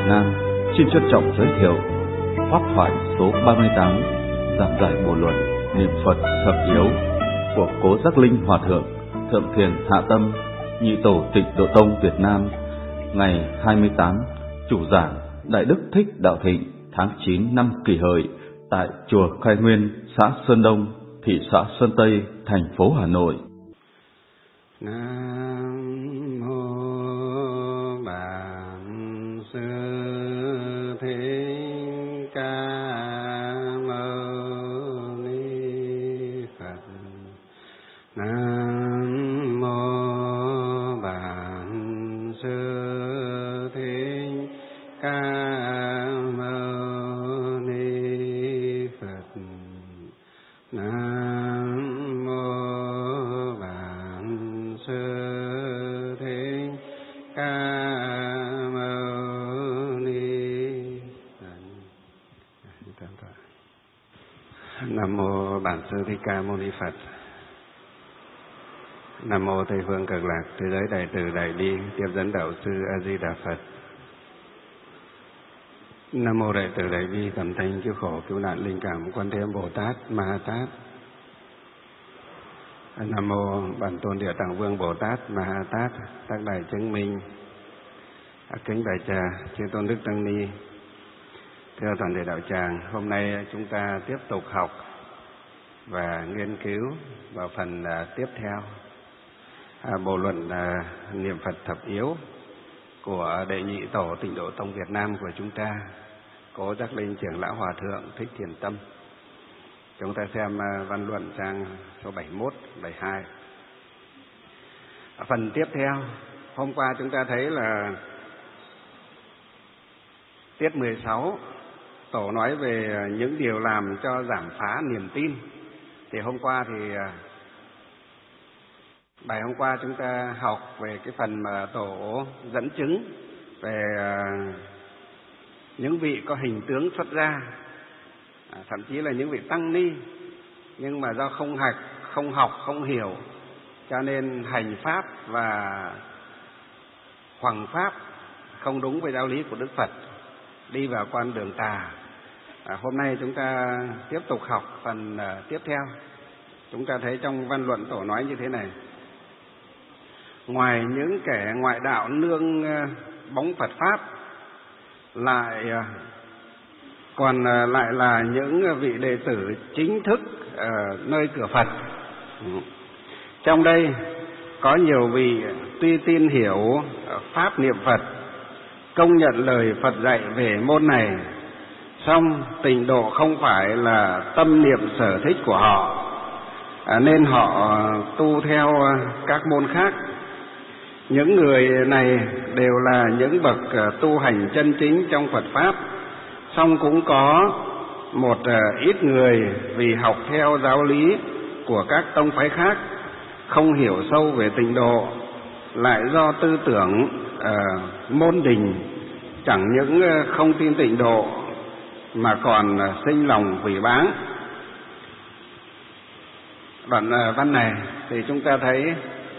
Nam xin trân trọng giới thiệu pháp thoại số 38 giảng giải bộ luận niệm Phật thập yếu của Cố Giác Linh Hòa Thượng, Thượng Thiền Hạ Tâm, Nhị Tổ Tịnh Độ Tông Việt Nam, ngày 28, chủ giảng Đại Đức Thích Đạo Thịnh, tháng 9 năm Kỷ Hợi, tại chùa Khai Nguyên, xã Sơn Đông, thị xã Sơn Tây, thành phố Hà Nội. Nam mô Bản Sư Thích Ca Mâu Ni Phật. Nam mô Bản Sư Thích Ca Mâu Ni Phật. Nam mô Bản Sư Thích Ca Mâu Ni Phật. Nam mô Bản Sư Thích Ca Mâu Ni Phật. Nam mô Tây Phương Cực Lạc Thế Giới Đại Từ Đại Bi Tiếp Dẫn Đạo Sư A Di Đà Phật. Nam mô Đại Từ Đại Bi Tầm Thanh Cứu Khổ Cứu Nạn Linh Cảm Quan Thế Âm Bồ Tát Ma Ha Tát. Nam mô Bản Tôn Địa Tạng Vương Bồ Tát Ma Ha Tát, Tác Đại Chứng Minh. Kính Đại Trà Chư Tôn Đức Tăng Ni, thưa toàn thể đạo tràng, hôm nay chúng ta tiếp tục học và nghiên cứu vào phần tiếp theo bộ luận niệm Phật thập yếu của Đệ Nhị Tổ Tịnh Độ Tông Việt Nam của chúng ta, Cố Giác Linh Trưởng Lão Hòa Thượng Thích Thiền Tâm. Chúng ta xem văn luận trang số 71, 72. Phần tiếp theo, hôm qua chúng ta thấy là tiết 16, Tổ nói về những điều làm cho giảm phá niềm tin. Thì hôm qua thì bài hôm qua chúng ta học về cái phần mà Tổ dẫn chứng về những vị có hình tướng xuất gia, thậm chí là những vị tăng ni, nhưng mà do không học, không hiểu, cho nên hành pháp và hoằng pháp không đúng với giáo lý của Đức Phật, đi vào con đường tà. Hôm nay chúng ta tiếp tục học phần tiếp theo. Chúng ta thấy trong văn luận Tổ nói như thế này: ngoài những kẻ ngoại đạo nương bóng Phật pháp, lại còn lại là những vị đệ tử chính thức ở nơi cửa Phật. Trong đây có nhiều vị tuy tin hiểu pháp niệm Phật, công nhận lời Phật dạy về môn này, song tịnh độ không phải là tâm niệm sở thích của họ, nên họ tu theo các môn khác. Những người này đều là những bậc tu hành chân chính trong Phật pháp, song cũng có một ít người vì học theo giáo lý của các tông phái khác, không hiểu sâu về tịnh độ, lại do tư tưởng môn đình chẳng những không tin tịnh độ mà còn sinh lòng phỉ báng. Đoạn văn này thì chúng ta thấy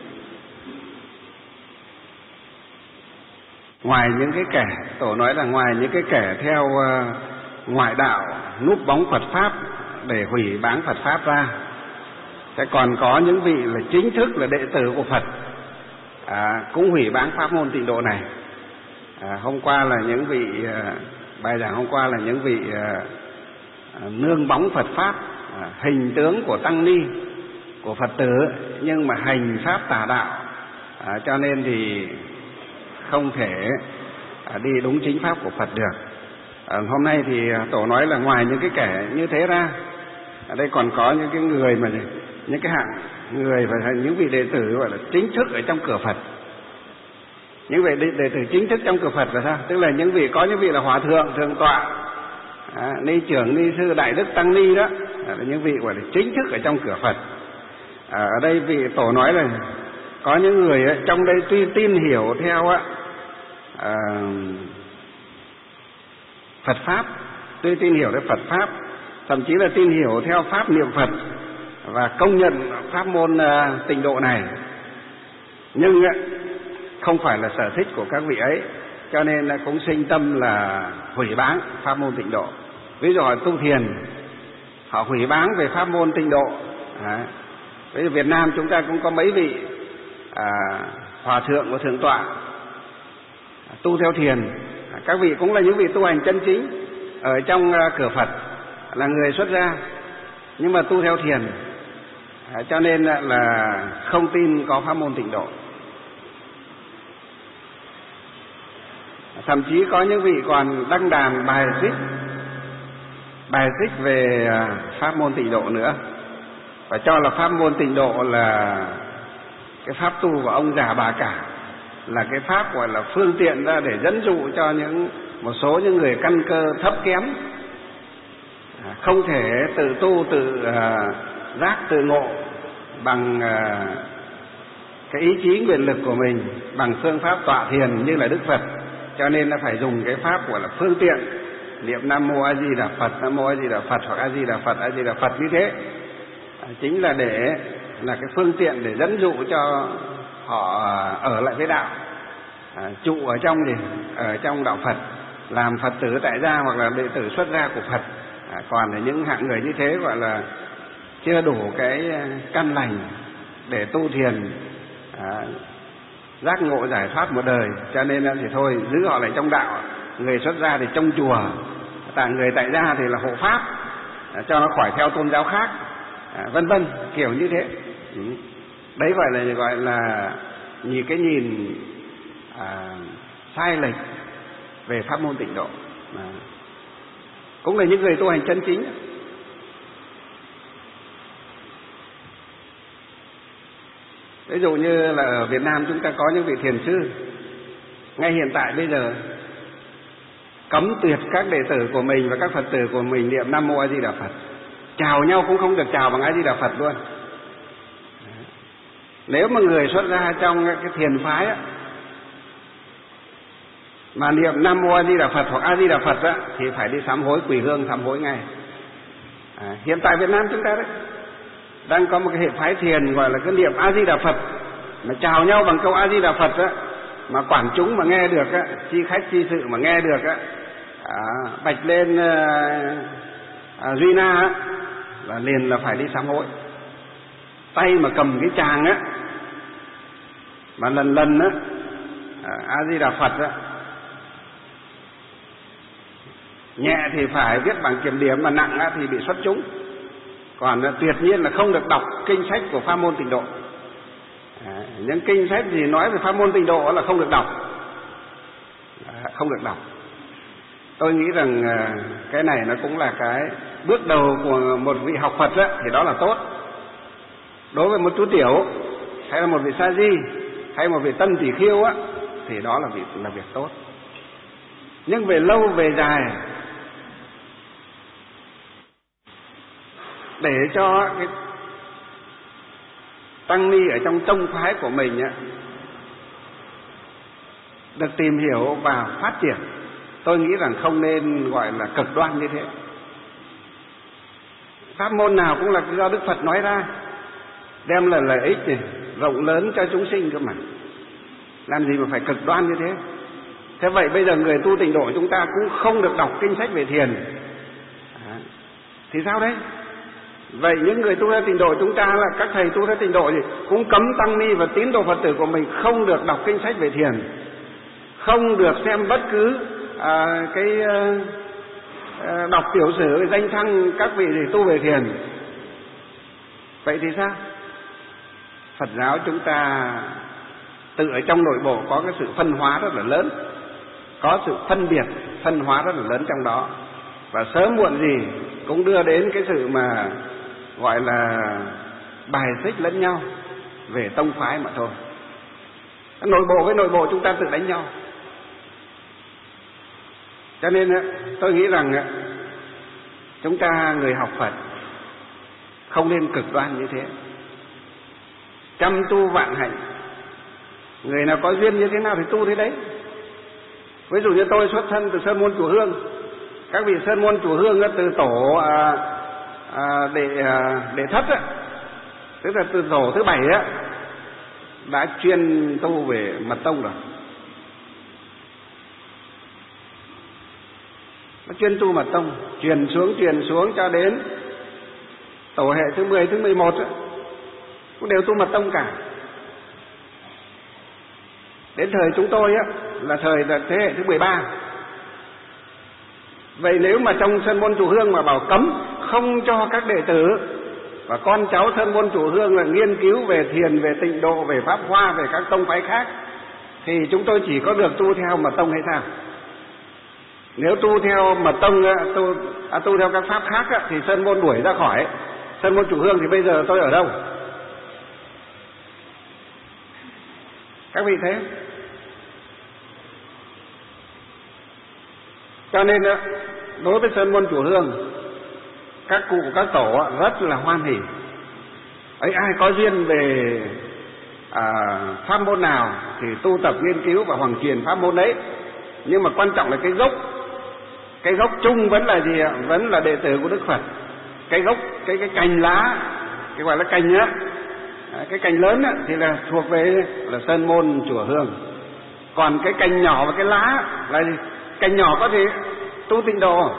ngoài những cái kẻ, Tổ nói là ngoài những cái kẻ theo ngoại đạo núp bóng Phật pháp để hủy báng Phật pháp ra, sẽ còn có những vị là chính thức là đệ tử của Phật, cũng hủy báng pháp môn tịnh độ này. Hôm qua là những vị bài giảng hôm qua là những vị nương bóng Phật pháp, hình tướng của tăng ni, của Phật tử, nhưng mà hành pháp tà đạo, cho nên thì không thể đi đúng chính pháp của Phật được. Hôm nay thì Tổ nói là ngoài những cái kẻ như thế ra, ở đây còn có những cái người mà những cái hạng người và những vị đệ tử gọi là chính thức ở trong cửa Phật. Những vị đệ tử chính thức trong cửa Phật là sao? Tức là những vị, có những vị là hòa thượng, thượng tọa, ni trưởng, ni sư, đại đức, tăng ni đó, là những vị gọi là chính thức ở trong cửa Phật. Ở đây vị Tổ nói là có những người ấy, trong đây tuy tin hiểu theo Phật pháp, tuy tin hiểu theo Phật pháp, thậm chí là tin hiểu theo pháp niệm Phật và công nhận pháp môn tịnh độ này, nhưng không phải là sở thích của các vị ấy. cho nên là cũng sinh tâm là hủy báng pháp môn Tịnh độ. Ví dụ họ tu thiền, họ hủy báng về pháp môn Tịnh độ. Ví dụ Việt Nam chúng ta cũng có mấy vị hòa thượng và thượng tọa tu theo thiền, các vị cũng là những vị tu hành chân chính ở trong cửa Phật, là người xuất gia nhưng mà tu theo thiền, cho nên là không tin có pháp môn Tịnh độ. Thậm chí có những vị còn đăng đàn bài xích về pháp môn Tịnh độ nữa, và cho là pháp môn Tịnh độ là cái pháp tu của ông già bà cả, là cái pháp gọi là phương tiện ra để dẫn dụ cho một số những người căn cơ thấp kém, không thể tự tu tự giác tự ngộ bằng cái ý chí nguyện lực của mình, bằng phương pháp tọa thiền như là Đức Phật, cho nên là phải dùng cái pháp gọi là phương tiện, niệm Nam Mô A Di Đà Phật, Nam Mô A Di Đà Phật hoặc A Di Đà Phật, A Di Đà Phật như thế, chính là để là cái phương tiện để dẫn dụ cho họ ở lại với đạo, trụ ở trong đạo Phật, làm Phật tử tại gia hoặc là đệ tử xuất gia của Phật. Còn là những hạng người như thế gọi là chưa đủ cái căn lành để tu thiền giác ngộ giải thoát một đời, cho nên thì thôi giữ họ lại trong đạo. Người xuất gia thì trong chùa, người tại gia thì là hộ pháp, cho nó khỏi theo tôn giáo khác, vân vân, kiểu như thế. Đấy gọi là nhìn cái nhìn sai lệch về pháp môn Tịnh độ. Cũng là những người tu hành chân chính. Ví dụ như là ở Việt Nam chúng ta có những vị thiền sư ngay hiện tại bây giờ cấm tuyệt các đệ tử của mình và các Phật tử của mình niệm Nam Mô A Di Đà Phật, chào nhau cũng không được chào bằng A Di Đà Phật luôn. Nếu mà người xuất gia trong cái thiền phái á, mà niệm Nam Mô A Di Đà Phật hoặc A Di Đà Phật á, thì phải đi sám hối, quỳ hương sám hối ngay. Hiện tại Việt Nam chúng ta đấy đang có một cái hệ phái thiền gọi là cái niệm A Di Đà Phật, mà chào nhau bằng câu A Di Đà Phật á, mà quản chúng mà nghe được á, chi khách chi sự mà nghe được á, bạch lên Duy Na á, là liền là phải đi sám hối. Tay mà cầm cái tràng á, mà lần á A Di Đà Phật á, nhẹ thì phải viết bằng kiểm điểm, mà nặng á thì bị xuất chúng. Còn tuyệt nhiên là không được đọc kinh sách của pháp môn Tịnh độ. Những kinh sách gì nói về pháp môn Tịnh độ là không được đọc, không được đọc. Tôi nghĩ rằng cái này nó cũng là cái bước đầu của một vị học Phật á, thì đó là tốt. Đối với một chú tiểu hay là một vị sa di hay một vị tân tỷ khiêu á, thì đó là việc tốt. Nhưng về lâu về dài, để cho cái tăng ni ở trong tông phái của mình á, được tìm hiểu và phát triển, tôi nghĩ rằng không nên gọi là cực đoan như thế. Pháp môn nào cũng là do Đức Phật nói ra, đem lại lợi ích này, rộng lớn cho chúng sinh cơ mà, làm gì mà phải cực đoan như thế. Thế vậy bây giờ người tu Tịnh độ chúng ta cũng không được đọc kinh sách về thiền, thì sao đấy? Vậy những người tu theo Tịnh độ chúng ta là các thầy tu theo Tịnh độ thì cũng cấm tăng ni và tín đồ Phật tử của mình không được đọc kinh sách về thiền, không được xem bất cứ đọc tiểu sử danh thăng các vị thì tu về thiền. Vậy thì sao? Phật giáo chúng ta tự ở trong nội bộ có cái sự phân hóa rất là lớn, có sự phân biệt, phân hóa rất là lớn trong đó, và sớm muộn gì cũng đưa đến cái sự mà gọi là bài xích lẫn nhau về tông phái mà thôi. Nội bộ với nội bộ chúng ta tự đánh nhau. Cho nên tôi nghĩ rằng chúng ta người học Phật không nên cực đoan như thế. Trăm tu vạn hạnh, người nào có duyên như thế nào thì tu thế đấy. Ví dụ như tôi xuất thân từ Sơn Môn Chùa Hương, các vị Sơn Môn Chùa Hương từ tổ đệ thất á, tức là từ tổ thứ 7 á, đã chuyên tu về mật tông rồi. chuyên tu mật tông, truyền xuống cho đến tổ hệ thứ 10, thứ 11 ấy, cũng đều tu mật tông cả. Đến thời chúng tôi á, là thế hệ thứ 13. Vậy nếu mà trong Sơn môn Trụ Hương mà bảo cấm không cho các đệ tử và con cháu Sơn môn Trụ Hương là nghiên cứu về thiền, về tịnh độ, về pháp hoa, về các tông phái khác, thì chúng tôi chỉ có được tu theo mật tông hay sao? Nếu tu theo mật tông, tu theo các pháp khác thì Sơn môn đuổi ra khỏi Sơn môn Trụ Hương, thì bây giờ tôi ở đâu? Các vị thấy? Cho nên đối với Sơn môn Trụ Hương, các cụ các tổ rất là hoan hỉ. Ấy, ai có duyên về pháp môn nào thì tu tập nghiên cứu và hoàn truyền pháp môn đấy. Nhưng mà quan trọng là cái gốc chung vẫn là gì ạ? Vẫn là đệ tử của Đức Phật. Cái gốc, cái cành lá, cái gọi là cành á, cái cành lớn á, thì là thuộc về là Sơn môn Chùa Hương. Còn cái cành nhỏ và cái lá là gì? Cành nhỏ có thể tu tịnh độ,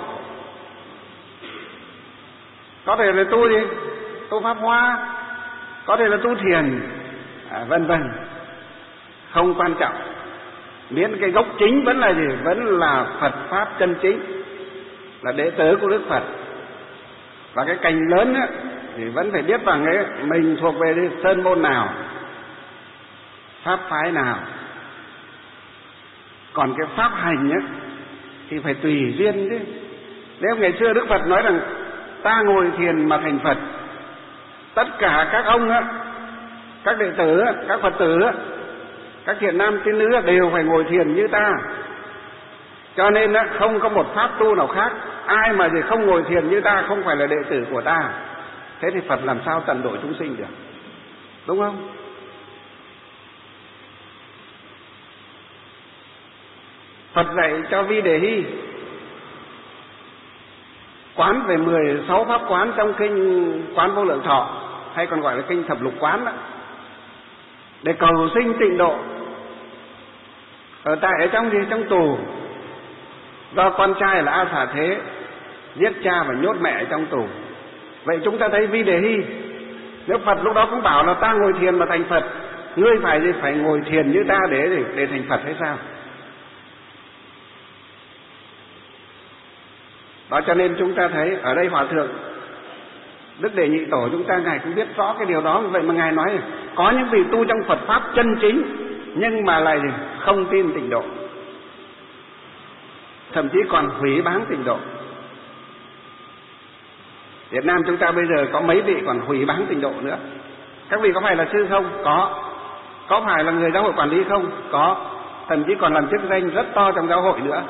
có thể là tu gì? Tu pháp hoa, có thể là tu thiền, vân vân. Không quan trọng, miễn cái gốc chính vẫn là gì? Vẫn là Phật pháp chân chính, là đệ tử của Đức Phật. Và cái cành lớn á, thì vẫn phải biết rằng ấy, mình thuộc về sơn môn nào, pháp phái nào. Còn cái pháp hành á thì phải tùy duyên chứ. Nếu ngày xưa Đức Phật nói rằng ta ngồi thiền mà thành Phật, tất cả các ông á, các đệ tử á, các Phật tử á, các thiện nam tín nữ đều phải ngồi thiền như ta. Cho nên á, không có một pháp tu nào khác. Ai mà gì không ngồi thiền như ta không phải là đệ tử của ta. Thế thì Phật làm sao tận độ chúng sinh được, đúng không? Phật dạy cho Vi Đề Hy quán về 16 pháp quán trong kinh Quán Vô Lượng Thọ, hay còn gọi là kinh Thập Lục Quán đó, để cầu sinh tịnh độ. Ở trong tù, do con trai là A Xà Thế giết cha và nhốt mẹ trong tù. Vậy chúng ta thấy Vi Đề Hy, nếu Phật lúc đó cũng bảo là ta ngồi thiền mà thành Phật, ngươi phải ngồi thiền như ta để thành Phật hay sao? Đó, cho nên chúng ta thấy ở đây Hòa Thượng Đức Đệ Nhị Tổ chúng ta Ngài cũng biết rõ cái điều đó. Vậy mà Ngài nói có những vị tu trong Phật pháp chân chính nhưng mà lại không tin tịnh độ, thậm chí còn hủy báng tịnh độ. Việt Nam chúng ta bây giờ có mấy vị còn hủy báng tịnh độ nữa. Các vị có phải là sư không? Có phải là người giáo hội quản lý không? Có. Thậm chí còn làm chức danh rất to trong giáo hội nữa,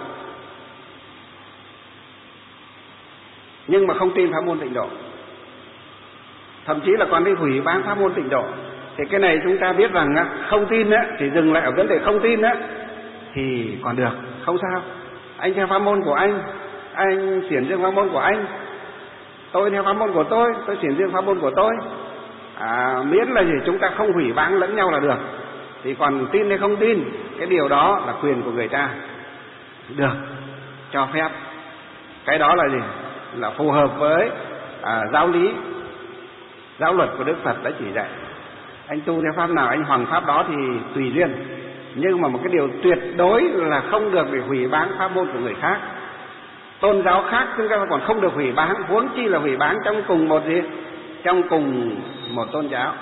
nhưng mà không tin pháp môn tịnh độ, thậm chí là còn đi hủy báng pháp môn tịnh độ. Thì cái này chúng ta biết rằng không tin á, thì dừng lại ở vấn đề không tin á thì còn được, không sao. Anh theo pháp môn của anh xiển riêng pháp môn của anh, tôi theo pháp môn của tôi xiển riêng pháp môn của tôi. Miễn là gì chúng ta không hủy báng lẫn nhau là được. Thì còn tin hay không tin, cái điều đó là quyền của người ta, được, cho phép. Cái đó là gì? Là phù hợp với giáo lý, giáo luật của Đức Phật đã chỉ dạy. Anh tu theo pháp nào, anh hoằng pháp đó thì tùy duyên. Nhưng mà một cái điều tuyệt đối là không được để hủy báng pháp môn của người khác. Tôn giáo khác chúng ta còn không được hủy báng, huống chi là hủy báng trong cùng một gì? Trong cùng một tôn giáo.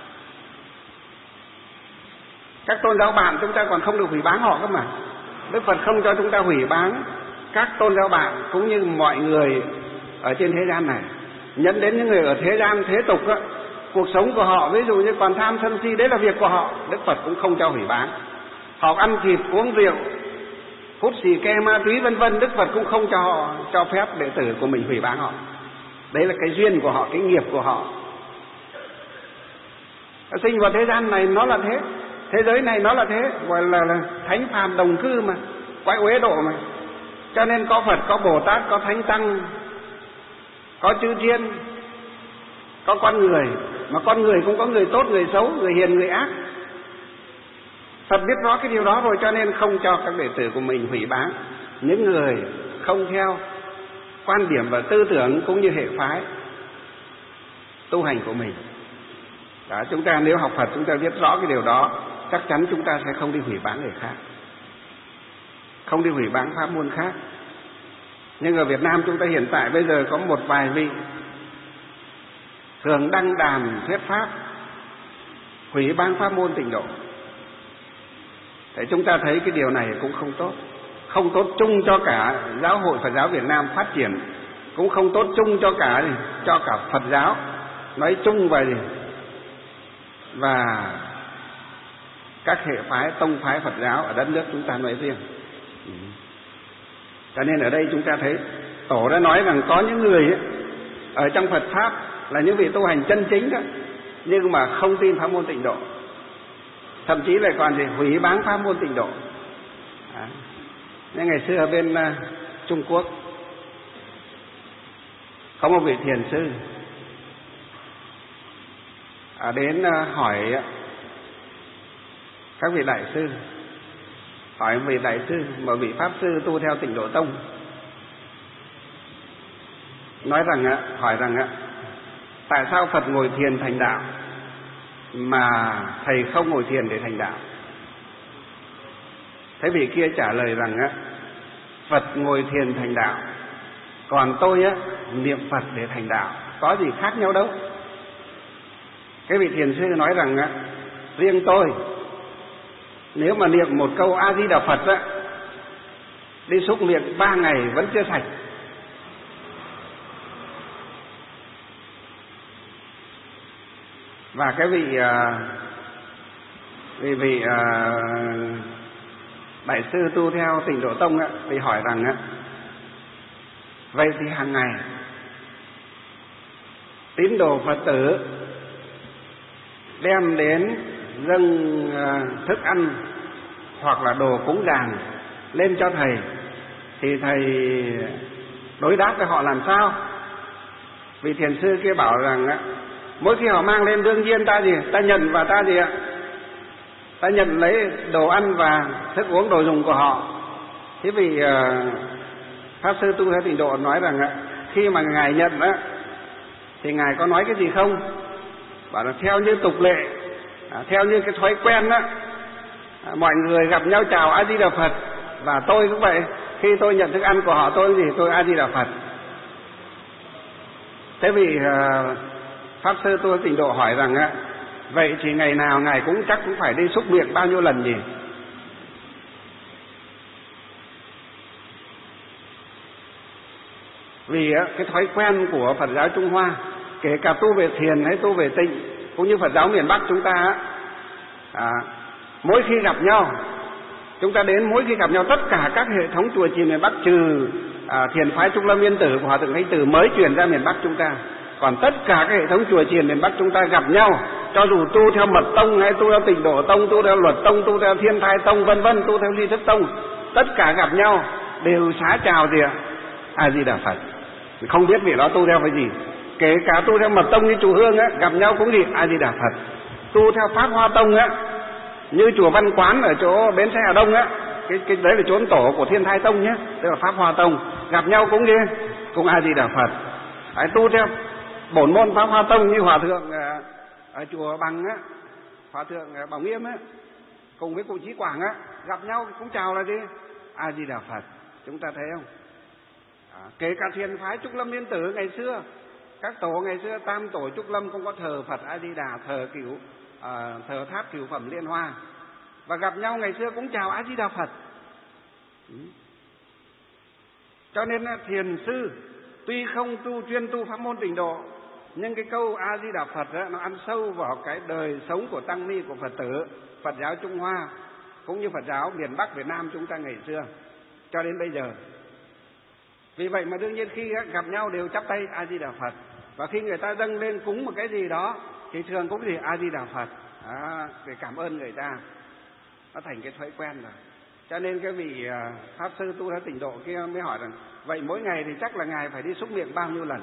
Các tôn giáo bạn chúng ta còn không được hủy báng họ cơ mà. Đức Phật không cho chúng ta hủy báng các tôn giáo bạn cũng như mọi người ở trên thế gian này. Nhấn đến những người ở thế gian thế tục á, cuộc sống của họ ví dụ như còn tham sân si, đấy là việc của họ, Đức Phật cũng không cho hủy báng. Họ ăn thịt uống rượu, hút xì ke ma túy vân vân, Đức Phật cũng không cho phép đệ tử của mình hủy báng họ. Đấy là cái duyên của họ, cái nghiệp của họ. Sinh vào thế gian này nó là thế, thế giới này nó là thế, gọi là thánh phàm đồng cư mà, quái uế độ mà. Cho nên có Phật, có Bồ Tát, có Thánh Tăng, có chư thiên, có con người. Mà con người cũng có người tốt, người xấu, người hiền, người ác. Phật biết rõ cái điều đó rồi, cho nên không cho các đệ tử của mình hủy báng những người không theo quan điểm và tư tưởng cũng như hệ phái tu hành của mình. Đó, chúng ta nếu học Phật chúng ta biết rõ cái điều đó, chắc chắn chúng ta sẽ không đi hủy báng người khác, không đi hủy báng pháp môn khác. Nhưng ở Việt Nam chúng ta hiện tại bây giờ có một vài vị thường đăng đàn thuyết pháp hủy báng pháp môn Tịnh độ. Thế chúng ta thấy cái điều này cũng không tốt, không tốt chung cho cả giáo hội Phật giáo Việt Nam phát triển, cũng không tốt chung cho cả Phật giáo nói chung và các hệ phái tông phái Phật giáo ở đất nước chúng ta nói riêng. Cho nên ở đây chúng ta thấy Tổ đã nói rằng có những người ấy, ở trong Phật pháp là những vị tu hành chân chính đó, nhưng mà không tin pháp môn Tịnh độ, thậm chí lại còn hủy báng pháp môn Tịnh độ. Nhưng ngày xưa ở bên Trung Quốc có một vị thiền sư đến hỏi các vị đại sư, hỏi vị đại sư, một vị pháp sư tu theo Tịnh độ tông, hỏi rằng tại sao Phật ngồi thiền thành đạo mà thầy không ngồi thiền để thành đạo? Thế vị kia trả lời rằng Phật ngồi thiền thành đạo, còn tôi niệm Phật để thành đạo, có gì khác nhau đâu. Cái vị thiền sư nói rằng riêng tôi nếu mà niệm một câu A Di Đà Phật đi xúc miệng 3 ngày vẫn chưa sạch. Và cái vị đại sư tu theo Tịnh độ tông thì hỏi rằng vậy thì hàng ngày tín đồ Phật tử đem đến dâng thức ăn hoặc là đồ cúng dường lên cho thầy thì thầy đối đáp với họ làm sao? Vị thiền sư kia bảo rằng mỗi khi họ mang lên đương nhiên ta nhận và ta nhận lấy đồ ăn và thức uống đồ dùng của họ. Thế vì pháp sư tu theo Tịnh độ nói rằng khi mà ngài nhận thì ngài có nói cái gì không? Bảo là theo như tục lệ, theo như cái thói quen mọi người gặp nhau chào A Di Đà Phật, và tôi cũng vậy, khi tôi nhận thức ăn của họ tôi A Di Đà Phật. Thế vì pháp sư tu Tịnh độ hỏi rằng vậy thì ngày nào ngài cũng chắc cũng phải đi xúc miệng bao nhiêu lần nhỉ? Vì cái thói quen của Phật giáo Trung Hoa, kể cả tu về thiền hay tu về tịnh, cũng như Phật giáo miền Bắc chúng ta mỗi khi gặp nhau, chúng ta đến mỗi khi gặp nhau, tất cả các hệ thống chùa chiền miền Bắc trừ thiền phái Trúc Lâm Yên Tử của Hòa thượng Thanh Từ mới truyền ra miền Bắc chúng ta, còn tất cả các hệ thống chùa chiền miền Bắc chúng ta gặp nhau, cho dù tu theo Mật Tông hay tu theo Tịnh độ tông, tu theo Luật Tông, tu theo Thiên Thai Tông vân vân, tu theo Ly Thức Tông, tất cả gặp nhau đều xá chào gì A Di Đà Phật, không biết vị đó tu theo cái gì. Kể cả tu theo Mật Tông như chùa Hương gặp nhau cũng gì A Di Đà Phật. Tu theo Pháp Hoa Tông như chùa Văn Quán ở chỗ Bến Xe Hà Đông cái đấy là chốn tổ của Thiên Thai Tông nhé, tức là Pháp Hoa Tông, gặp nhau cũng gì cũng A Di Đà Phật. Tu theo bổn môn Pháp Hoa Tông như hòa thượng ở chùa Bằng hòa thượng Bảo Nghiêm cùng với cụ Chí Quảng gặp nhau cũng chào là gì A Di Đà Phật. Chúng ta thấy không? Kể cả thiền phái Trúc Lâm Yên Tử ngày xưa, các tổ ngày xưa Tam tổ Trúc Lâm cũng có thờ Phật A Di Đà, thờ tháp Cửu Phẩm Liên Hoa, và gặp nhau ngày xưa cũng chào A Di Đà Phật. Cho nên thiền sư tuy không chuyên tu pháp môn Tịnh độ, nhưng cái câu A Di Đà Phật nó ăn sâu vào cái đời sống của tăng ni, của Phật tử Phật giáo Trung Hoa cũng như Phật giáo miền Bắc Việt Nam chúng ta ngày xưa cho đến bây giờ. Vì vậy mà đương nhiên khi gặp nhau đều chắp tay A Di Đà Phật, và khi người ta dâng lên cúng một cái gì đó thì thường cũng gì A Di Đà Phật để cảm ơn người ta. Nó thành cái thói quen rồi. Cho nên cái vị pháp sư tu theo Tịnh độ kia mới hỏi rằng vậy mỗi ngày thì chắc là ngài phải đi xúc miệng bao nhiêu lần?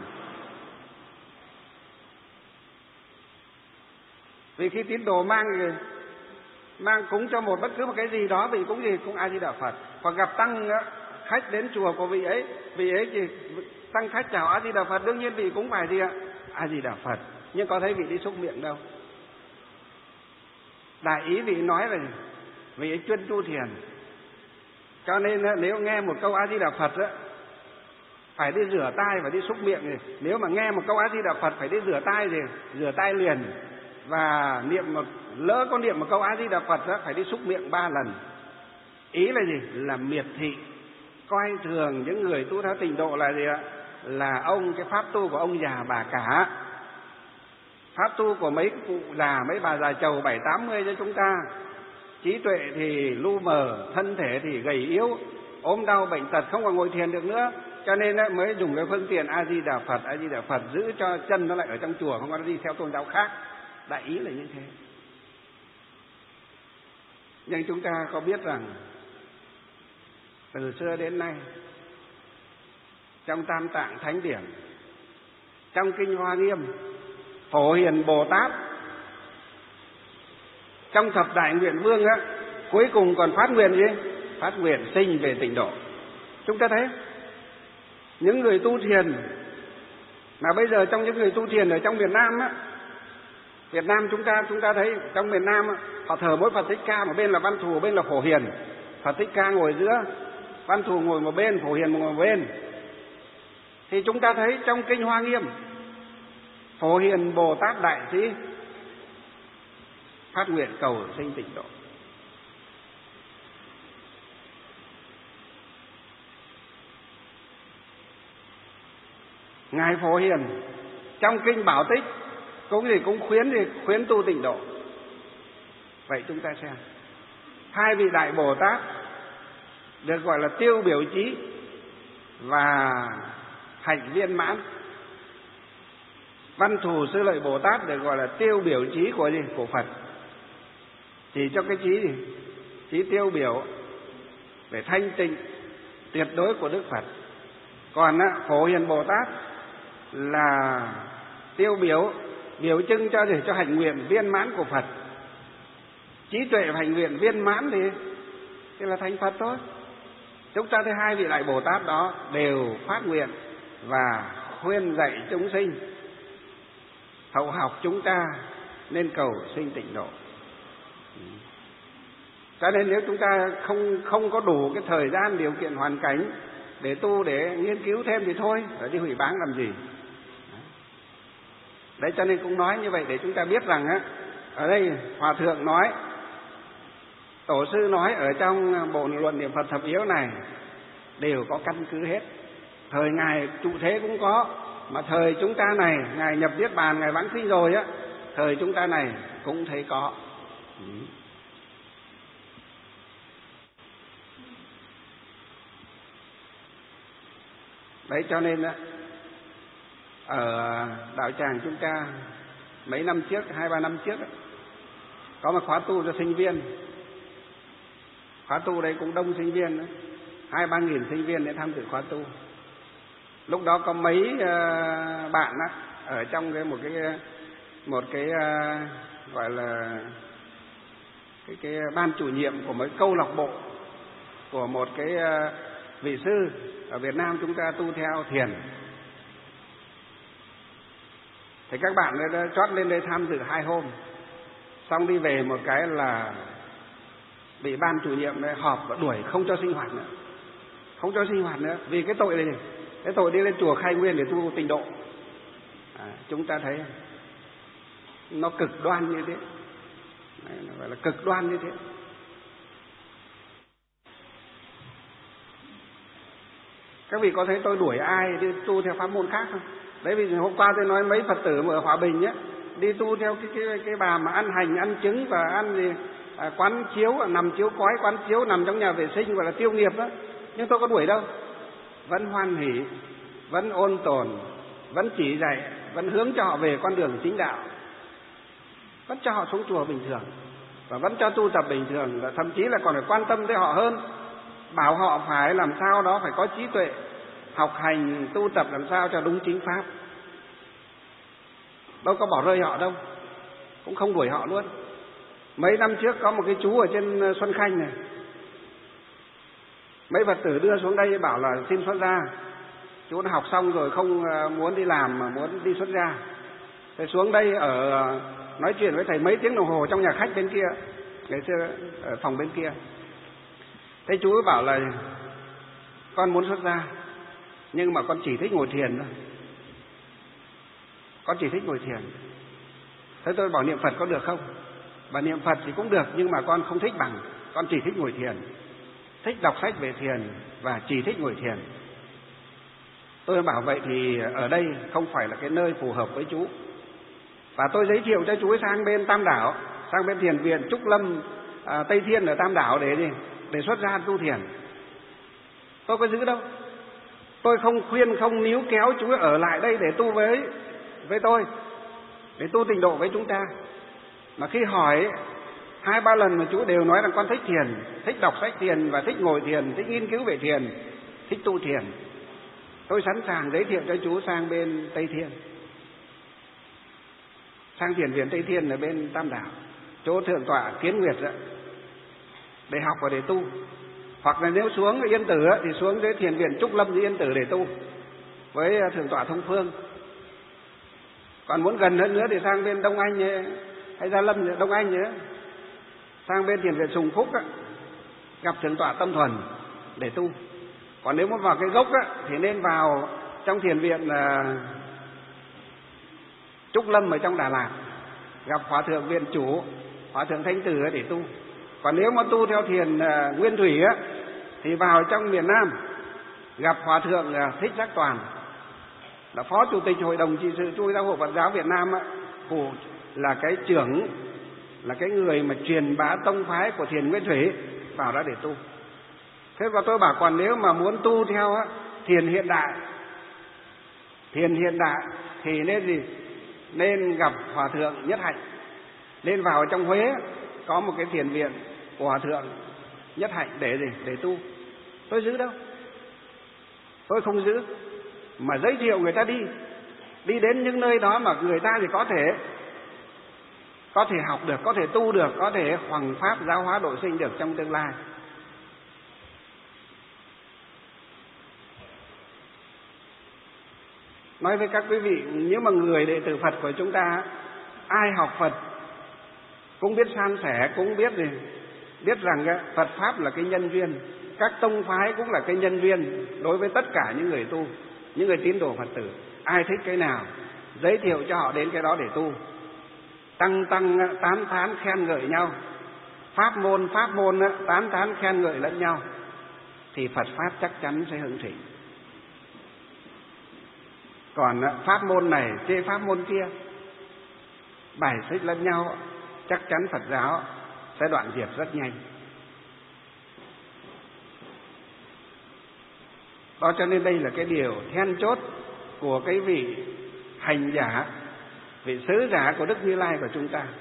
Vì khi tín đồ mang cúng cho bất cứ một cái gì đó thì cũng A Di Đà Phật, hoặc gặp tăng khách đến chùa của vị ấy chỉ tăng khách chào A Di Đà Phật, đương nhiên vị cũng phải gì ạ? A Di Đà Phật, nhưng có thấy vị đi xúc miệng đâu. Đại ý vị nói là vị ấy chuyên tu thiền, cho nên nếu nghe một câu A Di Đà Phật á, phải đi rửa tay và đi xúc miệng gì. Nếu mà nghe một câu A Di Đà Phật phải đi rửa tay gì, rửa tay liền, và lỡ có niệm một câu A Di Đà Phật á, phải đi xúc miệng 3 lần. Ý là gì? Là miệt thị, coi thường những người tu theo tịnh độ là gì ạ? Là cái pháp tu của ông già bà cả, pháp tu của mấy cụ già, mấy bà già chầu 70-80 cho chúng ta. Trí tuệ thì lu mờ, thân thể thì gầy yếu, ốm đau bệnh tật, không còn ngồi thiền được nữa, cho nên mới dùng cái phương tiện A Di Đà Phật, A Di Đà Phật, giữ cho chân nó lại ở trong chùa, không có đi theo tôn giáo khác. Đại ý là như thế. Nhưng chúng ta có biết rằng từ xưa đến nay, trong Tam Tạng Thánh Điển, trong Kinh Hoa Nghiêm, Phổ Hiền Bồ Tát, trong Thập Đại Nguyện Vương á, cuối cùng còn phát nguyện gì? Phát nguyện sinh về tịnh độ. Chúng ta thấy những người tu thiền mà bây giờ trong những người tu thiền ở trong Việt Nam á, Việt Nam chúng ta thấy trong miền Nam á, họ thờ mỗi Phật Thích Ca, một bên là Văn Thù, một bên là Phổ Hiền. Phật Thích Ca ngồi giữa, Văn Thù ngồi một bên, Phổ Hiền ngồi một bên. Thì chúng ta thấy trong Kinh Hoa Nghiêm, Phổ Hiền Bồ Tát Đại Sĩ phát nguyện cầu sinh tịnh độ. Ngài Phổ Hiền trong Kinh Bảo Tích cũng khuyến tu tịnh độ. Vậy chúng ta xem, hai vị đại Bồ Tát được gọi là tiêu biểu chí và hạnh viên mãn. Văn Thù Sư Lợi Bồ Tát được gọi là tiêu biểu chí của gì? Của Phật. Chỉ cho cái chí gì? Chí tiêu biểu để thanh tịnh tuyệt đối của Đức Phật. Còn Phổ Hiền Bồ Tát là tiêu biểu trưng cho để cho hạnh nguyện viên mãn của Phật. Trí tuệ và hạnh nguyện viên mãn thì là thành Phật thôi. Chúng ta thấy hai vị đại Bồ Tát đó đều phát nguyện và khuyên dạy chúng sinh hậu học chúng ta nên cầu sinh tịnh độ. Cho nên nếu chúng ta không có đủ cái thời gian, điều kiện, hoàn cảnh để tu, để nghiên cứu thêm thì thôi, phải đi hủy báng làm gì. Đấy, cho nên cũng nói như vậy để chúng ta biết rằng ở đây Hòa Thượng nói, Tổ sư nói ở trong bộ luận niệm Phật thập yếu này đều có căn cứ hết. Thời Ngài trụ thế cũng có, mà thời chúng ta này, Ngài nhập Niết Bàn, Ngài vãng sinh rồi á, thời chúng ta này cũng thấy có. Đấy, cho nên ở đạo tràng chúng ta mấy năm trước, 2-3 năm trước có một khóa tu cho sinh viên. Khóa tu đấy cũng đông sinh viên, 2-3 nghìn sinh viên để tham dự khóa tu. Lúc đó có mấy bạn ở trong một cái gọi là cái ban chủ nhiệm của một câu lạc bộ của một cái vị sư ở Việt Nam chúng ta tu theo thiền. Thì các bạn đã chót lên đây tham dự 2 hôm, xong đi về một cái là bị ban chủ nhiệm họp và đuổi không cho sinh hoạt nữa. Không cho sinh hoạt nữa vì cái tội này, cái tội đi lên chùa khai nguyên để tu tịnh độ. Chúng ta thấy nó cực đoan như thế. Nó gọi là cực đoan như thế. Các vị có thấy tôi đuổi ai đi tu theo pháp môn khác không? Đấy, vì hôm qua tôi nói mấy Phật tử ở Hòa Bình á, đi tu theo cái bà mà ăn hành, ăn trứng và ăn gì quán chiếu, nằm chiếu cói, quán chiếu nằm trong nhà vệ sinh, gọi là tiêu nghiệp đó. Nhưng tôi có đuổi đâu, vẫn hoan hỷ, vẫn ôn tồn, vẫn chỉ dạy, vẫn hướng cho họ về con đường chính đạo, vẫn cho họ xuống chùa bình thường và vẫn cho tu tập bình thường, và thậm chí là còn phải quan tâm tới họ hơn, bảo họ phải làm sao đó phải có trí tuệ, học hành tu tập làm sao cho đúng chính pháp. Đâu có bỏ rơi họ đâu, cũng không đuổi họ luôn. Mấy năm trước có một cái chú ở trên Xuân Khanh này, Mấy Phật tử đưa xuống đây bảo là xin xuất gia. Chú đã học xong rồi không muốn đi làm mà muốn đi xuất gia. Thế xuống đây ở nói chuyện với thầy mấy tiếng đồng hồ trong nhà khách bên kia, ngày xưa ở phòng bên kia. Thế chú ấy bảo là con muốn xuất gia, nhưng mà con chỉ thích ngồi thiền thôi. Con chỉ thích ngồi thiền. Thế tôi bảo niệm Phật có được không? Và niệm Phật thì cũng được, nhưng mà con không thích bằng. Con chỉ thích ngồi thiền, thích đọc sách về thiền và chỉ thích ngồi thiền. Tôi bảo vậy thì ở đây không phải là cái nơi phù hợp với chú. Và tôi giới thiệu cho chú ấy sang bên Tam Đảo, sang bên thiền viện Trúc Lâm Tây Thiên ở Tam Đảo để xuất gia tu thiền. Tôi có giữ đâu. Tôi không khuyên, không níu kéo chú ấy ở lại đây để tu với tôi, để tu tịnh độ với chúng ta. Mà khi hỏi 2-3 lần mà chú đều nói rằng con thích thiền, thích đọc sách thiền và thích ngồi thiền, thích nghiên cứu về thiền, thích tu thiền. Tôi sẵn sàng giới thiệu cho chú sang bên Tây Thiên, sang thiền viện Tây Thiên ở bên Tam Đảo, chỗ thượng tọa Kiến Nguyệt đó, để học và để tu. Hoặc là nếu xuống ở Yên Tử thì xuống dưới thiền viện Trúc Lâm dưới Yên Tử để tu với thượng tọa Thông Phương. Còn muốn gần hơn nữa thì sang bên Đông Anh hay Gia Lâm Đông Anh nữa, sang bên thiền viện Sùng Phúc đó, gặp thượng tọa Tâm Thuần để tu. Còn nếu muốn vào cái gốc đó, thì nên vào trong thiền viện Trúc Lâm ở trong Đà Lạt, gặp Hòa thượng viện chủ, Hòa thượng Thanh Tử để tu. Còn nếu mà tu theo thiền Nguyên Thủy á, thì vào trong miền Nam gặp Hòa thượng Thích Giác Toàn, là Phó Chủ tịch Hội đồng trị sự Trung ương Giáo hội Phật giáo Việt Nam á, là cái trưởng, là cái người mà truyền bá tông phái của thiền Nguyên Thủy, vào đó để tu. Thế và tôi bảo còn nếu mà muốn tu theo á, thiền hiện đại thì nên gì? Nên gặp Hòa thượng Nhất Hạnh, nên vào trong Huế có một cái thiền viện của Hòa thượng Nhất Hạnh để tu. Tôi giữ đâu, tôi không giữ, mà giới thiệu người ta đi đến những nơi đó mà người ta thì có thể học được, có thể tu được, có thể hoằng pháp giáo hóa độ sinh được trong tương lai. Nói với các quý vị, nếu mà người đệ tử Phật của chúng ta, ai học Phật cũng biết san sẻ, cũng biết rằng Phật Pháp là cái nhân duyên, các tông phái cũng là cái nhân duyên đối với tất cả những người tu, những người tín đồ Phật tử. Ai thích cái nào, giới thiệu cho họ đến cái đó để tu. Tán thán khen ngợi nhau, pháp môn tán thán khen ngợi lẫn nhau, thì Phật Pháp chắc chắn sẽ hưng thịnh. Còn pháp môn này chê pháp môn kia, bài xích lẫn nhau, chắc chắn Phật giáo sẽ đoạn diệt rất nhanh. Đó cho nên đây là cái điều then chốt của cái vị hành giả, vị sứ giả của Đức Như Lai của chúng ta.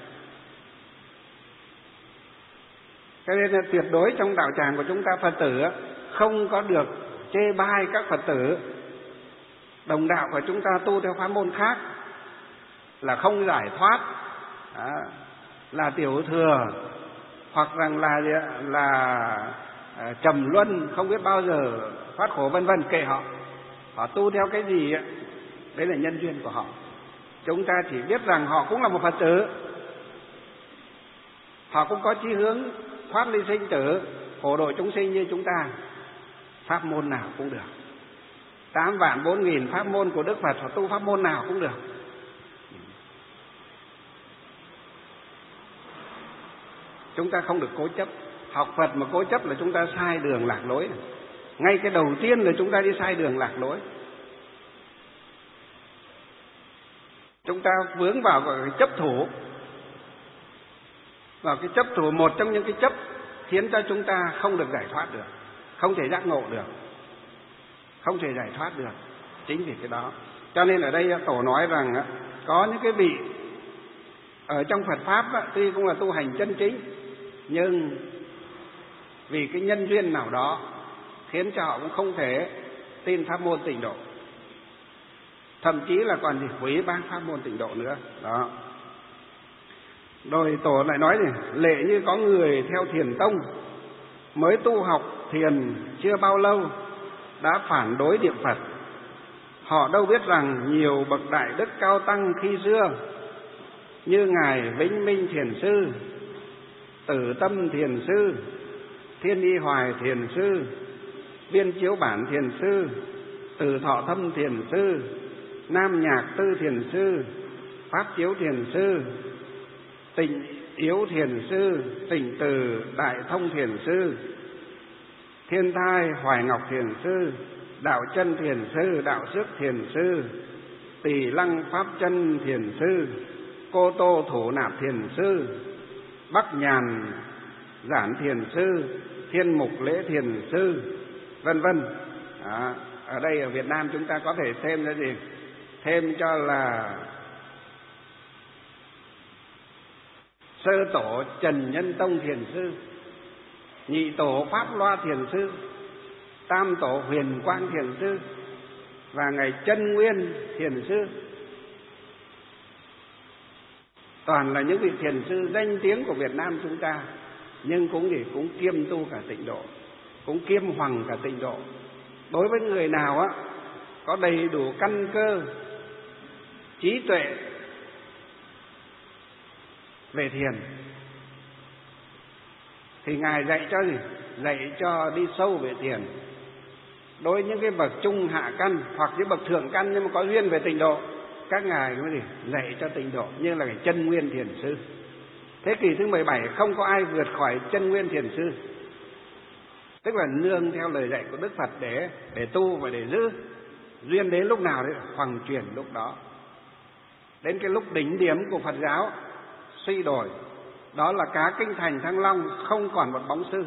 Cho nên là tuyệt đối trong đạo tràng của chúng ta, Phật tử không có được chê bai các Phật tử đồng đạo của chúng ta tu theo pháp môn khác, là không giải thoát, là tiểu thừa, hoặc rằng là trầm luân, không biết bao giờ thoát khổ vân vân. Kệ họ tu theo cái gì đấy là nhân duyên của họ. Chúng ta chỉ biết rằng họ cũng là một Phật tử, họ cũng có chí hướng thoát ly sinh tử, phổ độ chúng sinh như chúng ta. Pháp môn nào cũng được, 8.400.000 pháp môn của Đức Phật, họ tu pháp môn nào cũng được. Chúng ta không được cố chấp. Học Phật mà cố chấp là chúng ta sai đường lạc lối. Ngay cái đầu tiên là chúng ta đi sai đường lạc lối. Chúng ta vướng vào cái chấp thủ, vào cái chấp thủ, một trong những cái chấp khiến cho chúng ta không được giải thoát được, không thể giác ngộ được, không thể giải thoát được. Chính vì cái đó, cho nên ở đây Tổ nói rằng có những cái vị ở trong Phật Pháp tuy cũng là tu hành chân chính, nhưng vì cái nhân duyên nào đó khiến cho họ cũng không thể tin pháp môn tịnh độ, thậm chí là còn hủy bán pháp môn tịnh độ nữa đó. Rồi Tổ lại nói lệ như có người theo thiền tông mới tu học thiền chưa bao lâu đã phản đối niệm Phật. Họ đâu biết rằng nhiều bậc đại đức cao tăng khi xưa như ngài Vĩnh Minh Thiền sư, Tử Tâm Thiền sư, Thiên Y Hoài Thiền sư, Viên Chiếu Bản Thiền sư, Từ Thọ Thâm Thiền sư, Nam Nhạc Tư Thiền sư, Pháp Chiếu Thiền sư, Tịnh Yếu Thiền sư, Tịnh Từ Đại Thông Thiền sư, Thiên Thai Hoài Ngọc Thiền sư, Đạo Chân Thiền sư, Đạo Sức Thiền sư, Tỳ Lăng Pháp Chân Thiền sư, Cô Tô Thủ Nạp Thiền sư, Bắc Nhàn Giản Thiền sư, Thiên Mục Lễ Thiền sư, vân vân. Ở đây ở Việt Nam chúng ta có thể thêm cái gì? Thêm cho là Sơ Tổ Trần Nhân Tông Thiền sư, Nhị Tổ Pháp Loa Thiền sư, Tam Tổ Huyền Quang Thiền sư và ngài Chân Nguyên Thiền sư. Toàn là những vị thiền sư danh tiếng của Việt Nam chúng ta, nhưng cũng kiêm tu cả tịnh độ, cũng kiêm hoằng cả tịnh độ. Đối với người nào có đầy đủ căn cơ trí tuệ về thiền thì ngài dạy cho gì? Dạy cho đi sâu về thiền. Đối với những cái bậc trung hạ căn hoặc những bậc thượng căn nhưng mà có duyên về tịnh độ, các ngài có gì? Dạy cho tịnh độ, như là cái Chân Nguyên Thiền sư. Thế kỷ thứ 17 không có ai vượt khỏi Chân Nguyên Thiền sư, tức là nương theo lời dạy của Đức Phật để tu và để giữ. Duyên đến lúc nào đấy hoằng chuyển lúc đó. Đến cái lúc đỉnh điểm của Phật giáo suy đổi, đó là Cá Kinh Thành Thăng Long không còn một bóng sư.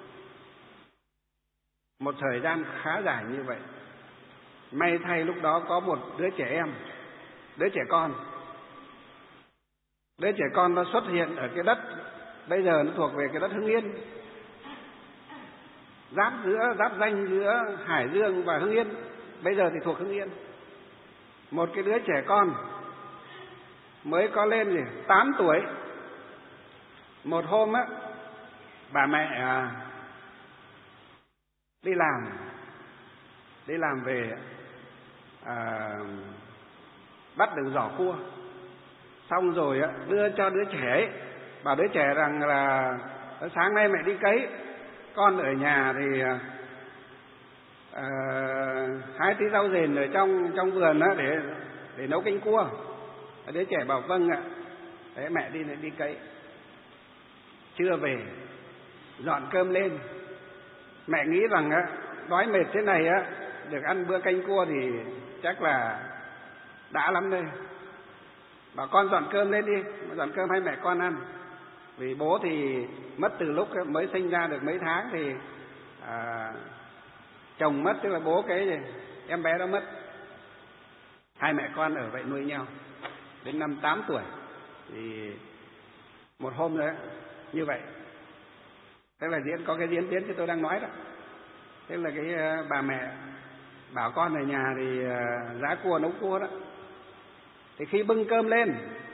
Một thời gian khá dài như vậy. May thay lúc đó có một đứa trẻ em, đứa trẻ con. Đứa trẻ con nó xuất hiện ở cái đất bây giờ nó thuộc về cái đất Hưng Yên, giáp danh giữa Hải Dương và Hưng Yên, bây giờ thì thuộc Hưng Yên. Một cái đứa trẻ con mới có lên 8 tuổi. Một hôm bà mẹ đi làm về, bắt được giỏ cua, xong rồi đưa cho đứa trẻ ấy, bảo đứa trẻ rằng là sáng nay mẹ đi cấy, con ở nhà thì hái tí rau rền ở trong vườn để nấu canh cua. Đứa trẻ bảo vâng ạ. Thế mẹ đi cấy. Trưa về dọn cơm lên, mẹ nghĩ rằng đói mệt thế này được ăn bữa canh cua thì chắc là đã lắm đây. Bảo con dọn cơm lên đi, dọn cơmให้mẹ con ăn. Vì bố thì mất từ lúc mới sinh ra được mấy tháng thì chồng mất, tức là bố cái em bé đó mất. Hai mẹ con ở vậy nuôi nhau đến năm 8 tuổi. Thì một hôm nữa như vậy, tức là có cái diễn tiếnที่tôi đang nói đó. Tức là cái bà mẹ bảo con ở nhà thì giá cua nấu cua đó. Thì khi bưng cơm lên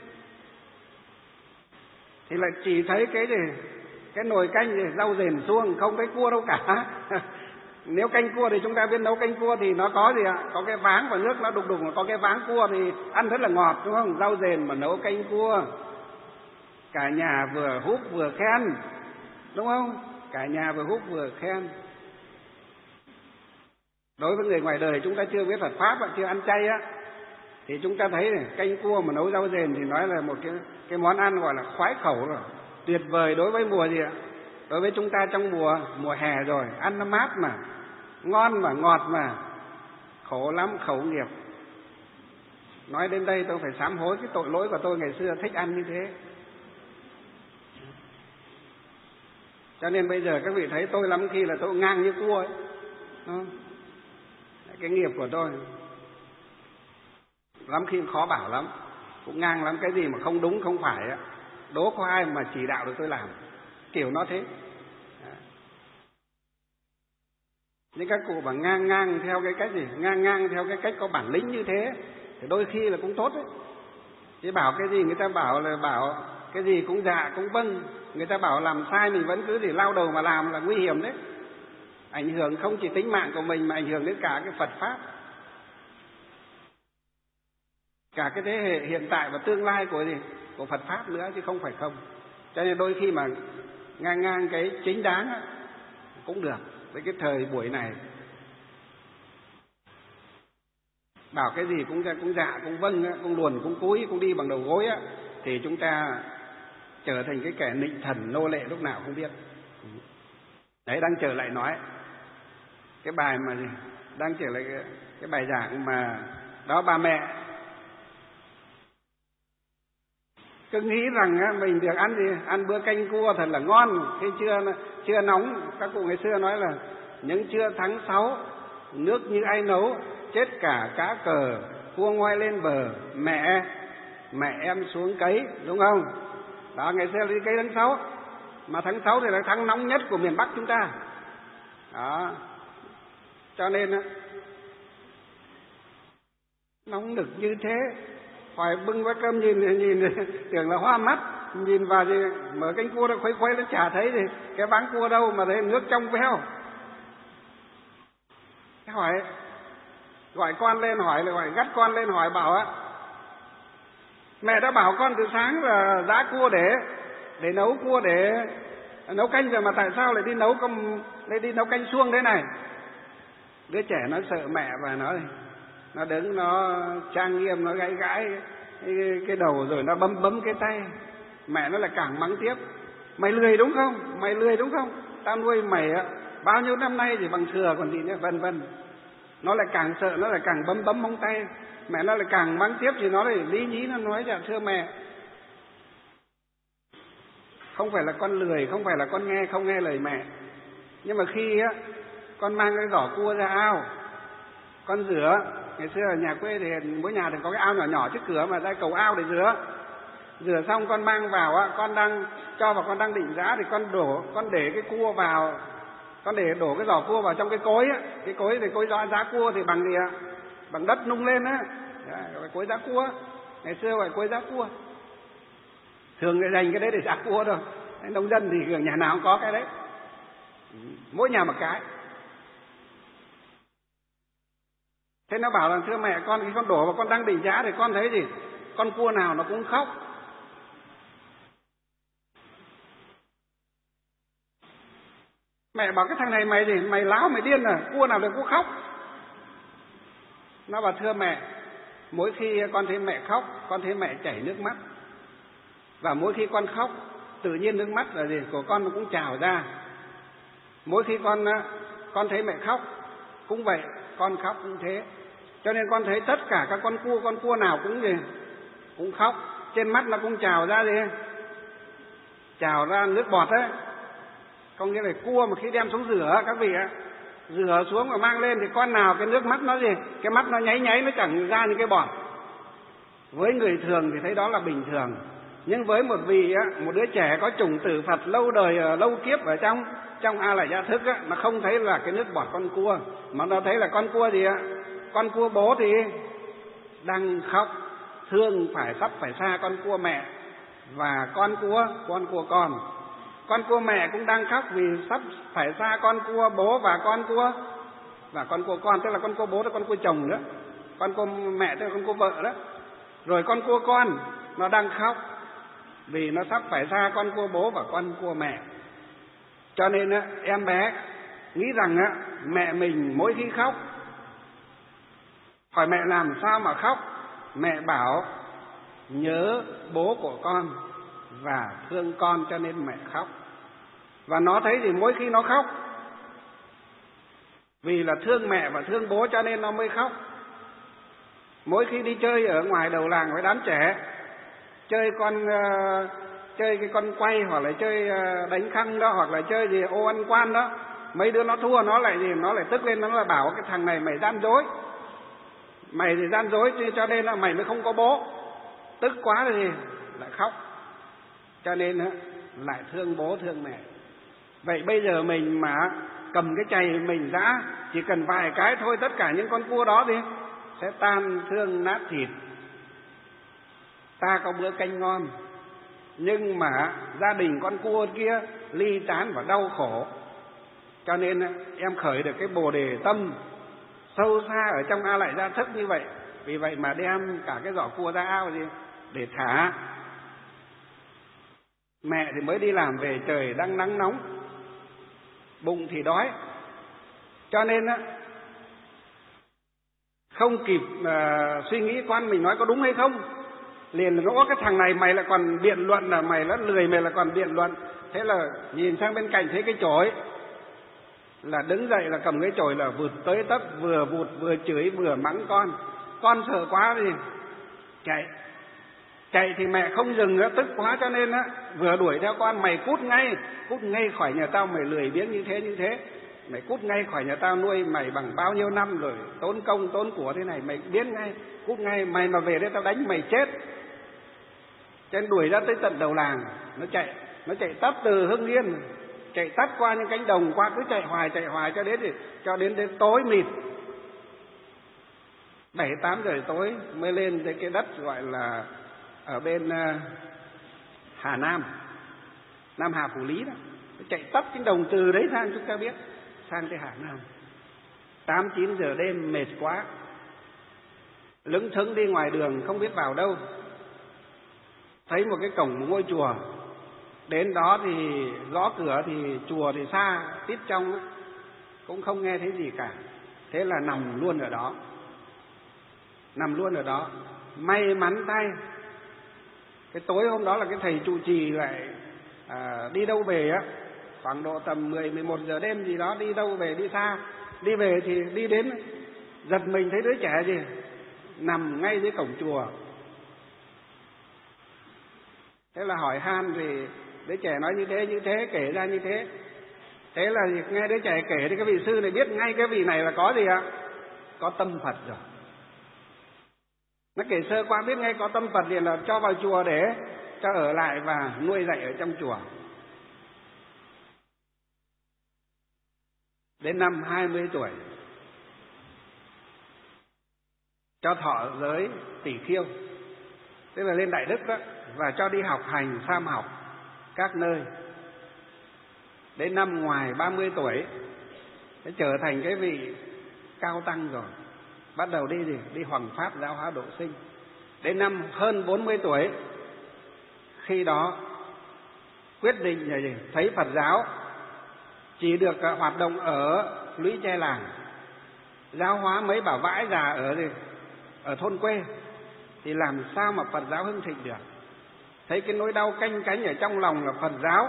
thì lại chỉ thấy cái nồi canh thì rau rền xuông, không thấy cua đâu cả. Nếu canh cua thì chúng ta biết nấu canh cua thì nó có gì ạ? Có cái váng và nước nó đục đục, có cái váng cua thì ăn rất là ngọt, đúng không? Rau rền mà nấu canh cua, cả nhà vừa húp vừa khen, đúng không? Cả nhà vừa húp vừa khen. Đối với người ngoài đời chúng ta chưa biết Phật pháp, chưa ăn chay thì chúng ta thấy này, canh cua mà nấu rau rền thì nói là một cái món ăn gọi là khoái khẩu rồi, tuyệt vời đối với mùa gì ạ? Đối với chúng ta trong mùa hè rồi, ăn nó mát mà, ngon mà, ngọt mà, khổ lắm khẩu nghiệp. Nói đến đây tôi phải sám hối cái tội lỗi của tôi ngày xưa thích ăn như thế. Cho nên bây giờ các vị thấy tôi lắm khi là tôi ngang như cua ấy. Cái nghiệp của tôi lắm khi khó bảo lắm, cũng ngang lắm. Cái gì mà không đúng không phải đố có ai mà chỉ đạo được tôi làm, kiểu nó thế. Nhưng các cụ bảo ngang theo cái cách gì, ngang theo cái cách có bản lĩnh như thế thì đôi khi là cũng tốt đấy. Chứ bảo cái gì người ta bảo cái gì cũng dạ cũng vâng, người ta bảo làm sai mình vẫn cứ để lao đầu mà làm là nguy hiểm đấy. ảnh hưởng không chỉ tính mạng của mình mà ảnh hưởng đến cả cái Phật Pháp, cả cái thế hệ hiện tại và tương lai của Phật Pháp nữa, chứ không phải không. Cho nên đôi khi mà ngang cái chính đáng á, cũng được. Với cái thời buổi này bảo cái gì cũng dạ, cũng vâng, cũng luồn, cũng cúi, cũng đi bằng đầu gối á, thì chúng ta trở thành cái kẻ nịnh thần nô lệ lúc nào không biết. Đấy, đang trở lại nói cái bài mà gì, đang trở lại cái bài giảng mà đó, bà mẹ cứ nghĩ rằng á, mình được ăn gì, ăn bữa canh cua thật là ngon. Khi chưa nóng, các cụ ngày xưa nói là những trưa tháng 6 nước như ai nấu, chết cả cá cờ, cua ngoai lên bờ, mẹ em xuống cấy, đúng không? Đó, ngày xưa đi cấy tháng 6, mà tháng 6 thì là tháng nóng nhất của miền Bắc chúng ta. Đó, cho nên á, nóng nực như thế, phải bưng bát cơm nhìn tưởng là hoa mắt, nhìn vào thì mở canh cua nó khuấy nó chả thấy thì cái báng cua đâu mà thấy nước trong veo. Gọi con lên hỏi, là gọi gắt con lên hỏi, bảo á, mẹ đã bảo con từ sáng là giã cua để nấu cua, để nấu canh rồi, mà tại sao lại đi nấu canh suông thế này? Đứa trẻ nó sợ mẹ và nó đứng, nó trang nghiêm, nó gãi cái đầu rồi nó bấm cái tay. Mẹ nó lại càng mắng tiếp, mày lười đúng không? Tao nuôi mày bao nhiêu năm nay thì bằng thừa còn gì nữa, vân vân. Nó lại càng sợ, nó lại càng bấm móng tay. Mẹ nó lại càng mắng tiếp, thì nó lại lý nhí, nó nói dạ thưa mẹ, không phải là con lười, không phải là con không nghe lời mẹ, nhưng mà khi á con mang cái giỏ cua ra ao, con rửa. Ngày xưa ở nhà quê thì mỗi nhà thì có cái ao nhỏ nhỏ trước cửa mà ra cầu ao để rửa xong con mang vào á, con đang cho vào, con đang định giã thì con để cái cua vào, con đổ cái giỏ cua vào trong cái cối á. Cái cối thì cối giã cua thì bằng gì ạ? Bằng đất nung lên á, gọi cối giã cua. Ngày xưa gọi cối giã cua, thường để dành cái đấy để giã cua thôi. Nông dân thì thường nhà nào cũng có cái đấy, mỗi nhà một cái. Thế nó bảo là thưa mẹ, con khi con đổ vào, con đang định giã thì con thấy gì, con cua nào nó cũng khóc. Mẹ bảo cái thằng này mày láo, mày điên à, cua nào được cũng khóc. Nó bảo thưa mẹ, mỗi khi con thấy mẹ khóc, con thấy mẹ chảy nước mắt. Và mỗi khi con khóc, tự nhiên nước mắt là gì của con nó cũng trào ra. Mỗi khi con thấy mẹ khóc cũng vậy, con khóc cũng thế. Cho nên con thấy tất cả các con cua nào cũng khóc. Trên mắt nó cũng trào ra nước bọt ấy. Có nghĩa là cua mà khi đem xuống rửa các vị ạ, rửa xuống và mang lên thì con nào cái nước mắt nó cái mắt nó nháy nó chẳng ra những cái bọt. Với người thường thì thấy đó là bình thường, nhưng với một đứa trẻ có chủng tử Phật lâu đời, lâu kiếp ở trong A Lại Gia Thức á, nó không thấy là cái nước bọt con cua, mà nó thấy là con cua con cua bố thì đang khóc, thương sắp phải xa con cua mẹ, và con cua mẹ cũng đang khóc vì sắp phải xa con cua bố và con cua con, tức là con cua bố là con cua chồng đó, con cua mẹ tức là con cua vợ đó. Rồi con cua con nó đang khóc vì nó sắp phải xa con cua bố và con cua mẹ. Cho nên á, em bé nghĩ rằng á, mẹ mình mỗi khi khóc, hỏi mẹ làm sao mà khóc, mẹ bảo nhớ bố của con và thương con cho nên mẹ khóc. Và nó thấy thì mỗi khi nó khóc vì là thương mẹ và thương bố cho nên nó mới khóc. Mỗi khi đi chơi ở ngoài đầu làng với đám trẻ, chơi cái con quay, hoặc là chơi đánh khăn đó, hoặc là chơi gì ô ăn quan đó, mấy đứa nó thua nó lại tức lên, nó lại bảo cái thằng này mày gian dối, mày thì gian dối cho nên là mày mới không có bố. Tức quá thì lại khóc, cho nên lại thương bố thương mẹ. Vậy bây giờ mình mà cầm cái chày mình giã, chỉ cần vài cái thôi, tất cả những con cua đó sẽ tan thương nát thịt. Ta có bữa canh ngon, nhưng mà gia đình con cua kia ly tán và đau khổ. Cho nên em khởi được cái Bồ Đề tâm sâu xa ở trong A Lại Gia Thức như vậy. Vì vậy mà đem cả cái giỏ cua ra ao gì để thả. Mẹ thì mới đi làm về, trời đang nắng nóng, bụng thì đói, cho nên không kịp suy nghĩ con mình nói có đúng hay không, liền ngỗ cái thằng này mày lại còn biện luận, là mày nó lười mày lại còn biện luận. Thế là nhìn sang bên cạnh thấy cái chổi, là đứng dậy là cầm cái chổi là vụt tới tấp, vừa vụt vừa chửi vừa mắng con sợ quá thì chạy thì mẹ không dừng nữa, tức quá cho nên vừa đuổi theo con, mày cút ngay khỏi nhà tao, mày lười biếng như thế, mày cút ngay khỏi nhà tao, nuôi mày bằng bao nhiêu năm rồi, tốn công tốn của thế này, mày biến ngay, cút ngay, mày mà về đây tao đánh mày chết. Cho nên đuổi ra tới tận đầu làng, nó chạy tấp từ Hưng Yên, chạy tắt qua những cánh đồng, qua cứ chạy hoài cho đến tối mịt, 7-8 giờ tối mới lên tới cái đất gọi là ở bên Hà Nam, Nam Hà Phủ Lý đó. Chạy tắt cánh đồng từ đấy sang, chúng ta biết, sang tới Hà Nam. 8-9 giờ đêm mệt quá, lững thững đi ngoài đường không biết vào đâu, thấy một cái cổng một ngôi chùa. Đến đó thì gõ cửa thì chùa thì xa tít trong, cũng không nghe thấy gì cả. Thế là nằm luôn ở đó. May mắn thay, cái tối hôm đó là cái thầy trụ trì lại đi đâu về khoảng độ tầm 10-11 giờ đêm gì đó, đi đâu về, đi xa. Đi về thì đi đến giật mình thấy đứa trẻ gì nằm ngay dưới cổng chùa. Thế là hỏi han thì đứa trẻ nói như thế, kể ra như thế. Thế là nghe đứa trẻ kể thì cái vị sư này biết ngay cái vị này là có gì ạ? Có tâm Phật rồi. Nó kể sơ qua biết ngay có tâm Phật liền là cho vào chùa để cho ở lại và nuôi dạy ở trong chùa. Đến năm 20 tuổi cho thọ giới tỷ khiêu, tức là lên Đại Đức đó, và cho đi học hành sam học các nơi. Đến năm ngoài 30 tuổi sẽ trở thành cái vị cao tăng rồi, bắt đầu đi hoằng pháp giáo hóa độ sinh. Đến năm hơn 40 tuổi, khi đó quyết định là gì? Thấy Phật giáo chỉ được hoạt động ở lũy tre làng, giáo hóa mấy bà vãi già ở thôn quê, thì làm sao mà Phật giáo hưng thịnh được? Thấy cái nỗi đau canh cánh ở trong lòng là Phật giáo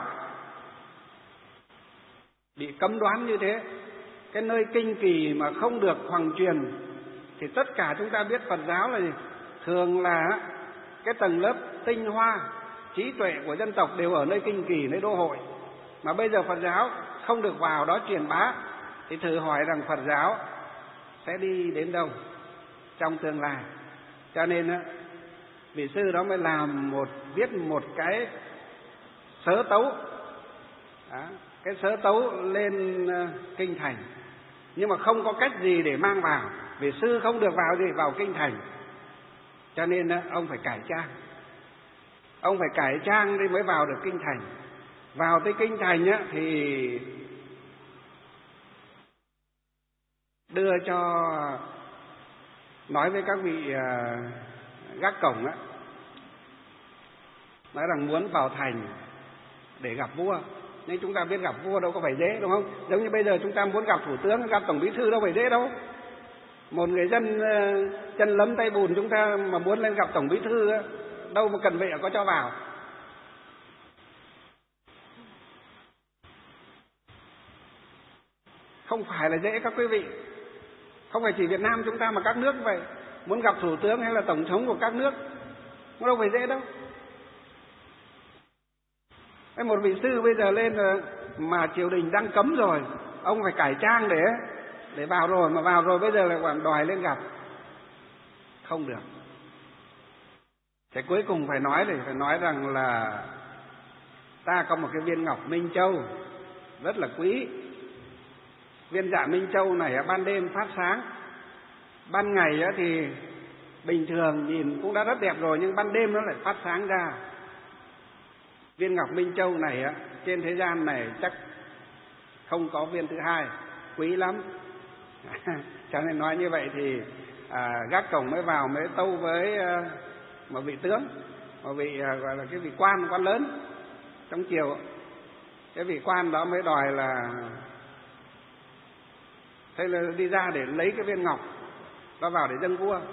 bị cấm đoán như thế, cái nơi kinh kỳ mà không được hoằng truyền. Thì tất cả chúng ta biết Phật giáo là gì? Thường là cái tầng lớp tinh hoa trí tuệ của dân tộc đều ở nơi kinh kỳ, nơi đô hội. Mà bây giờ Phật giáo không được vào đó truyền bá, thì thử hỏi rằng Phật giáo sẽ đi đến đâu trong tương lai. Cho nên vị sư đó mới viết một cái sớ tấu đó, cái sớ tấu lên kinh thành, nhưng mà không có cách gì để mang vào, vì sư không được vào kinh thành. Cho nên ông phải cải trang đi mới vào được kinh thành. Vào tới kinh thành thì đưa cho, nói với các vị gác cổng nói rằng muốn vào thành để gặp vua. Nhưng chúng ta biết gặp vua đâu có phải dễ, đúng không? Giống như bây giờ chúng ta muốn gặp thủ tướng, gặp tổng bí thư đâu phải dễ đâu. Một người dân chân lấm tay bùn, chúng ta mà muốn lên gặp tổng bí thư đâu mà cần vệ có cho vào. Không phải là dễ các quý vị. Không phải chỉ Việt Nam chúng ta mà các nước vậy. Muốn gặp thủ tướng hay là tổng thống của các nước cũng đâu phải dễ đâu. Một vị sư bây giờ lên mà triều đình đang cấm rồi, ông phải cải trang để vào rồi, mà vào rồi bây giờ lại còn đòi lên gặp. Không được. Thế cuối cùng phải nói rằng là ta có một cái viên ngọc Minh Châu rất là quý. Viên dạ Minh Châu này ban đêm phát sáng, ban ngày thì bình thường nhìn cũng đã rất đẹp rồi, nhưng ban đêm nó lại phát sáng ra. Viên ngọc Minh Châu này trên thế gian này chắc không có viên thứ hai, quý lắm. Cho nên nói như vậy thì gác cổng mới vào mới tâu với một vị tướng, một vị gọi là cái vị quan lớn trong triều. Cái vị quan đó mới đòi là thế là đi ra để lấy cái viên ngọc đó vào để dâng vua.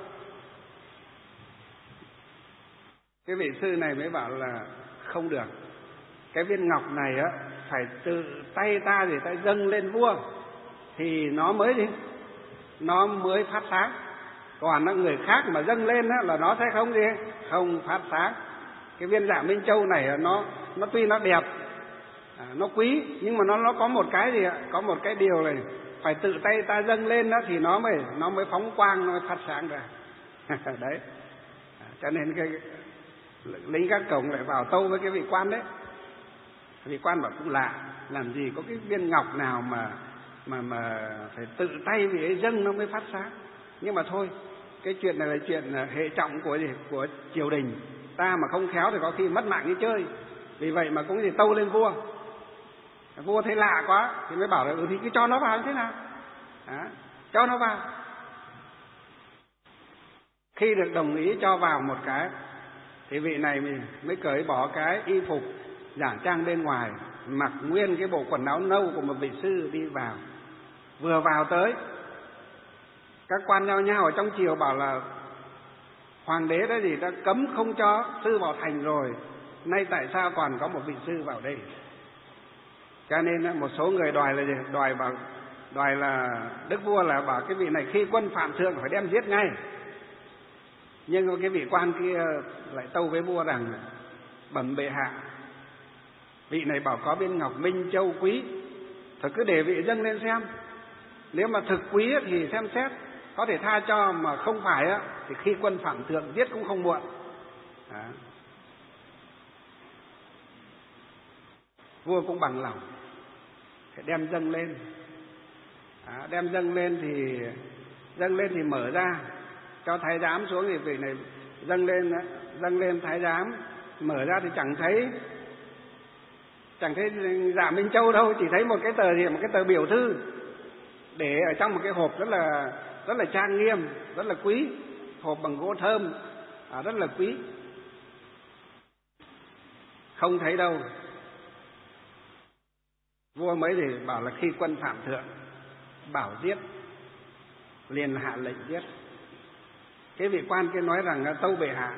Cái vị sư này mới bảo là không được, cái viên ngọc này á phải tự tay ta để ta dâng lên vua thì nó mới gì, nó mới phát sáng. Còn người khác mà dâng lên á là nó sẽ không phát sáng. Cái viên Dạ Minh Châu này nó tuy nó đẹp, nó quý, nhưng mà nó có một cái gì ạ? Có một cái điều này, phải tự tay ta dâng lên đó thì nó mới phóng quang, nó mới phát sáng ra. Đấy. Cho nên cái lính gác cổng lại vào tâu với cái vị quan đấy. Vị quan bảo cũng lạ, làm gì có cái viên ngọc nào mà phải tự tay vị ấy dâng nó mới phát sáng. Nhưng mà thôi, cái chuyện này là chuyện hệ trọng của triều đình, ta mà không khéo thì có khi mất mạng đi chơi. Vì vậy mà cũng tâu lên vua. Vua thấy lạ quá thì mới bảo là thì cứ cho nó vào như thế nào. Cho nó vào. Khi được đồng ý cho vào một cái thì vị này mới cởi bỏ cái y phục giả trang bên ngoài, mặc nguyên cái bộ quần áo nâu của một vị sư đi vào. Vừa vào tới, các quan nhao nhao ở trong triều bảo là hoàng đế đã đã cấm không cho sư vào thành rồi, nay tại sao còn có một vị sư vào đây? Cho nên một số người đòi là đức vua là bảo cái vị này khi quân phạm thượng phải đem giết ngay. Nhưng cái vị quan kia lại tâu với vua rằng bẩm bệ hạ, vị này bảo có viên ngọc Minh Châu quý, thôi cứ để vị dâng lên xem. Nếu mà thực quý thì xem xét có thể tha cho, mà không phải thì khi quân phạm thượng giết cũng không muộn. Vua cũng bằng lòng phải đem dâng lên. Đem dâng lên thì mở ra cho thái giám xuống, thì vị này dâng lên thái giám mở ra thì chẳng thấy Dạ Minh Châu đâu, chỉ thấy một cái tờ biểu thư để ở trong một cái hộp rất là trang nghiêm, rất là quý, hộp bằng gỗ thơm, rất là quý. Không thấy đâu. Vua mới thì bảo là khi quân phạm thượng bảo giết, liền hạ lệnh giết. Cái vị quan kia nói rằng tâu bệ hạ,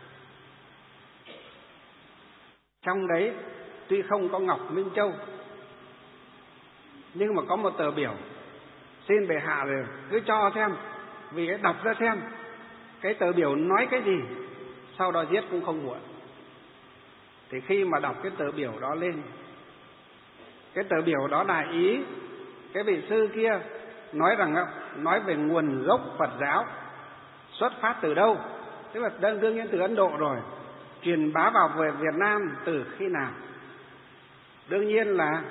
trong đấy tuy không có ngọc Minh Châu, nhưng mà có một tờ biểu, xin bệ hạ rồi cứ cho xem, vì cái đọc ra xem cái tờ biểu nói cái gì, sau đó giết cũng không muộn. Thì khi mà đọc cái tờ biểu đó lên, cái tờ biểu đó đại ý cái vị sư kia nói về nguồn gốc Phật giáo xuất phát từ đâu, tức là đương nhiên từ Ấn Độ rồi, truyền bá vào về Việt Nam từ khi nào. Đương nhiên là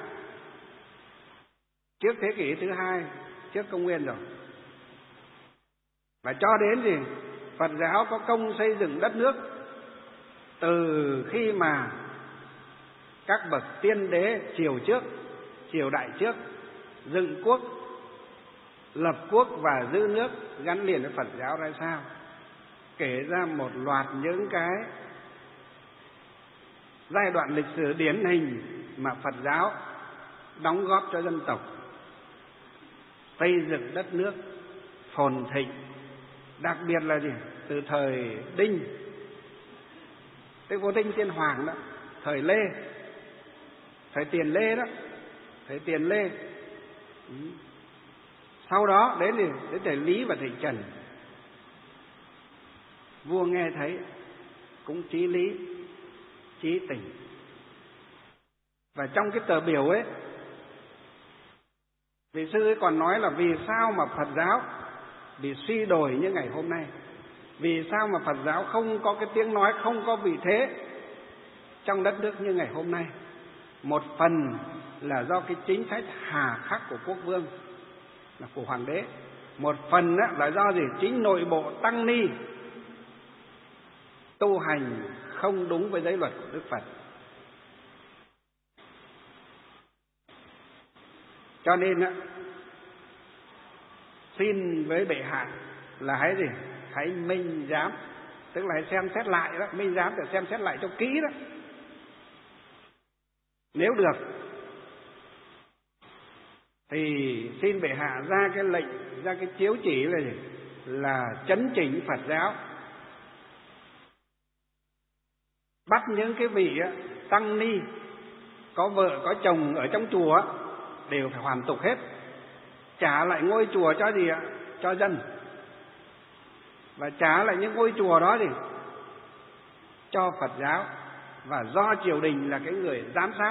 trước thế kỷ thứ 2 trước công nguyên rồi. Và cho đến gì Phật giáo có công xây dựng đất nước từ khi mà các bậc tiên đế triều đại trước dựng quốc, lập quốc và giữ nước gắn liền với Phật giáo ra sao, kể ra một loạt những cái giai đoạn lịch sử điển hình mà Phật giáo đóng góp cho dân tộc xây dựng đất nước phồn thịnh. Đặc biệt là từ thời Đinh, tức Vua Đinh Tiên Hoàng đó, thời Lê, thời Tiền Lê đó, thời Tiền Lê. Sau đó đến thời Lý và thời Trần, vua nghe thấy cũng chí lý, chí tình. Và trong cái tờ biểu ấy, vị sư ấy còn nói là vì sao mà Phật giáo bị suy đồi như ngày hôm nay, vì sao mà Phật giáo không có cái tiếng nói, không có vị thế trong đất nước như ngày hôm nay. Một phần là do cái chính sách hà khắc của quốc vương, là của hoàng đế. Một phần là do chính nội bộ tăng ni tu hành không đúng với giới luật của Đức Phật. Cho nên á, xin với bệ hạ là hãy gì? Hãy minh giám, tức là hãy xem xét lại đó, minh giám để xem xét lại cho kỹ đó. Nếu được thì xin bệ hạ ra cái lệnh, ra cái chiếu chỉ là gì? Là chấn chỉnh Phật giáo, bắt những cái vị tăng ni có vợ có chồng ở trong chùa đều phải hoàn tục hết, trả lại ngôi chùa cho gì ạ? Cho dân, và trả lại những ngôi chùa đó thì cho Phật giáo, và do triều đình là cái người giám sát.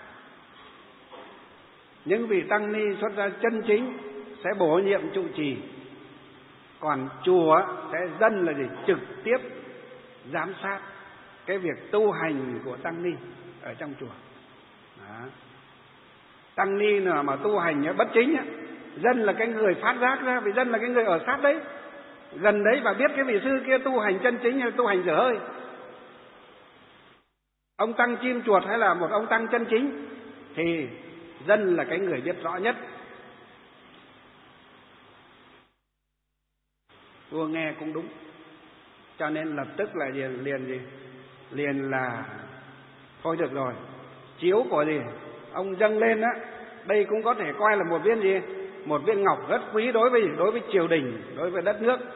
Những vị tăng ni xuất gia chân chính sẽ bổ nhiệm trụ trì, còn chùa sẽ dân là gì? Trực tiếp giám sát cái việc tu hành của tăng ni ở trong chùa. Đó. Tăng ni nào mà tu hành bất chính, dân là cái người phát giác ra, vì dân là cái người ở sát đấy, gần đấy và biết cái vị sư kia tu hành chân chính hay tu hành dở hơi. Ông tăng chim chuột hay là một ông tăng chân chính thì dân là cái người biết rõ nhất. Vua nghe cũng đúng, cho nên lập tức là liền là thôi được rồi, chiếu của gì ông dâng lên á, đây cũng có thể coi là một viên gì, một viên ngọc rất quý đối với triều đình, đối với đất nước.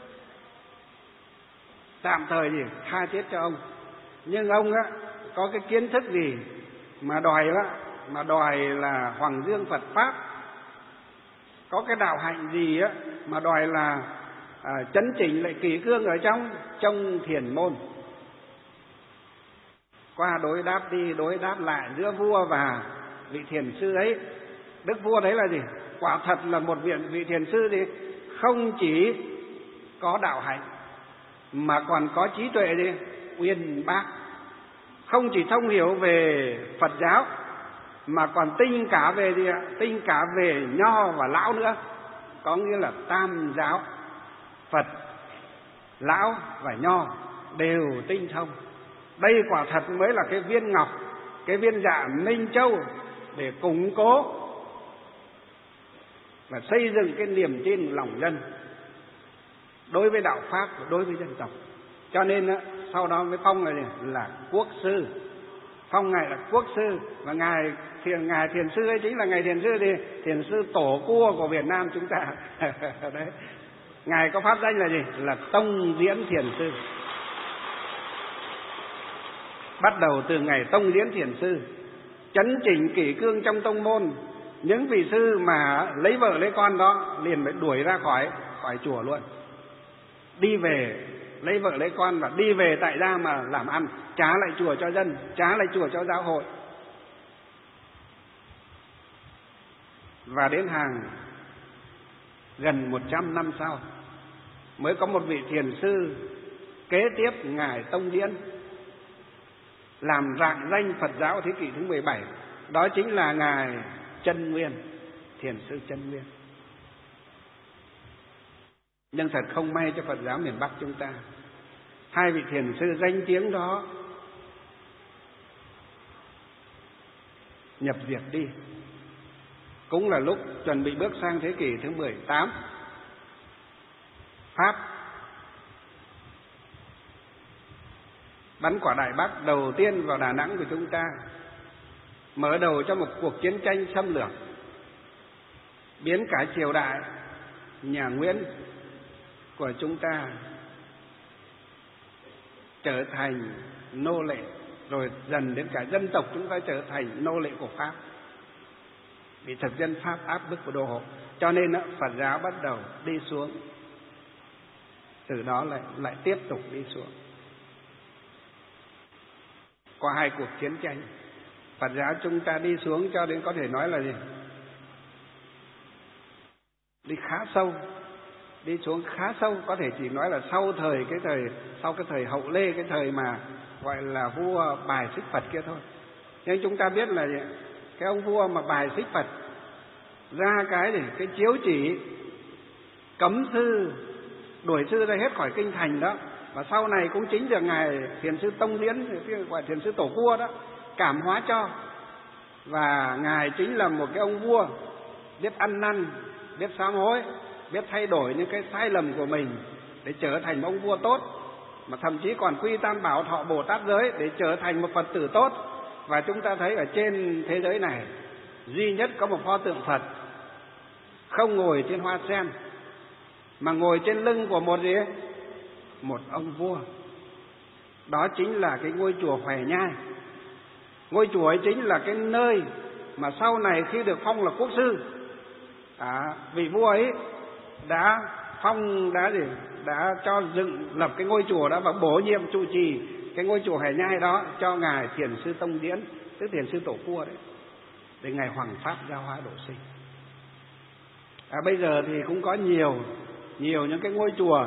Tạm thời gì tha chết cho ông, nhưng ông á có cái kiến thức gì mà đòi là hoàng dương Phật pháp, có cái đạo hạnh gì á mà đòi là chấn chỉnh lại kỷ cương ở trong thiền môn. Qua đối đáp đi đối đáp lại giữa vua và vị thiền sư ấy, đức vua đấy là gì? Quả thật là một vị thiền sư thì không chỉ có đạo hạnh mà còn có trí tuệ gì? Uyên bác, không chỉ thông hiểu về Phật giáo mà còn tinh cả về gì ạ? Tinh cả về nho và lão nữa, có nghĩa là tam giáo, Phật, lão và nho đều tinh thông. Đây quả thật mới là cái viên ngọc, cái viên dạ Minh Châu để củng cố và xây dựng cái niềm tin lòng dân đối với đạo pháp và đối với dân tộc. Cho nên sau đó mới phong là quốc sư, phong ngài là quốc sư, và ngài thiền sư ấy chính là ngài thiền sư thì thiền sư tổ cua của Việt Nam chúng ta. Đấy, ngài có pháp danh là gì? Là Tông Diễn Thiền Sư. Bắt đầu từ ngày Tông Diễn Thiền Sư chấn chỉnh kỷ cương trong tông môn, những vị sư mà lấy vợ lấy con đó liền phải đuổi ra khỏi chùa luôn, đi về lấy vợ lấy con và đi về tại gia mà làm ăn, trả lại chùa cho dân, trả lại chùa cho giáo hội. Và đến hàng gần 100 năm sau mới có một vị thiền sư kế tiếp ngài Tông Diễn làm rạng danh Phật giáo thế kỷ thứ 17, đó chính là ngài Chân Nguyên, thiền sư Chân Nguyên. Nhưng thật không may cho Phật giáo miền Bắc chúng ta, hai vị thiền sư danh tiếng đó nhập diệt đi, cũng là lúc chuẩn bị bước sang thế kỷ thứ 18. Pháp bắn quả Đại Bác đầu tiên vào Đà Nẵng của chúng ta, mở đầu cho một cuộc chiến tranh xâm lược, biến cả triều đại nhà Nguyễn của chúng ta trở thành nô lệ, rồi dần đến cả dân tộc chúng ta trở thành nô lệ của Pháp, bị thực dân Pháp áp bức và đô hộ. Cho nên Phật giáo bắt đầu đi xuống, từ đó lại tiếp tục đi xuống. Qua hai cuộc chiến tranh, Phật giáo chúng ta đi xuống cho đến có thể nói là gì? Đi khá sâu, đi xuống khá sâu, có thể chỉ nói là sau cái thời Hậu Lê, cái thời mà gọi là vua bài xích Phật kia thôi. Nhưng chúng ta biết là gì? Cái ông vua mà bài xích Phật ra cái chiếu chỉ cấm sư, đuổi sư ra hết khỏi kinh thành đó, và sau này cũng chính được ngài thiền sư Tông Diễn, gọi thiền sư Tổ Cua đó cảm hóa cho. Và ngài chính là một cái ông vua biết ăn năn, biết sám hối, biết thay đổi những cái sai lầm của mình để trở thành một ông vua tốt, mà thậm chí còn quy tam bảo thọ Bồ Tát giới để trở thành một Phật tử tốt. Và chúng ta thấy ở trên thế giới này duy nhất có một pho tượng Phật không ngồi trên hoa sen, mà ngồi trên lưng của một gì? Một ông vua. Đó chính là cái ngôi chùa Hoè Nhai. Ngôi chùa ấy chính là cái nơi mà sau này khi được phong là quốc sư, vị vua ấy đã cho dựng lập cái ngôi chùa đó và bổ nhiệm trụ trì cái ngôi chùa Hoè Nhai đó cho ngài Thiền sư Tông Diễn, tức Thiền sư Tổ Cua đấy, để ngài hoằng pháp giáo hóa độ sinh. Bây giờ thì cũng có nhiều những cái ngôi chùa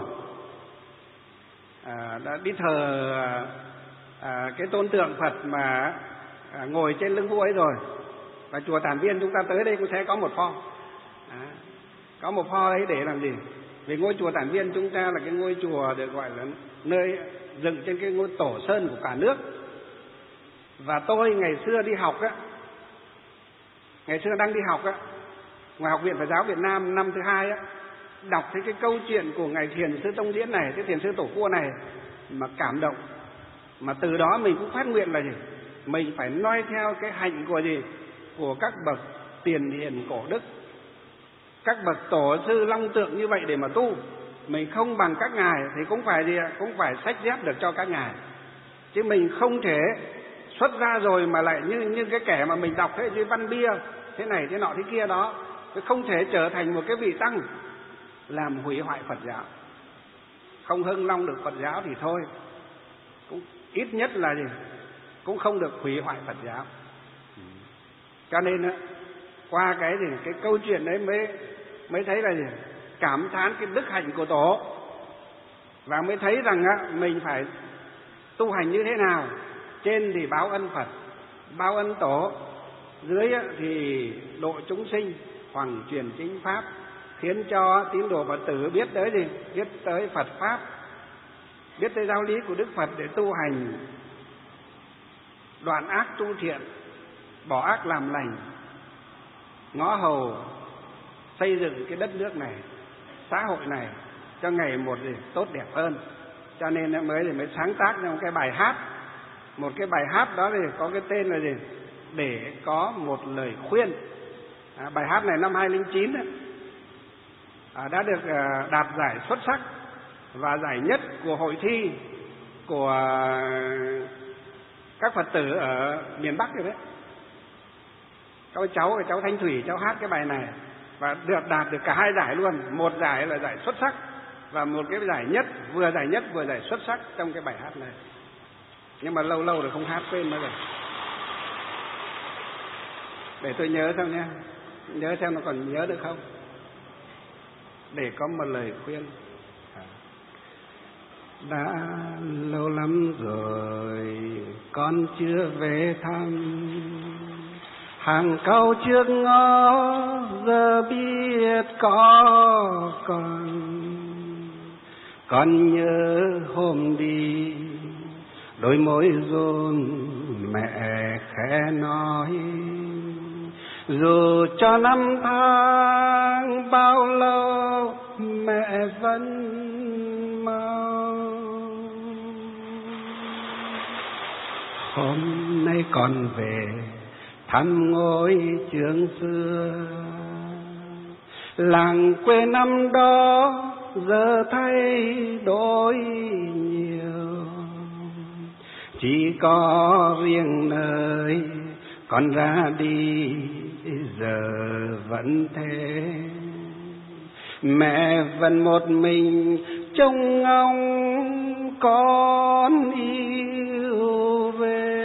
đã đi thờ cái tôn tượng Phật mà ngồi trên lưng vua ấy rồi. Và chùa Tản Viên chúng ta tới đây cũng sẽ có một pho. Có một pho ấy để làm gì? Vì ngôi chùa Tản Viên chúng ta là cái ngôi chùa được gọi là nơi dựng trên cái ngôi tổ sơn của cả nước. Và tôi ngày xưa đi học á, ngày xưa đang đi học á, ngoài Học viện Phật giáo Việt Nam năm thứ 2 á, đọc thấy cái câu chuyện của ngài Thiền sư Tông Diễn này, cái Thiền sư Tổ Cua này mà cảm động. Mà từ đó mình cũng phát nguyện là gì? Mình phải noi theo cái hạnh của gì? Của các bậc tiền hiền cổ đức, các bậc tổ sư long tượng như vậy để mà tu. Mình không bằng các ngài thì cũng phải gì? Cũng phải xách dép được cho các ngài. Chứ mình không thể xuất ra rồi mà lại như cái kẻ mà mình đọc thế văn bia thế này thế nọ thế kia đó, không thể trở thành một cái vị tăng làm hủy hoại Phật giáo. Không hưng long được Phật giáo thì thôi, cũng ít nhất là gì? Cũng không được hủy hoại Phật giáo. Cho nên qua cái câu chuyện đấy mới thấy là gì? Cảm thán cái đức hạnh của tổ, và mới thấy rằng mình phải tu hành như thế nào. Trên thì báo ân Phật, báo ân tổ, dưới thì độ chúng sinh, hoằng truyền chính pháp, khiến cho tín đồ Phật tử biết tới gì? Biết tới Phật pháp, biết tới giáo lý của Đức Phật để tu hành, đoạn ác tu thiện, bỏ ác làm lành, ngõ hầu xây dựng cái đất nước này, xã hội này cho ngày một gì tốt đẹp hơn. Cho nên mới sáng tác ra một cái bài hát. Một cái bài hát đó thì có cái tên là gì? Để có một lời khuyên. Bài hát này năm 2009 đã được đạt giải xuất sắc và giải nhất của hội thi của các Phật tử ở miền Bắc rồi đấy. Các cháu Thanh Thủy, cháu hát cái bài này và đạt được cả 2 giải luôn. Một giải là giải xuất sắc và một cái giải nhất vừa giải xuất sắc trong cái bài hát này. Nhưng mà lâu rồi không hát, quên mất rồi. Để tôi nhớ xem nha, nhớ xem nó còn nhớ được không. Để có một lời khuyên. Đã lâu lắm rồi con chưa về thăm, hàng câu trước ngõ giờ biết có con nhớ hôm đi đôi môi run mẹ khẽ nói, dù cho năm tháng bao lâu mẹ vẫn mong. Hôm nay con về thăm ngôi trường xưa, làng quê năm đó giờ thay đổi nhiều, chỉ có riêng nơi con ra đi giờ vẫn thế. Mẹ vẫn một mình trông ngóng con yêu về.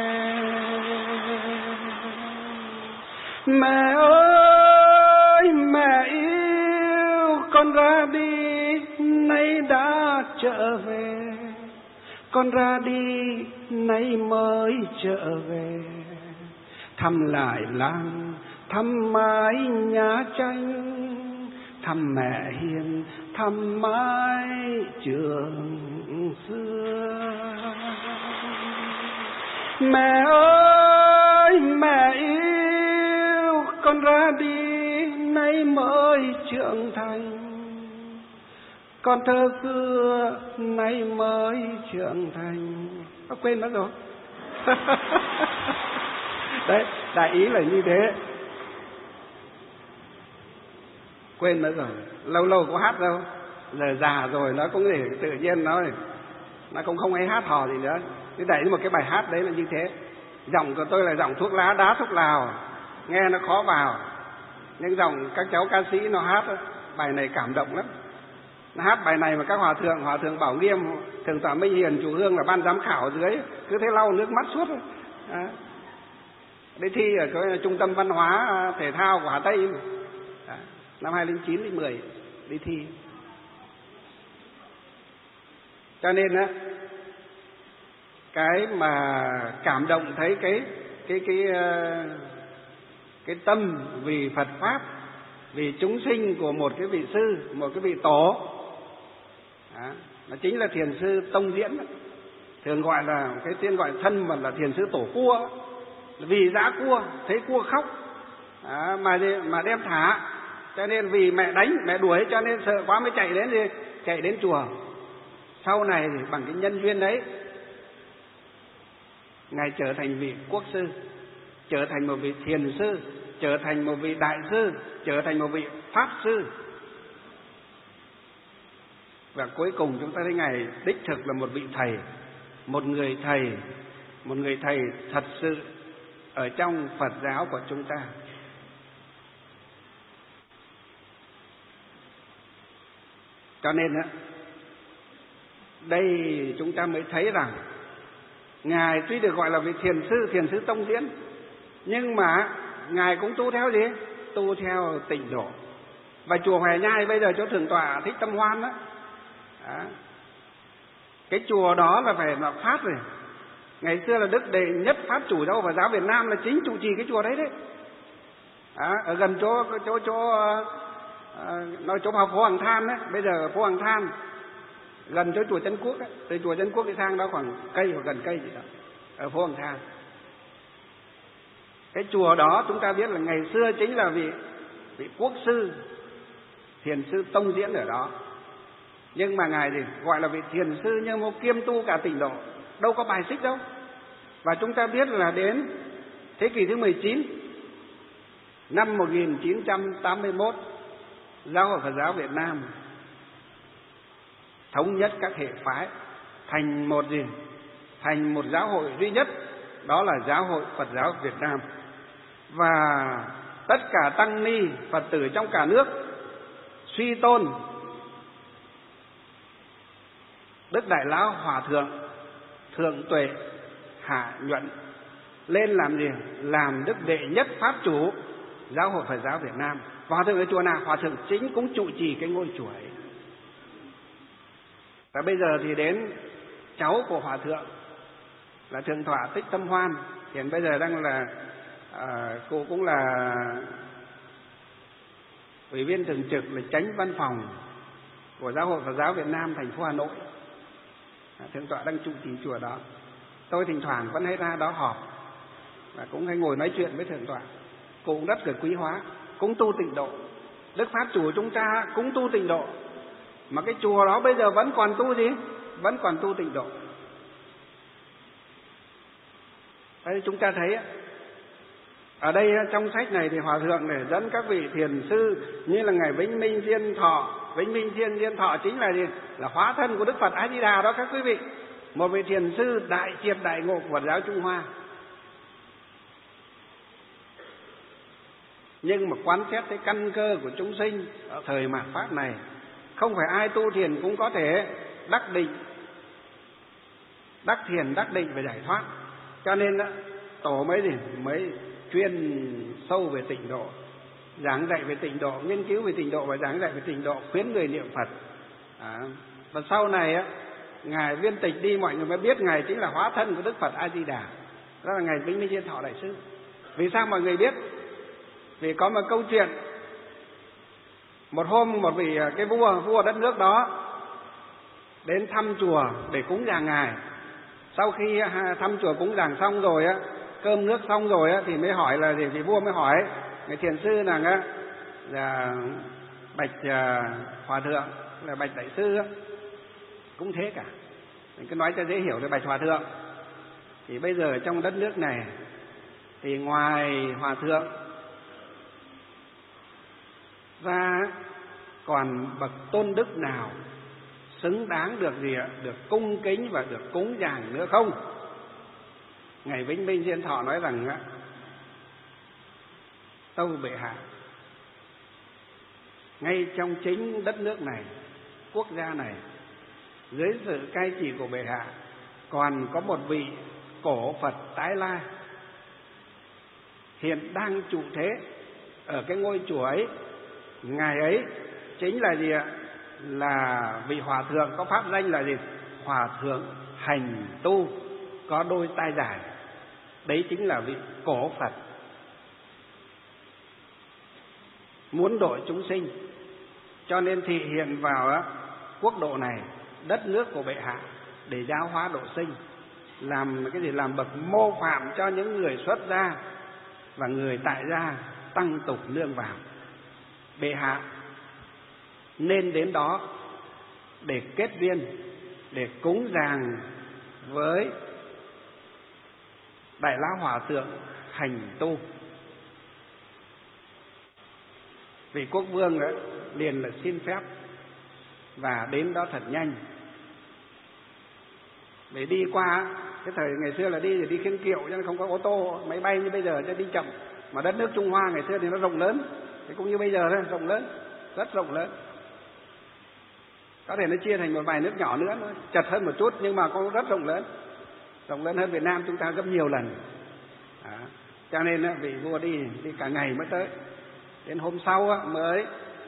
Mẹ ơi mẹ yêu, con ra đi nay đã trở về, con ra đi nay mới trở về. Thăm lại làng, thăm mái nhà tranh, thăm mẹ hiền, thăm mái trường xưa. Mẹ ơi mẹ yêu, con ra đi nay mới trưởng thành, con thơ xưa nay mới trưởng thành. Có quên mất rồi. Đấy, đại ý là như thế. Quên mất rồi, lâu lâu có hát đâu. Giờ già rồi nó cũng để tự nhiên nó cũng không hay hát hò gì nữa. Thế đẩy một cái bài hát đấy là như thế. Giọng của tôi là giọng thuốc lá đá thuốc lào, nghe nó khó vào. Nhưng giọng các cháu ca sĩ nó hát bài này cảm động lắm. Nó hát bài này mà các hòa thượng Bảo Nghiêm, thượng tọa Minh Hiền, chủ Hương là ban giám khảo ở dưới, cứ thế lau nước mắt suốt. Đi thi ở cái trung tâm văn hóa thể thao của Hà Tây năm 2009 đến 10 đi thi. Cho nên á, cái mà cảm động thấy cái tâm vì Phật pháp, vì chúng sinh của một cái vị sư, một cái vị tổ, nó chính là thiền sư Tông Diễn. Thường gọi là cái tên gọi thân mà là thiền sư tổ cua. Vì dã cua, thấy cua khóc mà đem thả, cho nên vì mẹ đánh mẹ đuổi cho nên sợ quá mới chạy đến chùa. Sau này thì bằng cái nhân duyên đấy, ngài trở thành vị quốc sư, trở thành một vị thiền sư, trở thành một vị đại sư, trở thành một vị pháp sư. Và cuối cùng chúng ta thấy ngài đích thực là một vị thầy, một người thầy thật sự ở trong Phật giáo của chúng ta. Cho nên á, đây chúng ta mới thấy rằng ngài tuy được gọi là vị thiền sư Tông Diễn, nhưng mà ngài cũng tu theo gì? Tu theo tịnh độ. Và chùa Hoè Nhai bây giờ chỗ thượng tọa Thích Tâm Hoan đó, cái chùa đó là phải là pháp rồi. Ngày xưa là Đức Đệ Nhất Pháp Chủ Giáo Phật giáo Việt Nam là chính trụ trì cái chùa đấy đấy. Ở gần chỗ nói chỗ phố Hàng Than đấy, bây giờ phố Hàng Than gần chỗ chùa Trấn Quốc ấy. Từ chùa Trấn Quốc đi sang đó khoảng cây hoặc gần cây gì đó, ở phố Hàng Than. Cái chùa đó chúng ta biết là ngày xưa chính là vị quốc sư, thiền sư Tông Diễn ở đó. Nhưng mà ngài thì gọi là vị thiền sư nhưng mà kiêm tu cả tịnh độ, đâu có bài xích đâu. Và chúng ta biết là đến thế kỷ thứ 19, năm 1981, Giáo hội Phật giáo Việt Nam thống nhất các hệ phái thành một giáo hội duy nhất, đó là Giáo hội Phật giáo Việt Nam. Và tất cả tăng ni Phật tử trong cả nước suy tôn Đức Đại Lão Hòa Thượng Thượng Tuệ Hạ Nhuận lên làm gì? Làm Đức Đệ Nhất Pháp Chủ Giáo hội Phật giáo Việt Nam. Hòa thượng ở chùa nào? Hòa thượng chính cũng trụ trì cái ngôi chùa ấy. Và bây giờ thì đến cháu của Hòa thượng là Thượng tọa Thích Tâm Hoan, hiện bây giờ đang là cô cũng là ủy viên thường trực, là chánh văn phòng của Giáo hội Phật giáo Việt Nam thành phố Hà Nội. Thượng tọa đang trụ trì chùa đó. Tôi thỉnh thoảng vẫn hay ra đó họp và cũng hay ngồi nói chuyện với thượng tọa. Cô cũng rất là quý hóa, cũng tu tịnh độ. Đức Pháp Chủ chúng ta cũng tu tịnh độ, mà cái chùa đó bây giờ vẫn còn tu gì? Vẫn còn tu tịnh độ. Đây chúng ta thấy ở đây trong sách này thì Hòa thượng để dẫn các vị thiền sư như là ngài Vĩnh Minh Diên Thọ. Vĩnh Minh Diên Thọ chính là gì? Là hóa thân của Đức Phật A Di Đà đó các quý vị. Một vị thiền sư đại triệt đại ngộ của Phật giáo Trung Hoa. Nhưng mà quán xét cái căn cơ của chúng sinh ở thời mạt Pháp này, không phải ai tu thiền cũng có thể đắc thiền đắc định và giải thoát. Cho nên tổ mới chuyên sâu về tịnh độ, giảng dạy về tịnh độ, nghiên cứu về tịnh độ và giảng dạy về tịnh độ, khuyến người niệm Phật. Và sau này ngài viên tịch đi, mọi người mới biết ngài chính là hóa thân của Đức Phật A Di Đà, đó là ngài Vĩnh Minh Diên Thọ đại sư. Vì sao mọi người biết? Vì có một câu chuyện, một hôm một vị cái vua đất nước đó đến thăm chùa để cúng dường ngài. Sau khi thăm chùa cúng dường xong rồi cơm nước xong rồi thì mới hỏi là vị vua mới hỏi người thiền sư là bạch hòa thượng, là bạch đại sư cũng thế cả. Mình cứ nói cho dễ hiểu là bạch hòa thượng. Thì bây giờ trong đất nước này thì ngoài hòa thượng ra còn bậc tôn đức nào xứng đáng được gì ạ? Được cung kính và được cúng dường nữa không? Ngài Vĩnh Minh Diên Thọ nói rằng tâu bệ hạ, ngay trong chính đất nước này, quốc gia này, dưới sự cai trị của bệ hạ còn có một vị cổ Phật tái lai hiện đang trụ thế ở cái ngôi chùa ấy. Ngài ấy chính là gì ạ? Là vị hòa thượng có pháp danh là gì? Hòa thượng hành tu, có đôi tai dài. Đấy chính là vị cổ Phật muốn độ chúng sinh, cho nên thị hiện vào quốc độ này, đất nước của bệ hạ, để giáo hóa độ sinh, làm cái gì? Làm bậc mô phạm cho những người xuất gia và người tại gia tăng tục nương vào. Bệ hạ nên đến đó để kết duyên, để cúng dường với Đại Lão Hòa Thượng hành tu. Vị quốc vương ấy, liền là xin phép và đến đó thật nhanh. Để đi qua, cái thời ngày xưa là đi thì đi khiêng kiệu, chứ không có ô tô máy bay như bây giờ, cho đi chậm. Mà đất nước Trung Hoa ngày xưa thì nó rộng lớn, thì cũng như bây giờ thôi, rộng lớn, rất rộng lớn. Có thể nó chia thành một vài nước nhỏ nữa, nó chật hơn một chút, nhưng mà cũng rất rộng lớn hơn Việt Nam chúng ta gấp nhiều lần. Đó. Cho nên vị vua đi cả ngày mới tới. Đến hôm sau mới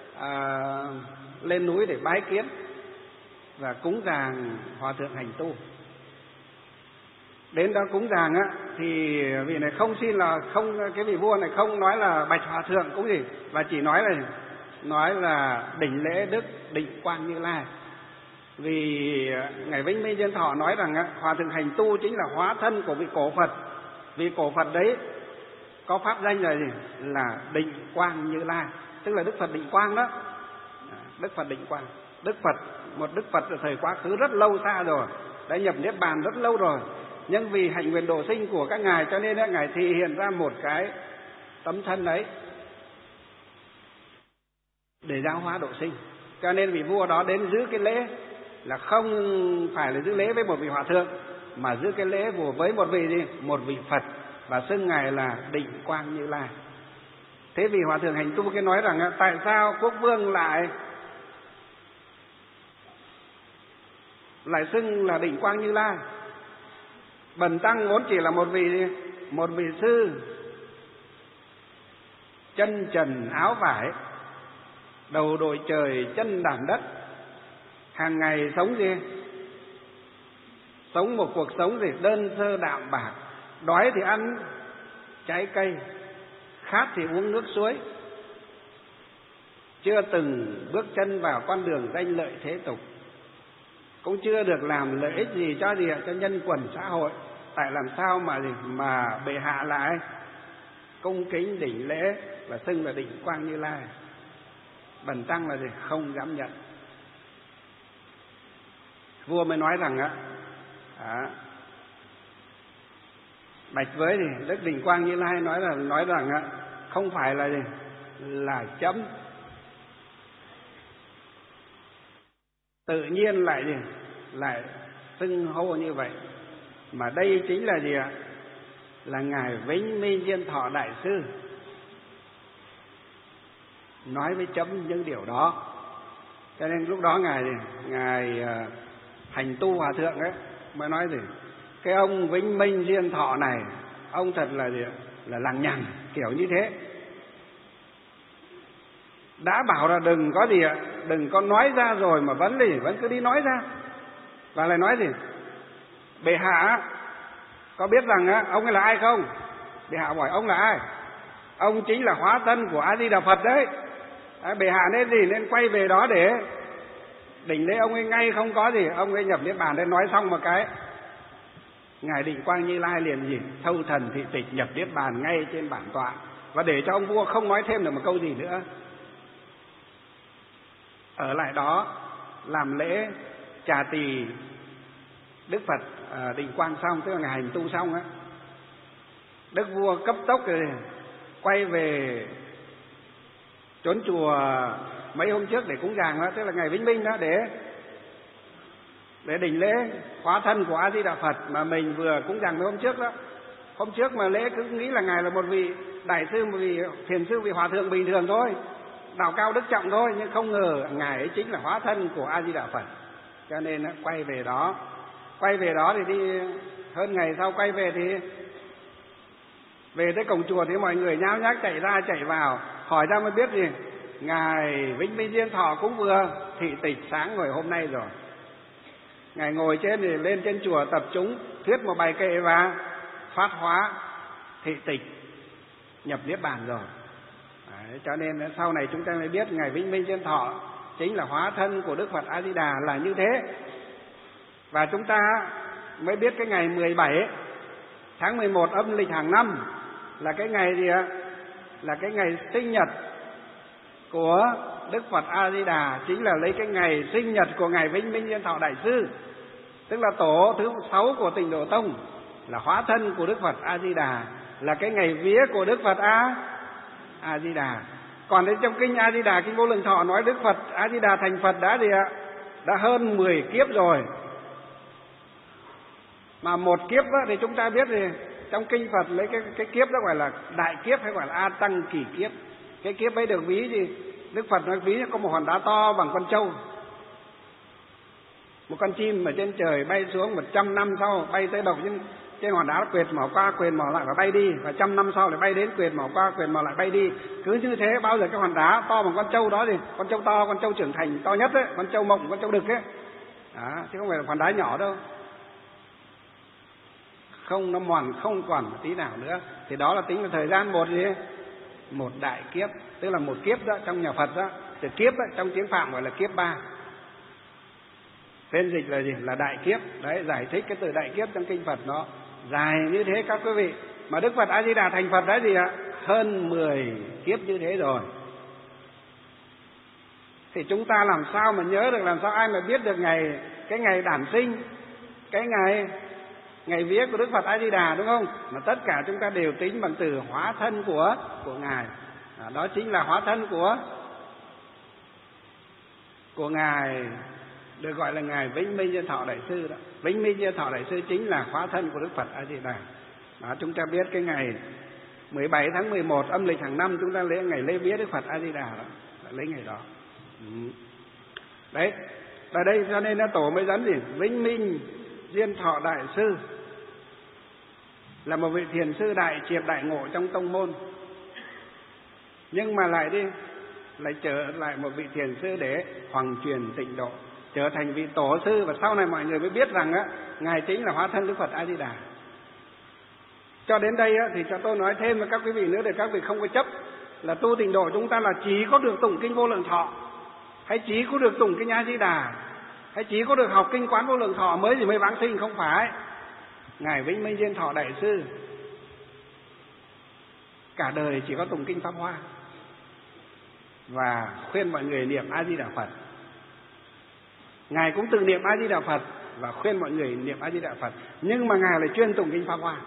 lên núi để bái kiến và cúng dường hòa thượng hành tu. Đến đó cúng dường thì vị này không xin là không, cái vị vua này không nói là bạch hòa thượng cúng gì, và chỉ nói là đỉnh lễ đức Định Quang Như Lai. Vì ngài Vĩnh Minh Diên Thọ nói rằng hòa thượng hành tu chính là hóa thân của vị cổ Phật. Vị cổ Phật đấy có pháp danh là gì? Là Định Quang Như Lai, tức là Đức Phật Định Quang đó. Đức Phật Định Quang, một Đức Phật ở thời quá khứ rất lâu xa rồi, đã nhập niết bàn rất lâu rồi, nhưng vì hạnh nguyện độ sinh của các ngài cho nên ngài thị hiện ra một cái tấm thân ấy để giáo hóa độ sinh. Cho nên vị vua đó đến giữ cái lễ là không phải là giữ lễ với một vị hòa thượng, mà giữ cái lễ với một vị gì? Một vị Phật, và xưng ngài là Định Quang Như Lai. Thế vị hòa thượng hành tu cái nói rằng tại sao quốc vương lại xưng là Định Quang Như Lai? Bần tăng vốn chỉ là một vị sư chân trần áo vải, đầu đội trời chân đạp đất, hàng ngày sống gì? Sống một cuộc sống gì? Đơn sơ đạm bạc, đói thì ăn trái cây, khát thì uống nước suối, chưa từng bước chân vào con đường danh lợi thế tục, cũng chưa được làm lợi ích gì cho nhân quần xã hội. Tại làm sao mà bệ hạ lại cung kính đỉnh lễ và xưng là Định Quang Như Lai? Bần tăng là gì? Không dám nhận. Vua mới nói rằng bạch với thì Đức Định Quang Như Lai nói rằng không phải là gì? Là chấm. Tự nhiên lại xưng hô như vậy, mà đây chính là gì ạ? Là ngài Vĩnh Minh Diên Thọ đại sư nói với chấm những điều đó. Cho nên lúc đó ngài hành tu hòa thượng ấy mới nói gì? Cái ông Vĩnh Minh Diên Thọ này, ông thật là gì? Là lằng nhằng kiểu như thế. Đã bảo là đừng có gì ạ, đừng có nói ra rồi mà vẫn cứ đi nói ra. Và lại nói gì? Bệ hạ có biết rằng ông ấy là ai không? Bệ hạ hỏi ông là ai? Ông chính là hóa thân của A Di Đà Phật đấy. Bệ hạ nên quay về đó để đỉnh lễ ông ấy ngay, không có gì. Ông ấy nhập niết bàn để nói xong một cái, ngài Định Quang Như Lai liền gì? Thâu thần thị tịch nhập niết bàn ngay trên bản tọa, và để cho ông vua không nói thêm được một câu gì nữa. ở lại đó làm lễ trà tỳ Đức Phật Định Quang xong, tức là ngày hành tu xong á, đức vua cấp tốc rồi quay về trốn chùa mấy hôm trước để cúng dường đó, tức là ngày Vĩnh Minh đó, để đỉnh lễ hóa thân của A Di Đà Phật mà mình vừa cúng dường mấy hôm trước đó. Hôm trước mà lễ cứ nghĩ là ngài là một vị đại sư, một vị thiền sư, vị hòa thượng bình thường thôi, đạo cao đức trọng thôi, nhưng không ngờ ngài ấy chính là hóa thân của A Di Đà Phật. Cho nên quay về đó thì đi hơn ngày sau quay về thì về tới cổng chùa thì mọi người nháo nhác chạy ra chạy vào, hỏi ra mới biết gì ngài Vĩnh Minh Diên Thọ cũng vừa thị tịch sáng ngày hôm nay rồi. Ngài ngồi trên thì lên trên chùa tập chúng thuyết một bài kệ và phát hóa thị tịch nhập niết bàn rồi. Đấy, cho nên sau này chúng ta mới biết ngài Vĩnh Minh Diên Thọ chính là hóa thân của Đức Phật A Di Đà là như thế. Và chúng ta mới biết cái ngày 17 tháng 11 âm lịch hàng năm là cái ngày gì ạ? Là cái ngày sinh nhật của Đức Phật A Di Đà, chính là lấy cái ngày sinh nhật của ngài Vĩnh Minh Diên Thọ đại sư, tức là tổ thứ 6 của Tịnh Độ Tông, là hóa thân của Đức Phật A Di Đà, là cái ngày vía của Đức Phật A Di Đà. Còn đến trong kinh A Di Đà, kinh Vô Lượng Thọ nói Đức Phật A Di Đà thành Phật đã gì ạ? Đã hơn 10 kiếp rồi. Mà một kiếp đó, thì chúng ta biết thì trong kinh Phật lấy cái kiếp đó gọi là đại kiếp hay gọi là A Tăng Kỳ kiếp. Cái kiếp ấy được ví gì? Đức Phật nói ví có một hòn đá to bằng con trâu, một con chim ở trên trời bay xuống 100 năm sau bay tới đầu trên hòn đá, quệt mỏ qua quệt mỏ lại và bay đi, và 100 năm sau lại bay đến quệt mỏ qua quệt mỏ lại bay đi. Cứ như thế bao giờ cái hòn đá to bằng con trâu đó thì con trâu to, con trâu trưởng thành to nhất ấy, con trâu mộng, con trâu đực ấy đó, chứ không phải là hòn đá nhỏ đâu. Không, nó mòn không còn một tí nào nữa. Thì đó là tính là thời gian một đại kiếp, tức là một kiếp đó trong nhà Phật đó, từ kiếp đó, trong tiếng Phạm gọi là kiếp 3. Tên dịch là gì? Là đại kiếp. Đấy, giải thích cái từ đại kiếp trong kinh Phật nó dài như thế các quý vị. Mà Đức Phật A Di Đà thành Phật đấy gì ạ? Hơn 10 kiếp như thế rồi. Thì chúng ta làm sao mà nhớ được, làm sao ai mà biết được cái ngày đản sinh, cái ngày vía của Đức Phật A Di Đà, đúng không? Mà tất cả chúng ta đều tính bằng từ hóa thân của ngài. Đó chính là hóa thân của ngài, được gọi là ngài Vĩnh Minh Diên Thọ đại sư đó. Vĩnh Minh Diên Thọ đại sư chính là hóa thân của Đức Phật A Di Đà. Đó, chúng ta biết cái ngày 17 tháng 11 âm lịch hàng năm chúng ta lấy ngày lễ vía Đức Phật A Di Đà đó, lấy ngày đó. Đấy, ở đây cho nên tổ mới dẫn gì? Vĩnh Minh Diên Thọ đại sư là một vị thiền sư đại triệt đại ngộ trong tông môn, nhưng mà lại trở lại một vị thiền sư để hoằng truyền tịnh độ, trở thành vị tổ sư. Và sau này mọi người mới biết rằng ngài chính là hóa thân Đức Phật A Di Đà. Cho đến đây thì cho tôi nói thêm với các quý vị nữa, để các vị không có chấp là tu tịnh độ chúng ta là chỉ có được tụng kinh Vô Lượng Thọ, hay chỉ có được tụng kinh A Di Đà, hay chỉ có được học kinh Quán Vô Lượng Thọ mới vãng sinh. Không phải. ngài Vĩnh Minh Diên Thọ đại sư cả đời chỉ có tụng kinh Pháp Hoa và khuyên mọi người niệm A Di Đà Phật. Ngài cũng tự niệm A Di Đà Phật và khuyên mọi người niệm A Di Đà Phật, nhưng mà ngài lại chuyên tụng kinh Pháp Hoa,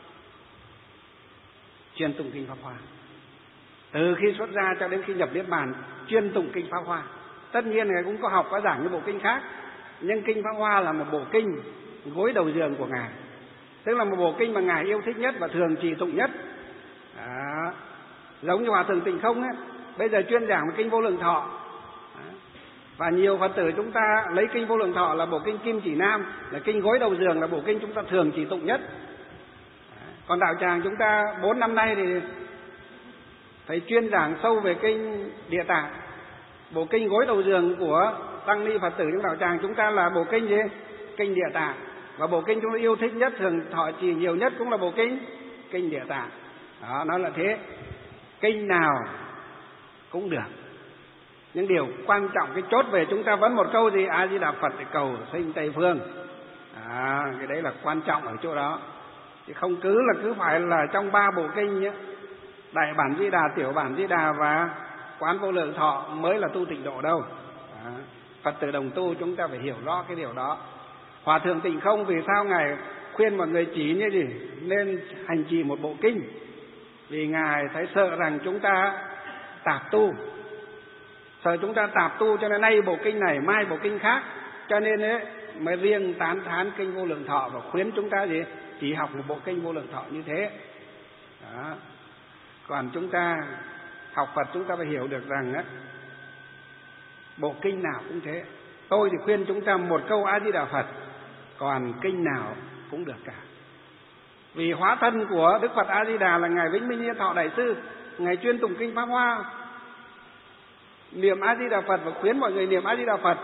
chuyên tụng kinh Pháp Hoa. Từ khi xuất gia cho đến khi nhập niết bàn, chuyên tụng kinh Pháp Hoa. Tất nhiên ngài cũng có học có giảng những bộ kinh khác, nhưng kinh Pháp Hoa là một bộ kinh gối đầu giường của ngài, tức là một bộ kinh mà ngài yêu thích nhất và thường trì tụng nhất. Đó. Giống như Hòa Thượng Tịnh Không ấy, bây giờ chuyên giảng về kinh Vô Lượng Thọ. Đó. Và nhiều Phật tử chúng ta lấy kinh Vô Lượng Thọ là bộ kinh Kim Chỉ Nam, là kinh gối đầu giường, là bộ kinh chúng ta thường trì tụng nhất. Đó. Còn đạo tràng chúng ta 4 năm nay thì phải chuyên giảng sâu về kinh Địa Tạng, bộ kinh gối đầu giường của tăng ni Phật tử trong đạo tràng chúng ta là bộ kinh gì? Kinh Địa Tạng. Và bộ kinh chúng ta yêu thích nhất, thường thọ trì nhiều nhất cũng là bộ kinh Địa Tạng. Đó, nó là thế. Kinh nào cũng được, nhưng điều quan trọng cái chốt về chúng ta vẫn một câu gì? A Di Đà Phật để cầu sinh Tây Phương. Cái đấy là quan trọng ở chỗ đó, chứ không cứ phải là trong 3 bộ kinh nhé, Đại bản Di Đà, Tiểu bản Di Đà và Quán Vô Lượng Thọ mới là tu tịnh độ đâu. Phật tử đồng tu chúng ta phải hiểu rõ cái điều đó. Hòa thượng Tịnh Không vì sao ngài khuyên mọi người chỉ như gì? Nên hành trì một bộ kinh. Vì ngài thấy sợ rằng chúng ta tạp tu, sợ chúng ta tạp tu, cho nên nay bộ kinh này mai bộ kinh khác, cho nên ấy mới riêng tán thán kinh Vô Lượng Thọ và khuyến chúng ta gì? Chỉ học một bộ kinh Vô Lượng Thọ như thế. Đó. Còn chúng ta học Phật chúng ta phải hiểu được rằng á, bộ kinh nào cũng thế. Tôi thì khuyên chúng ta một câu A Di Đà Phật, còn kinh nào cũng được cả. Vì hóa thân của Đức Phật A Di Đà là ngài Vĩnh Minh Yên Thọ Đại Sư, ngài chuyên tụng kinh Pháp Hoa, niệm A Di Đà Phật và khuyến mọi người niệm A Di Đà Phật.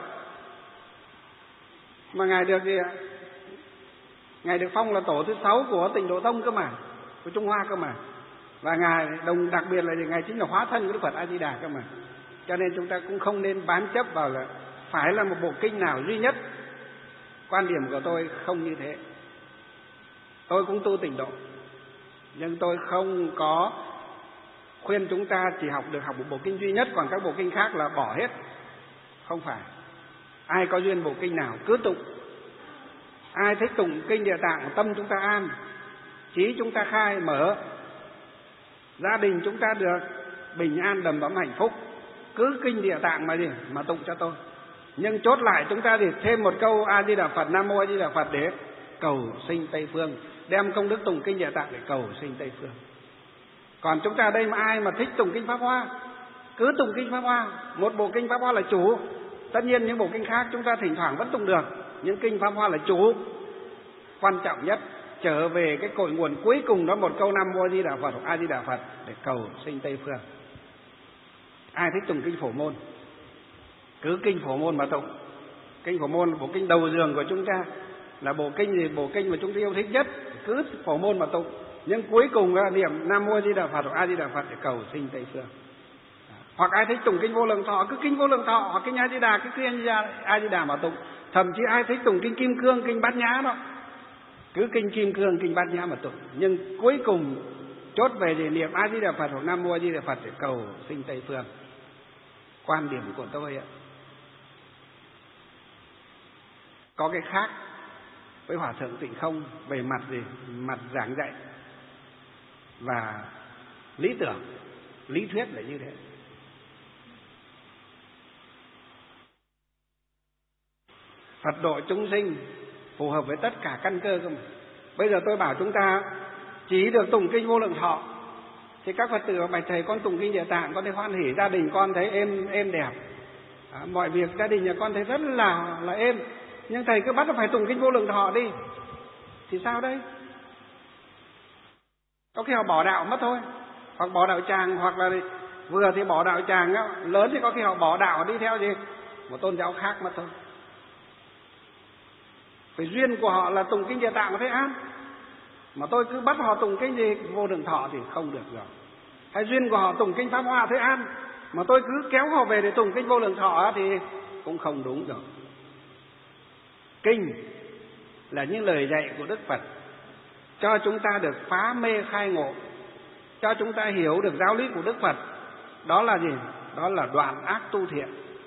Mà ngài được gì ạ? Ngài được phong là tổ thứ 6 của Tịnh Độ Tông cơ mà, của Trung Hoa cơ mà. Và ngài đặc biệt là ngài chính là hóa thân của Đức Phật A Di Đà cơ mà. Cho nên chúng ta cũng không nên bám chấp vào là phải là một bộ kinh nào duy nhất. Quan điểm của tôi không như thế. Tôi cũng tu Tịnh Độ, nhưng tôi không có khuyên chúng ta chỉ học một bộ kinh duy nhất, còn các bộ kinh khác là bỏ hết. Không phải. Ai có duyên bộ kinh nào cứ tụng. Ai thích tụng kinh Địa Tạng, tâm chúng ta an, trí chúng ta khai mở, gia đình chúng ta được bình an đầm ấm hạnh phúc, cứ kinh Địa Tạng mà tụng cho tôi. Nhưng chốt lại chúng ta thì thêm một câu A Di Đà Phật, Nam Mô A Di Đà Phật để cầu sinh Tây Phương, đem công đức tụng kinh Địa Tạng để cầu sinh Tây Phương. Còn chúng ta đây mà ai mà thích tụng kinh Pháp Hoa, cứ tụng kinh Pháp Hoa, một bộ kinh Pháp Hoa là chủ. Tất nhiên những bộ kinh khác chúng ta thỉnh thoảng vẫn tụng được, nhưng kinh Pháp Hoa là chủ, quan trọng nhất. Trở về cái cội nguồn cuối cùng đó, một câu Nam Mô A Di Đà Phật hoặc A Di Đà Phật để cầu sinh Tây Phương. Ai thích tụng kinh Phổ Môn, cứ kinh Phổ Môn mà tụng. Kinh Phổ Môn là bộ kinh đầu giường của chúng ta, là bộ kinh mà chúng ta yêu thích nhất, cứ Phổ Môn mà tụng. Nhưng cuối cùng là niệm Nam Mô A Di Đà Phật hoặc A Di Đà Phật để cầu sinh Tây Phương. Hoặc ai thích tụng kinh Vô Lượng Thọ, cứ kinh Vô Lượng Thọ, hoặc kinh A Di Đà, cứ kinh A Di Đà mà tụng. Thậm chí ai thích tụng kinh Kim Cương, kinh Bát Nhã đó, cứ kinh Kim Cương, kinh Bát Nhã mà tụng. Nhưng cuối cùng chốt về để niệm A Di Đà Phật hoặc Nam Mô A Di Đà Phật để cầu sinh Tây Phương. Quan điểm của tôi ạ, có cái khác với Hòa thượng Tịnh Không về mặt giảng dạy và lý tưởng, lý thuyết là như thế. Phật độ chúng sinh phù hợp với tất cả căn cơ cơ mà. Bây giờ tôi bảo chúng ta chỉ được tụng kinh Vô Lượng Thọ, thì các Phật tử bạch thầy con tụng kinh Địa Tạng con thấy hoan hỉ, gia đình con thấy êm đẹp, mọi việc gia đình nhà con thấy rất là êm. Nhưng thầy cứ bắt nó phải tụng kinh Vô Lượng Thọ đi, thì sao đây? Có khi họ bỏ đạo mất thôi, hoặc bỏ đạo tràng, hoặc là vừa thì bỏ đạo tràng á, lớn thì có khi họ bỏ đạo đi theo gì một tôn giáo khác mất thôi. Vì duyên của họ là tụng kinh Địa Tạng có thấy an, mà tôi cứ bắt họ tụng kinh Vô Lượng Thọ thì không được rồi. Hay duyên của họ tụng kinh Pháp Hoa thấy an, mà tôi cứ kéo họ về để tụng kinh Vô Lượng Thọ thì cũng không đúng rồi. Kinh là những lời dạy của Đức Phật, cho chúng ta được phá mê khai ngộ, cho chúng ta hiểu được giáo lý của Đức Phật. Đó là gì? Đó là đoạn ác tu thiện.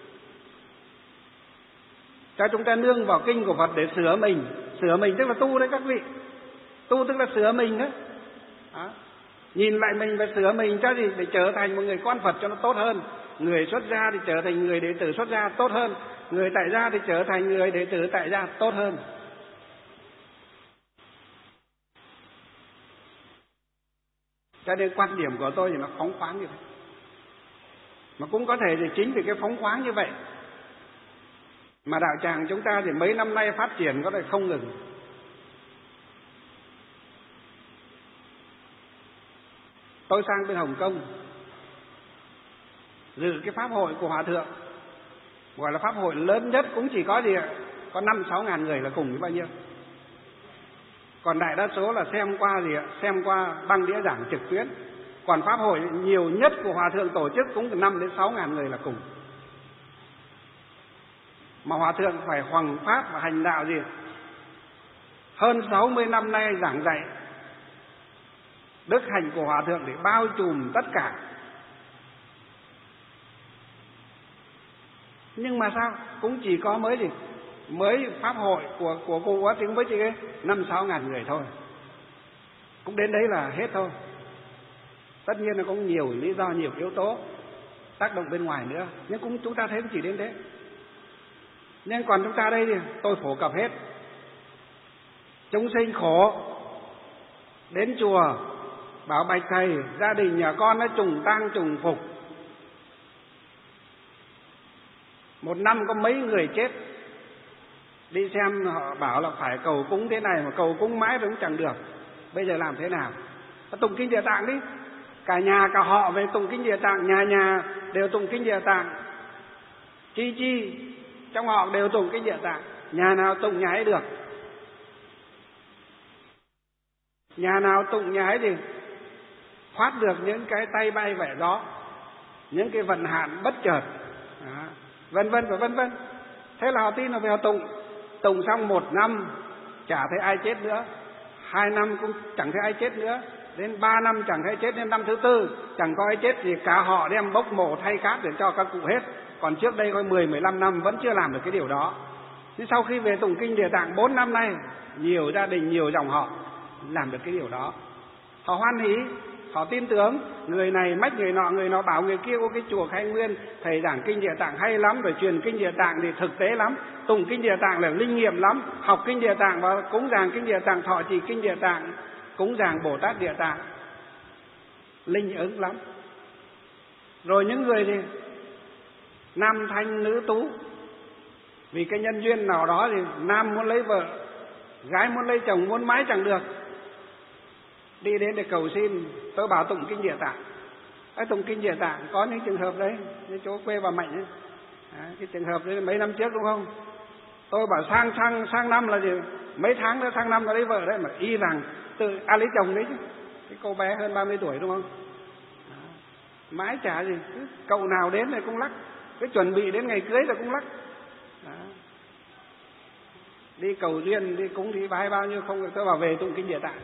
Cho chúng ta nương vào kinh của Phật để sửa mình. Sửa mình tức là tu đấy các vị. Tu tức là sửa mình đó. Nhìn lại mình và sửa mình cho gì? Để trở thành một người con Phật cho nó tốt hơn. Người xuất gia thì trở thành người đệ tử xuất gia tốt hơn. Người tại gia thì trở thành người đệ tử tại gia tốt hơn. Cho nên quan điểm của tôi thì nó phóng khoáng như vậy. Mà cũng có thể thì chính vì cái phóng khoáng như vậy mà đạo tràng chúng ta thì mấy năm nay phát triển có thể không ngừng. Tôi sang bên Hồng Kông dự cái pháp hội của Hòa thượng, gọi là pháp hội lớn nhất, cũng chỉ có gì có 5-6 ngàn người là cùng với bao nhiêu. Còn đại đa số là xem qua băng đĩa giảng trực tuyến. Còn pháp hội nhiều nhất của Hòa thượng tổ chức cũng từ 5-6 ngàn người là cùng. Mà Hòa thượng phải hoằng pháp và hành đạo gì? Hơn 60 năm nay giảng dạy. Đức hạnh của Hòa thượng để bao trùm tất cả. Nhưng mà sao? Cũng chỉ có mới pháp hội của cụ thì cũng mới chỉ 5-6 ngàn người thôi. Cũng đến đấy là hết thôi. Tất nhiên là cũng nhiều lý do, nhiều yếu tố tác động bên ngoài nữa, nhưng cũng chúng ta thấy cũng chỉ đến thế. Nhưng còn chúng ta đây thì tôi phổ cập hết. Chúng sinh khổ, đến chùa bảo bạch thầy, gia đình nhà con nó trùng tang trùng phục. Một năm có mấy người chết. Đi xem họ bảo là phải cầu cúng thế này, mà cầu cúng mãi cũng chẳng được. Bây giờ làm thế nào? Tụng kinh Địa Tạng đi. Cả nhà cả họ về tụng kinh Địa Tạng, nhà nhà đều tụng kinh Địa Tạng. Chi trong họ đều tụng kinh Địa Tạng. Nhà nào tụng nhà ấy được. Nhà nào tụng nhà ấy thì thoát được những cái tay bay vẻ gió, những cái vận hạn bất chợt, vân vân và vân vân. Thế là họ tin là về họ tụng xong 1 năm chả thấy ai chết nữa, 2 năm cũng chẳng thấy ai chết nữa, đến 3 năm chẳng thấy chết, đến năm thứ 4 chẳng có ai chết, thì cả họ đem bốc mộ thay cát để cho các cụ hết. Còn trước đây có 10-15 năm vẫn chưa làm được cái điều đó. Nhưng sau khi về tụng kinh Địa Tạng 4 năm nay, nhiều gia đình, nhiều dòng họ làm được cái điều đó. Họ hoan hỉ, họ tin tưởng. Người này mách người nọ bảo người kia: ô, cái chùa Khai Nguyên thầy giảng kinh Địa Tạng hay lắm, rồi truyền kinh Địa Tạng thì thực tế lắm, tụng kinh Địa Tạng là linh nghiệm lắm, học kinh Địa Tạng và cúng dường kinh Địa Tạng, thọ trì kinh Địa Tạng, cúng dường Bồ Tát Địa Tạng, linh ứng lắm. Rồi những người thì nam thanh nữ tú, vì cái nhân duyên nào đó thì nam muốn lấy vợ, gái muốn lấy chồng, muốn mãi chẳng được, đi đến để cầu xin. Tôi bảo tụng kinh Địa Tạng. Tụng kinh Địa Tạng có những trường hợp đấy, như chỗ quê bà Mạnh ấy. Cái trường hợp đấy mấy năm trước đúng không? Tôi bảo sang năm là gì? Mấy tháng nữa sang năm là lấy vợ đấy, mà y rằng tự lấy chồng đấy chứ. Cái cô bé hơn 30 tuổi đúng không? Mãi chả gì, cứ cậu nào đến thì cũng lắc, cứ chuẩn bị đến ngày cưới là cũng lắc. Đi cầu duyên, đi cúng, đi bái bao nhiêu không được. Tôi bảo về tụng kinh Địa Tạng.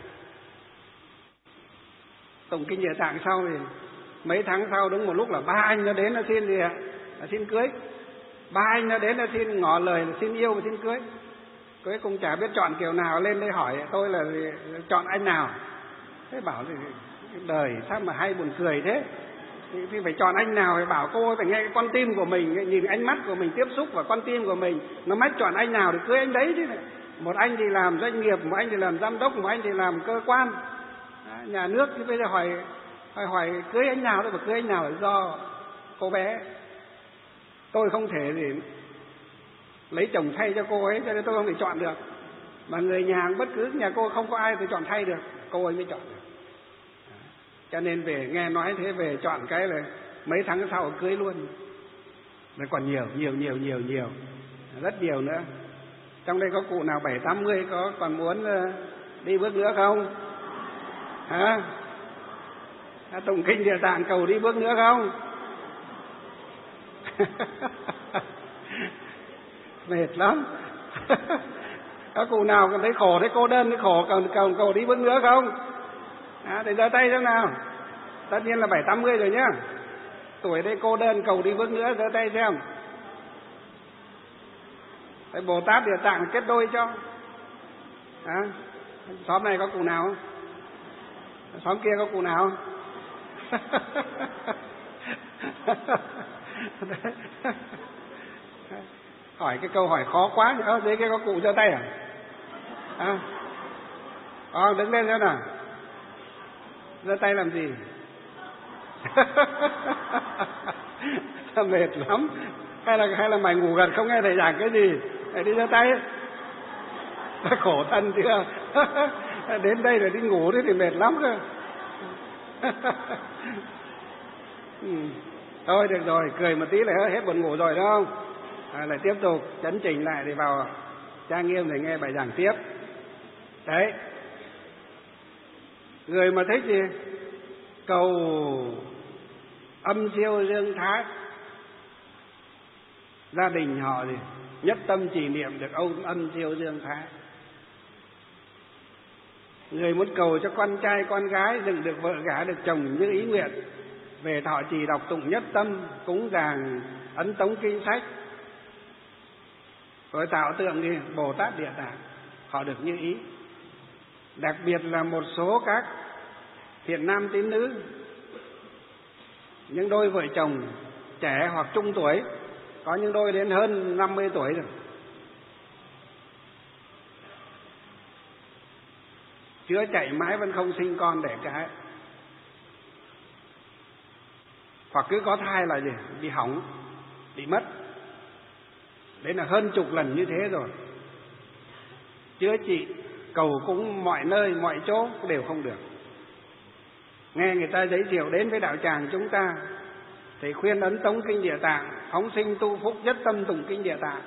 Tụng kinh Địa Tạng sau thì mấy tháng sau đúng một lúc là 3 anh nó đến nó xin gì ạ? Là xin cưới. 3 anh nó đến nó xin ngỏ lời là xin yêu và xin cưới. Cuối cùng chả biết chọn kiểu nào, lên đây hỏi tôi là chọn anh nào. Thế bảo thì đời sao mà hay buồn cười thế. Thì phải chọn anh nào, phải bảo cô phải nghe cái con tim của mình, nhìn ánh mắt của mình tiếp xúc vào con tim của mình, nó mách chọn anh nào thì cưới anh đấy chứ. Một anh thì làm doanh nghiệp, một anh thì làm giám đốc, một anh thì làm cơ quan nhà nước, thì bây giờ hỏi cưới anh nào, tôi bảo cưới anh nào là do cô bé. Tôi không thể gì lấy chồng thay cho cô ấy, cho nên tôi không thể chọn được. Mà người nhà bất cứ nhà cô không có ai tôi chọn thay được, cô ấy mới chọn được. Cho nên về nghe nói thế, về chọn cái là mấy tháng sau cưới luôn. Rồi còn nhiều, rất nhiều nữa. Trong đây có cụ nào 70-80 có còn muốn đi bước nữa không? Hả? Tụng kinh Địa Tạng cầu đi bước nữa không? Mệt lắm. Có cụ nào còn thấy khổ, thấy cô đơn, thấy khổ, còn cầu đi bước nữa không? Để giơ tay xem nào. Tất nhiên là 70-80 rồi nhá. Tuổi đây cô đơn cầu đi bước nữa, giơ tay xem. Cái Bồ Tát Địa Tạng kết đôi cho. Xóm này có cụ nào không? Xóm kia có cụ nào không? Hỏi cái câu hỏi khó quá. Dưới kia có cụ giơ tay à? Đứng lên xem nào. Giơ tay làm gì? Mệt lắm. Hay là mày ngủ gật không nghe thầy giảng cái gì? Để đi giơ tay. Khổ thân chưa? Đến đây rồi đi ngủ thì mệt lắm cơ. Thôi được rồi, cười một tí là hết buồn ngủ rồi đúng không? Lại tiếp tục chấn chỉnh lại thì vào trang nghiêm để nghe bài giảng tiếp. Đấy. Người mà thích gì? Cầu âm siêu dương thái, gia đình họ thì nhất tâm trì niệm được ông âm siêu dương thái. Người muốn cầu cho con trai con gái dựng được vợ gả được chồng như ý nguyện, về thọ trì đọc tụng nhất tâm, cúng dường ấn tống kinh sách, Rồi tạo tượng thì Bồ Tát Địa Tạng, họ được như ý. Đặc biệt là một số các thiện nam tín nữ, những đôi vợ chồng trẻ hoặc trung tuổi, có những đôi đến hơn 50 tuổi rồi, chữa chạy mãi vẫn không sinh con đẻ cái, hoặc cứ có thai là gì? Bị hỏng, bị mất. Đấy là hơn chục lần như thế rồi. Chữa trị, cầu cúng mọi nơi, mọi chỗ đều không được. Nghe người ta giới thiệu đến với đạo tràng chúng ta, thì khuyên ấn tống kinh Địa Tạng, phóng sinh tu phúc nhất tâm tụng kinh Địa Tạng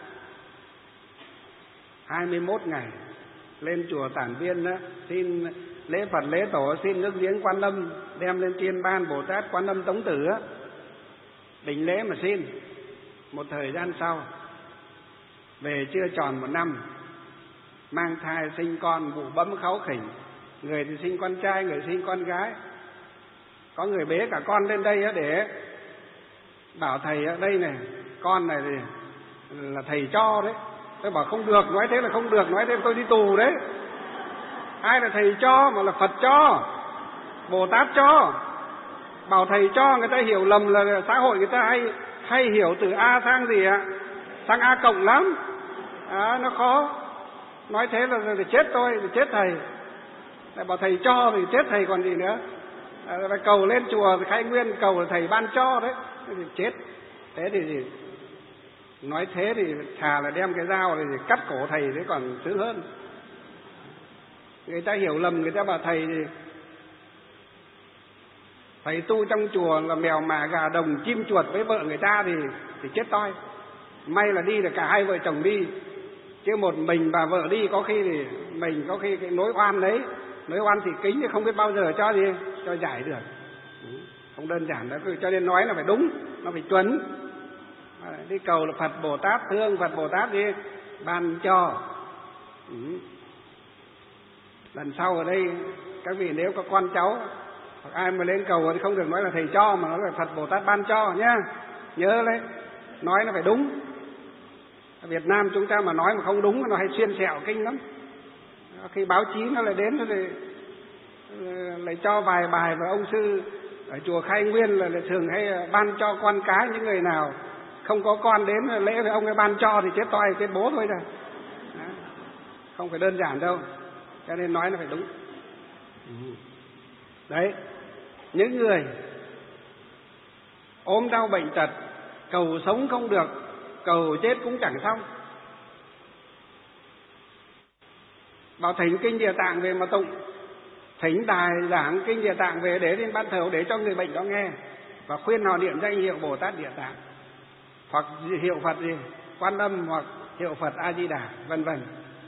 21 ngày. Lên chùa Tản Viên đó, xin lễ Phật lễ tổ, xin nước giếng Quan Âm, đem lên Thiên Ban Bồ Tát Quan Âm Tống Tử á, đỉnh lễ mà xin. Một thời gian sau về chưa tròn 1 năm, mang thai sinh con, bụ bấm kháu khỉnh. Người thì sinh con trai, người sinh con gái. Có người bế cả con lên đây á để bảo thầy ở đây này, con này thì là thầy cho đấy. Tôi bảo không được, nói thế là không được, nói thế là tôi đi tù đấy. Ai là thầy cho mà là Phật cho, Bồ Tát cho. Bảo thầy cho người ta hiểu lầm, là xã hội người ta hay hiểu từ A sang gì ạ? Sang A cộng lắm. Nó khó. Nói thế là chết tôi, là chết thầy. Lại bảo thầy cho thì chết thầy còn gì nữa. Cầu lên chùa Khai Nguyên cầu là thầy ban cho đấy, thì chết. Thế thì gì? Nói thế thì thà là đem cái dao thì cắt cổ thầy thế còn sướng hơn. Người ta hiểu lầm, người ta bảo thầy thì thầy tu trong chùa là mèo mả gà đồng chim chuột với vợ người ta thì chết toi. May là đi là cả hai vợ chồng đi, chứ một mình bà vợ đi có khi thì mình có khi cái nỗi oan đấy, nỗi oan thì kính thì không biết bao giờ cho giải được. Không đơn giản đó, cho nên nói là phải đúng, nó phải chuẩn. Đi cầu là Phật Bồ Tát thương, Phật Bồ Tát đi ban cho. Lần sau ở đây các vị nếu có con cháu hoặc ai mà lên cầu thì không được nói là thầy cho, mà nói là Phật Bồ Tát ban cho nhá. Nhớ đấy, nói nó phải đúng. Ở Việt Nam chúng ta mà nói mà không đúng nó hay xuyên xẹo kinh lắm. Khi báo chí nó lại đến thì lại cho vài bài, và ông sư ở chùa Khai Nguyên là thường hay ban cho con cái, những người nào không có con đến lễ với ông ấy ban cho thì chết toi, chết bố thôi rồi. Không phải đơn giản đâu, cho nên nói nó phải đúng. Đấy, những người ốm đau bệnh tật, cầu sống không được, cầu chết cũng chẳng xong, bảo thỉnh kinh Địa Tạng về mà tụng, thỉnh đài giảng kinh Địa Tạng về để lên ban thờ để cho người bệnh đó nghe, và khuyên họ niệm danh hiệu Bồ Tát Địa Tạng, hoặc hiệu Phật gì Quan Âm, hoặc hiệu Phật A Di Đà, vân vân.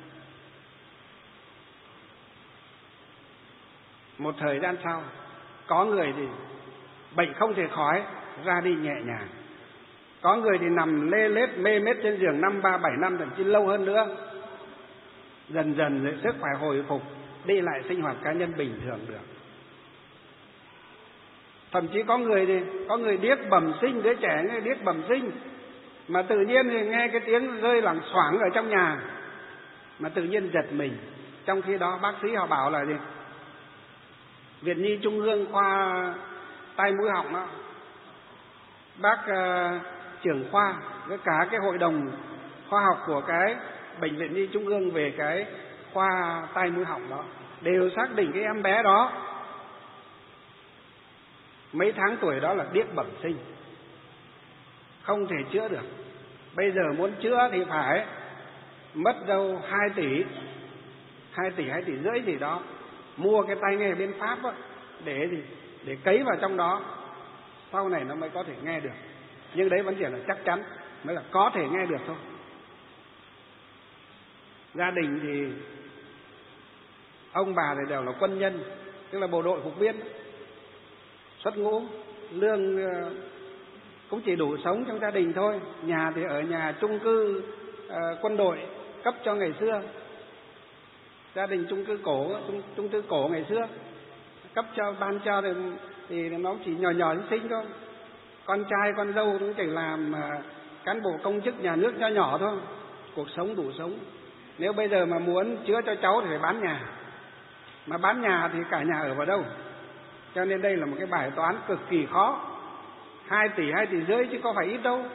Một thời gian sau, có người thì bệnh không thể khỏi, ra đi nhẹ nhàng. Có người thì nằm lê lết mê mết trên giường 5, 3, 7 năm, thậm chí lâu hơn nữa. Dần dần sức khỏe hồi phục, đi lại sinh hoạt cá nhân bình thường được. Thậm chí có người điếc bẩm sinh, đứa trẻ nghe điếc bẩm sinh, mà tự nhiên thì nghe cái tiếng rơi lẳng xoảng ở trong nhà, mà tự nhiên giật mình. Trong khi đó bác sĩ họ bảo là gì? Viện Nhi Trung ương khoa tai mũi họng đó, bác trưởng khoa với cả cái hội đồng khoa học của cái bệnh viện Nhi Trung ương về cái khoa tai mũi họng đó đều xác định cái em bé đó mấy tháng tuổi đó là điếc bẩm sinh, không thể chữa được. Bây giờ muốn chữa thì phải mất đâu 2 tỷ, 2 tỷ rưỡi gì đó, mua cái tai nghe bên Pháp đó, để cấy vào trong đó, sau này nó mới có thể nghe được. Nhưng đấy vẫn chỉ là chắc chắn, mới là có thể nghe được thôi. Gia đình thì ông bà thì đều là quân nhân, tức là bộ đội phục viên, xuất ngũ, lương cũng chỉ đủ sống trong gia đình thôi. Nhà thì ở nhà chung cư quân đội cấp cho ngày xưa, gia đình chung cư cổ ngày xưa cấp cho, ban cho thì nó chỉ nhỏ xinh thôi. Con trai con dâu cũng chỉ làm cán bộ công chức nhà nước nhỏ thôi, cuộc sống đủ sống. Nếu bây giờ mà muốn chữa cho cháu thì phải bán nhà, mà bán nhà thì cả nhà ở vào đâu? Cho nên đây là một cái bài toán cực kỳ khó. 2 tỷ, 2,5 tỷ chứ có phải ít đâu.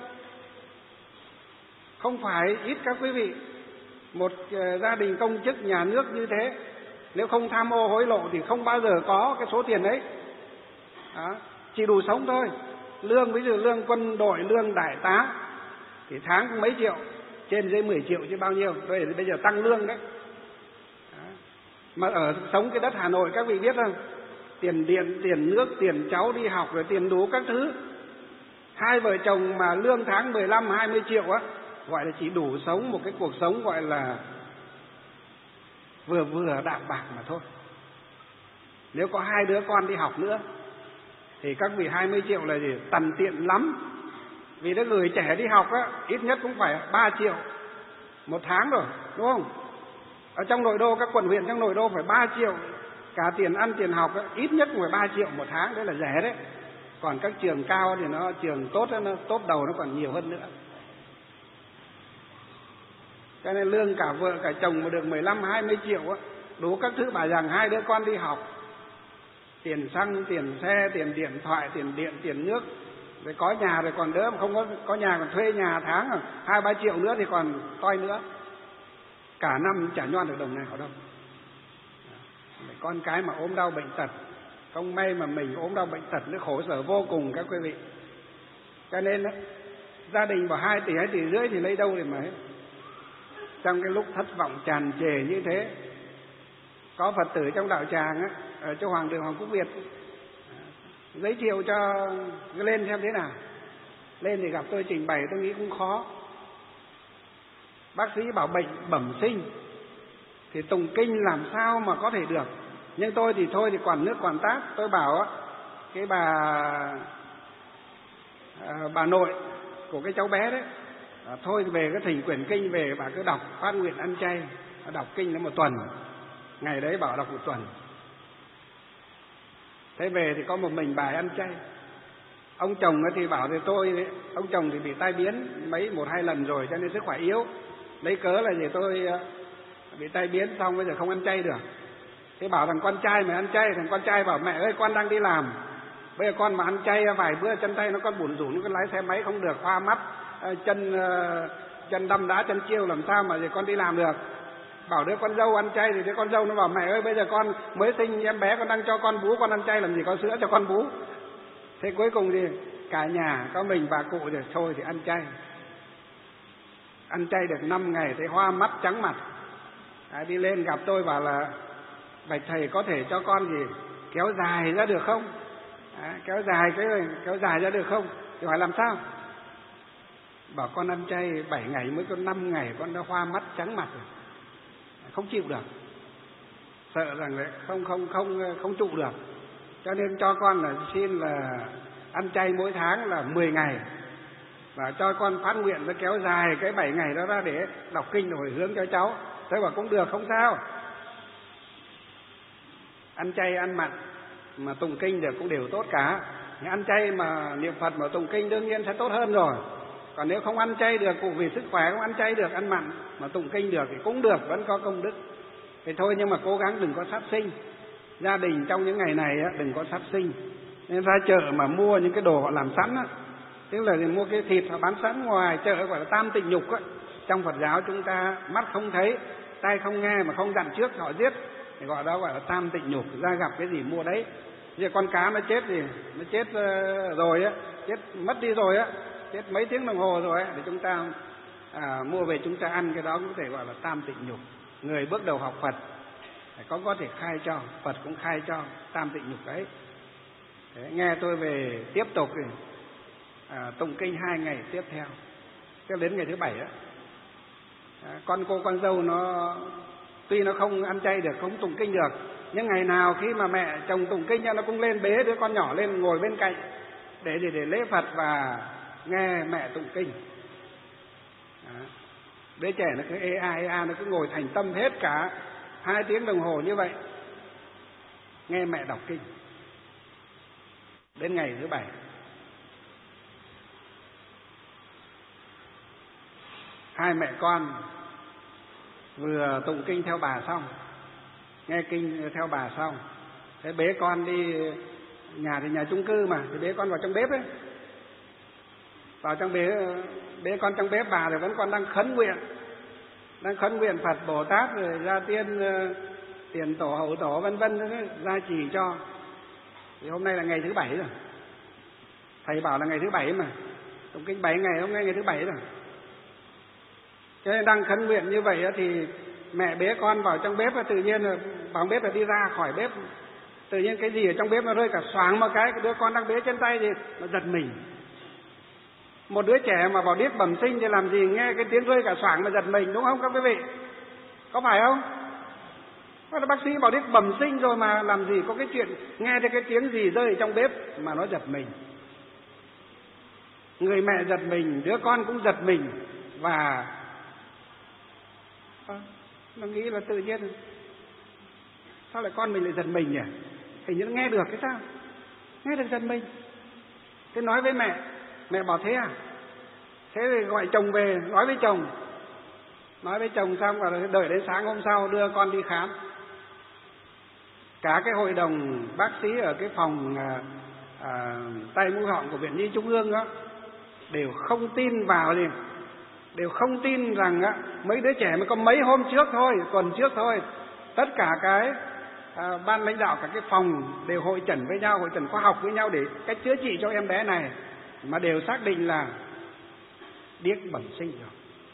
Không phải ít các quý vị. Một gia đình công chức nhà nước như thế, nếu không tham ô hối lộ thì không bao giờ có cái số tiền đấy. Đó, chỉ đủ sống thôi. Lương ví dụ lương quân đội, lương đại tá thì tháng cũng mấy triệu, trên dưới 10 triệu chứ bao nhiêu. Bây giờ tăng lương đấy. Đó. Mà ở sống cái đất Hà Nội các vị biết không? Tiền điện, tiền nước, tiền cháu đi học, rồi tiền đủ các thứ. 2 vợ chồng mà lương tháng 15, 20 triệu á, gọi là chỉ đủ sống một cái cuộc sống gọi là vừa vừa đạm bạc mà thôi. Nếu có 2 đứa con đi học nữa thì các vị 20 triệu là gì? Tằn tiện lắm. Vì nó gửi trẻ đi học á, ít nhất cũng phải 3 triệu một tháng rồi, đúng không? Ở trong nội đô, các quận huyện trong nội đô phải 3 triệu. Cả tiền ăn, tiền học á, ít nhất cũng phải 3 triệu một tháng, đấy là rẻ đấy. Còn các trường cao thì nó trường tốt, nó tốt đầu nó còn nhiều hơn nữa. Cho nên lương cả vợ cả chồng mà được 15, 20 triệu á, đủ các thứ. Bảo rằng 2 đứa con đi học, tiền xăng, tiền xe, tiền điện thoại, tiền điện, tiền nước, rồi có nhà rồi còn đỡ, mà không có nhà còn thuê nhà tháng 2-3 triệu nữa thì còn toi nữa. Cả năm chả nhon được đồng nào đâu. Con cái mà ốm đau bệnh tật, không may mà mình ốm đau bệnh tật, nó khổ sở vô cùng các quý vị. Cho nên đó, gia đình bảo 2 tỷ, 2,5 tỷ thì lấy đâu để mà hết. Trong cái lúc thất vọng tràn trề như thế, có Phật tử trong đạo tràng á, ở chỗ Hoàng Đường Hoàng Quốc Việt, giới thiệu cho lên xem thế nào. Lên thì gặp tôi trình bày, tôi nghĩ cũng khó. Bác sĩ bảo bệnh bẩm sinh thì tụng kinh làm sao mà có thể được. Nhưng tôi thì thôi thì quản nước quản tát. Tôi bảo á, cái bà nội của cái cháu bé đấy, thôi về cái thỉnh quyển kinh về, bà cứ đọc phát nguyện ăn chay. Đọc kinh nó 1 tuần, ngày đấy bảo đọc 1 tuần. Thế về thì có một mình bài ăn chay. Ông chồng thì bảo thì tôi, ông chồng thì bị tai biến 1-2 lần rồi, cho nên sức khỏe yếu. Lấy cớ là gì tôi bị tai biến xong bây giờ không ăn chay được. Thế bảo thằng con trai mày ăn chay. Thằng con trai bảo mẹ ơi con đang đi làm, bây giờ con mà ăn chay vài bữa chân tay nó con bủn rủn, nó con lái xe máy không được, hoa mắt, chân đâm đá chân chiêu, làm sao mà con đi làm được. Bảo đứa con dâu ăn chay thì đứa con dâu nó bảo mẹ ơi bây giờ con mới sinh em bé, con đang cho con bú, con ăn chay làm gì có sữa cho con bú. Thế cuối cùng thì cả nhà có mình bà cụ thì thôi thì ăn chay. Ăn chay được 5 ngày thấy hoa mắt trắng mặt. Đi lên gặp tôi bảo là bạch thầy có thể cho con gì kéo dài ra được không? Kéo dài ra được không? Thì hỏi làm sao? Bảo con ăn chay 7 ngày mới có 5 ngày con đã hoa mắt trắng mặt rồi. Không chịu được. Sợ rằng là không trụ được. Cho nên cho con là xin là ăn chay mỗi tháng là 10 ngày. Và cho con phát nguyện nó kéo dài cái 7 ngày đó ra để đọc kinh hồi hướng cho cháu. Thế bảo cũng được, không sao. Ăn chay ăn mặn mà tụng kinh được cũng đều tốt cả. Nhưng ăn chay mà niệm Phật mà tụng kinh đương nhiên sẽ tốt hơn rồi. Còn nếu không ăn chay được, cụ vì sức khỏe không ăn chay được, ăn mặn mà tụng kinh được thì cũng được, vẫn có công đức. Thì thôi, nhưng mà cố gắng đừng có sát sinh. Gia đình trong những ngày này đừng có sát sinh. Nên ra chợ mà mua những cái đồ họ làm sẵn á, tức là mua cái thịt họ bán sẵn ngoài chợ gọi là tam tịnh nhục á. Trong Phật giáo chúng ta mắt không thấy, tai không nghe mà không dặn trước họ giết, thì gọi đó gọi là tam tịnh nhục. Ra gặp cái gì mua đấy. Giờ con cá nó chết thì nó chết rồi á, chết mất đi rồi á, chết mấy tiếng đồng hồ rồi á, để chúng ta mua về chúng ta ăn, cái đó cũng có thể gọi là tam tịnh nhục. Người bước đầu học Phật có thể khai cho, Phật cũng khai cho tam tịnh nhục đấy. Thế, nghe tôi về tiếp tục thì tụng kinh 2 ngày tiếp theo, cho đến ngày thứ 7 á. Con cô con dâu nó tuy nó không ăn chay được, không tụng kinh được, nhưng ngày nào khi mà mẹ chồng tụng kinh nó cũng lên bế đứa con nhỏ lên ngồi bên cạnh để lễ Phật và nghe mẹ tụng kinh. Đứa trẻ nó cứ ea nó cứ ngồi thành tâm hết cả 2 tiếng đồng hồ như vậy nghe mẹ đọc kinh. Đến ngày thứ 7 hai mẹ con vừa tụng kinh theo bà xong, nghe kinh theo bà xong, thế bế con đi, nhà thì nhà chung cư mà, thì bế con vào trong bếp ấy, vào trong bế con trong bếp, bà thì vẫn còn đang khấn nguyện Phật Bồ Tát rồi ra tiên tiền tổ hậu tổ vân vân ra chỉ cho. Thì hôm nay là ngày thứ 7 rồi, thầy bảo là ngày thứ 7 mà, tụng kinh 7 ngày, hôm nay ngày thứ 7 rồi. Cho nên đang khấn nguyện như vậy thì mẹ bế con vào trong bếp, tự nhiên vào bếp là đi ra khỏi bếp, tự nhiên cái gì ở trong bếp nó rơi cả xoáng một cái đứa con đang bế trên tay thì nó giật mình. Một đứa trẻ mà vào điếc bẩm sinh thì làm gì nghe cái tiếng rơi cả xoáng mà giật mình, đúng không các quý vị? Có phải không? Có là bác sĩ bảo điếc bẩm sinh rồi mà làm gì có cái chuyện nghe thấy cái tiếng gì rơi trong bếp mà nó giật mình. Người mẹ giật mình, đứa con cũng giật mình, và nó nghĩ là tự nhiên sao lại con mình lại giật mình nhỉ? Hình như nó nghe được cái sao? Nghe được giật mình. Thế nói với mẹ bảo thế à? Thế thì gọi chồng về, nói với chồng xong và đợi đến sáng hôm sau đưa con đi khám. Cả cái hội đồng bác sĩ ở cái phòng tai mũi họng của Viện Nhi Trung ương đó đều không tin vào gì, đều không tin rằng mấy đứa trẻ mới có mấy hôm trước thôi, tuần trước thôi, tất cả cái ban lãnh đạo cả cái phòng đều hội chẩn với nhau, hội chẩn khoa học với nhau để cách chữa trị cho em bé này, mà đều xác định là điếc bẩm sinh rồi.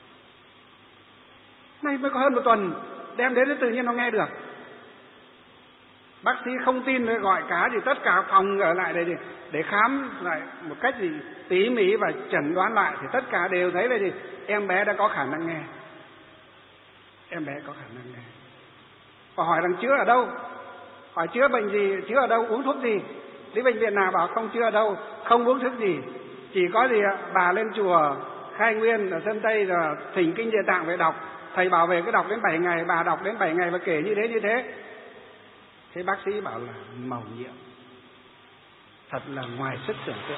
Nay mới có hơn một tuần, đem đến tự nhiên nó nghe được. Bác sĩ không tin rồi gọi cả thì tất cả phòng ở lại đây để khám lại một cách gì tỉ mỉ và chẩn đoán lại, thì tất cả đều thấy là gì, em bé đã có khả năng nghe. Em bé có khả năng nghe. Và hỏi rằng chữa ở đâu? Hỏi chữa bệnh gì, chữa ở đâu, uống thuốc gì? Đi bệnh viện nào bảo không chữa ở đâu, không uống thuốc gì. Chỉ có gì bà lên chùa Khai Nguyên ở Sơn Tây rồi thỉnh kinh Địa Tạng về đọc. Thầy bảo về cứ đọc đến 7 ngày, bà đọc đến 7 ngày và kể như thế. Thế bác sĩ bảo là mầu nhiệm. Thật là ngoài sức tưởng tượng.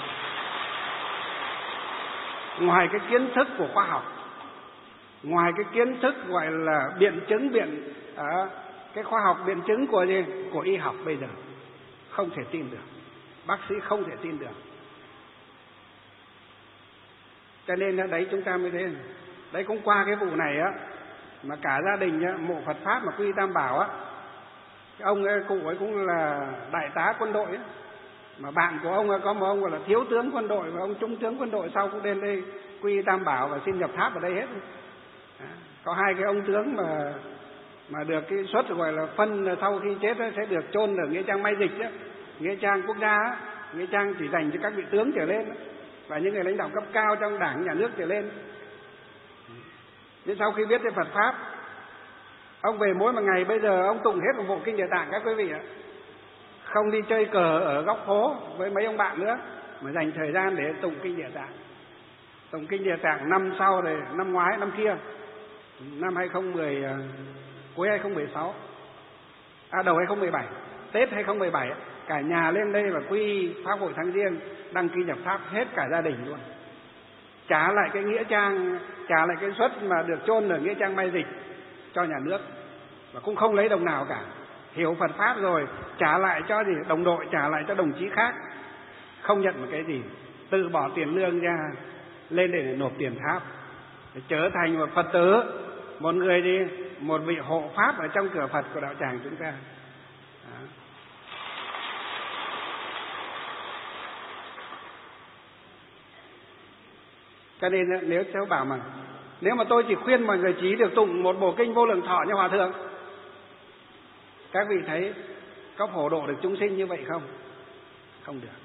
Ngoài cái kiến thức của khoa học, ngoài cái kiến thức gọi là biện chứng, cái khoa học biện chứng của y học bây giờ, không thể tin được. Bác sĩ không thể tin được. Cho nên đấy chúng ta mới thế. Đấy cũng qua cái vụ này mà cả gia đình mộ Phật Pháp mà quy Tam Bảo cái ông ấy, cụ ấy cũng là đại tá quân đội mà bạn của ông có một ông gọi là thiếu tướng quân đội và ông trung tướng quân đội, sau cũng đến đây quy Tam Bảo và xin nhập tháp ở đây hết. Có hai cái ông tướng mà được cái suất gọi là phân sau khi chết sẽ được chôn ở nghĩa trang Mai Dịch nghĩa trang quốc gia nghĩa trang chỉ dành cho các vị tướng trở lên và những người lãnh đạo cấp cao trong đảng nhà nước trở lên. Nhưng sau khi biết về Phật Pháp, ông về mỗi một ngày bây giờ ông tụng hết một bộ kinh Địa Tạng các quý vị ạ. Không đi chơi cờ ở góc phố với mấy ông bạn nữa, mà dành thời gian để tụng kinh Địa Tạng. Tụng kinh Địa Tạng năm sau rồi, năm ngoái, năm kia, năm 2010, cuối 2016, đầu 2017, Tết 2017, cả nhà lên đây và quy Pháp hội tháng Giêng, đăng ký nhập tháp hết cả gia đình luôn. Trả lại cái nghĩa trang, trả lại cái suất mà được chôn ở nghĩa trang Mai Dịch cho nhà nước, và cũng không lấy đồng nào cả. Hiểu Phật Pháp rồi trả lại cho gì đồng đội, trả lại cho đồng chí khác, không nhận một cái gì, tự bỏ tiền lương ra lên để nộp tiền tháp, để trở thành một Phật tử, một người đi, một vị hộ pháp ở trong cửa Phật của đạo tràng chúng ta. Đó. Cho nên nếu cháu bảo mà nếu mà tôi chỉ khuyên mọi người chỉ được tụng một bộ kinh Vô Lượng Thọ như Hòa Thượng, các vị thấy có phổ độ được chúng sinh như vậy không? Không được.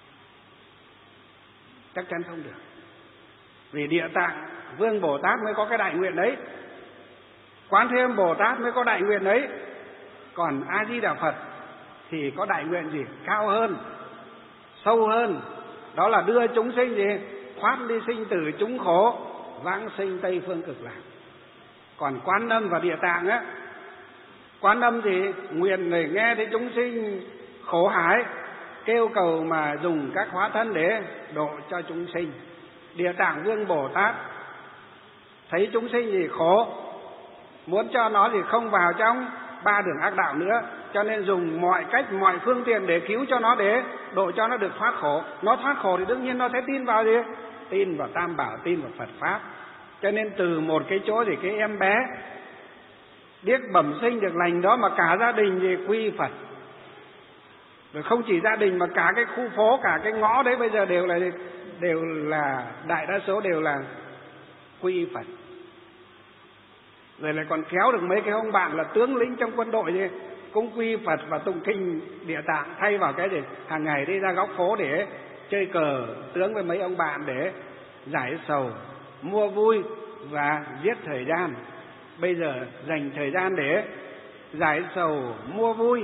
Chắc chắn không được. Vì Địa Tạng Vương Bồ Tát mới có cái đại nguyện đấy, Quán Thế Âm Bồ Tát mới có đại nguyện đấy. Còn A Di Đà Phật thì có đại nguyện gì? Cao hơn, sâu hơn. Đó là đưa chúng sinh gì? Thoát ly sinh tử chúng khổ, vãng sinh Tây Phương Cực Lạc. Còn Quán Âm và Địa Tạng Quán Âm thì nguyện người nghe thấy chúng sinh khổ hải, kêu cầu mà dùng các hóa thân để độ cho chúng sinh. Địa Tạng Vương Bồ Tát thấy chúng sinh gì khổ, muốn cho nó thì không vào trong ba đường ác đạo nữa, cho nên dùng mọi cách, mọi phương tiện để cứu cho nó, để độ cho nó được thoát khổ. Nó thoát khổ thì đương nhiên nó sẽ tin vào gì? Tin vào Tam Bảo, tin vào Phật Pháp. Cho nên từ một cái chỗ thì cái em bé biết bẩm sinh được lành đó mà cả gia đình thì quy Phật. Rồi không chỉ gia đình mà cả cái khu phố, cả cái ngõ đấy bây giờ đều là đại đa số đều là quy Phật. Rồi lại còn kéo được mấy cái ông bạn là tướng lĩnh trong quân đội thì cũng quy Phật và tụng kinh Địa Tạng, thay vào cái gì hàng ngày đi ra góc phố để chơi cờ tướng với mấy ông bạn để giải sầu, mua vui và giết thời gian. Bây giờ dành thời gian để giải sầu, mua vui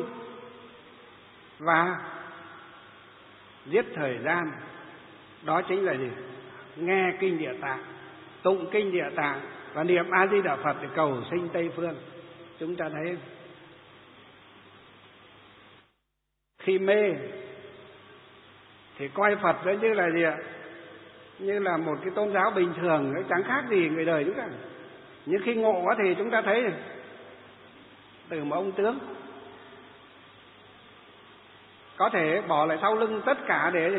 và giết thời gian. Đó chính là gì? Nghe kinh Địa Tạng, tụng kinh Địa Tạng và niệm A Di Đà Phật để cầu sinh Tây Phương. Chúng ta thấy khi mê thì coi Phật đó như là gì ạ? Như là một cái tôn giáo bình thường, chẳng khác gì người đời nữa cả. Nhưng khi ngộ quá thì chúng ta thấy từ một ông tướng có thể bỏ lại sau lưng tất cả để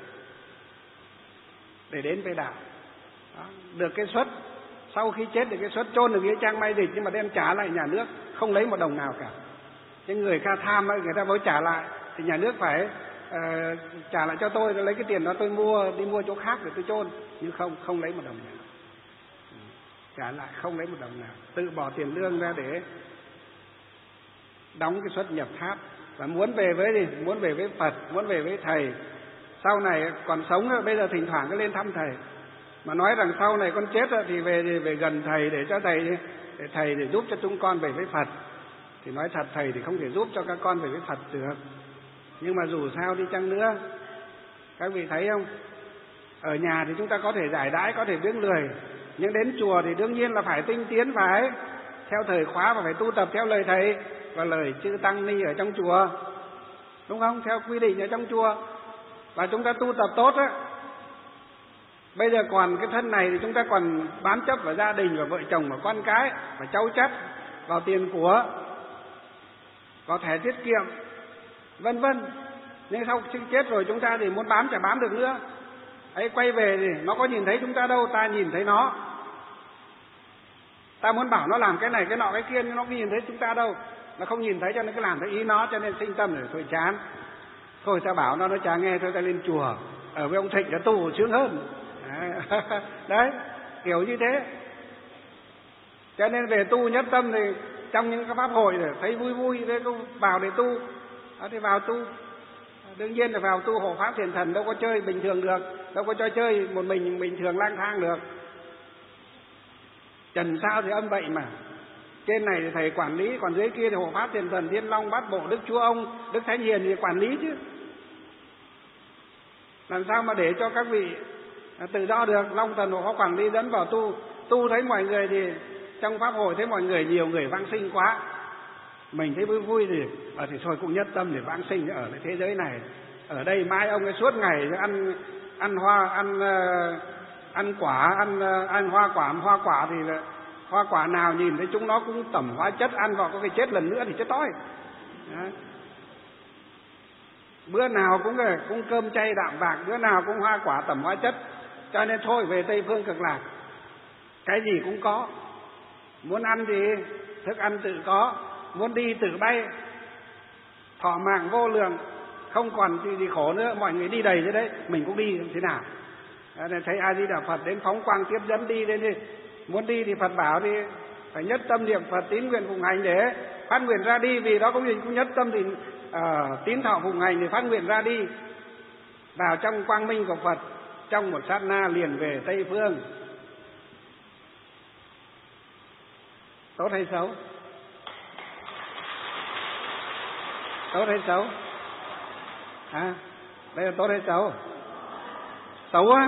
đến với đạo. Đó, được cái suất, sau khi chết được cái suất chôn được nghĩa trang mai dịch, nhưng mà đem trả lại nhà nước, không lấy một đồng nào cả. Cái người kha tham ấy, người ta mới trả lại thì nhà nước phải trả lại cho tôi, lấy cái tiền đó tôi đi mua chỗ khác để tôi chôn. Nhưng không lấy một đồng nào, trả lại không lấy một đồng nào, tự bỏ tiền lương ra để đóng cái suất nhập tháp. Và muốn về với gì? Muốn về với Phật, muốn về với Thầy. Sau này còn sống bây giờ thỉnh thoảng cứ lên thăm Thầy, mà nói rằng sau này con chết thì về gần Thầy để cho Thầy, để Thầy để giúp cho chúng con về với Phật. Thì nói thật, Thầy thì không thể giúp cho các con về với Phật được. Nhưng mà dù sao đi chăng nữa, các vị thấy không, ở nhà thì chúng ta có thể giải đãi, có thể biếng lười, nhưng đến chùa thì đương nhiên là phải tinh tiến, phải theo thời khóa và phải tu tập theo lời Thầy và lời chư Tăng Ni ở trong chùa, đúng không? Theo quy định ở trong chùa. Và chúng ta tu tập tốt á. Bây giờ còn cái thân này thì chúng ta còn bám chấp vào gia đình, vào vợ chồng, vào con cái, vào cháu chắt, vào tiền của, vào thẻ tiết kiệm, vân vân. Nhưng sau khi chết rồi chúng ta thì muốn bám chả bám được nữa. Ấy, quay về thì nó có nhìn thấy chúng ta đâu, ta nhìn thấy nó. Ta muốn bảo nó làm cái này, cái nọ, cái kia, nhưng nó không nhìn thấy chúng ta đâu. Nó không nhìn thấy cho nên cứ làm theo ý nó, cho nên sinh tâm rồi thôi chán. Thôi ta bảo nó chả nghe, thôi ta lên chùa ở với ông Thịnh đã tu sướng hơn. Đấy, kiểu như thế. Cho nên về tu nhất tâm thì trong những cái pháp hội thì thấy vui vui, thế cũng vào để tu. Đó thì vào tu. Đương nhiên là vào tu hộ pháp thiền thần, đâu có chơi bình thường được, đâu có cho chơi một mình bình thường lang thang được. Trần sao thì âm vậy mà. Trên này thì thầy quản lý, còn dưới kia thì hộ pháp thiền thần, Thiên Long, Bát Bộ, Đức Chúa Ông, Đức Thánh Hiền thì quản lý chứ. Làm sao mà để cho các vị tự do được? Long Thần hộ pháp quản lý dẫn vào tu. Tu thấy mọi người thì trong pháp hội thấy mọi người nhiều người vãng sinh quá, mình thấy vui vui thì thôi cũng nhất tâm để vãng sinh ở cái thế giới này. Ở đây mai ông ấy suốt ngày ăn hoa, ăn quả, ăn hoa quả thì là hoa quả nào nhìn thấy chúng nó cũng tẩm hóa chất, ăn vào có cái chết lần nữa thì chết tối. Đó. Bữa nào cũng cơm chay đạm bạc, bữa nào cũng hoa quả tẩm hóa chất. Cho nên thôi về Tây Phương Cực Lạc, cái gì cũng có. Muốn ăn thì thức ăn tự có, muốn đi tự bay, thọ mạng vô lượng, không còn gì khổ nữa. Mọi người đi đầy thế đấy, mình cũng đi thế nào. Thấy A Di Đà Phật đến phóng quang tiếp dẫn đi đến đi. Muốn đi thì Phật bảo thì phải nhất tâm niệm Phật, tín nguyện phụng hành để phát nguyện ra đi. Vì đó cũng nhất tâm thì tín thọ phụng hành thì phát nguyện ra đi vào trong quang minh của Phật, trong một sát na liền về Tây Phương. Tốt hay xấu? Tốt hay xấu? Đây là tốt hay xấu? Xấu á?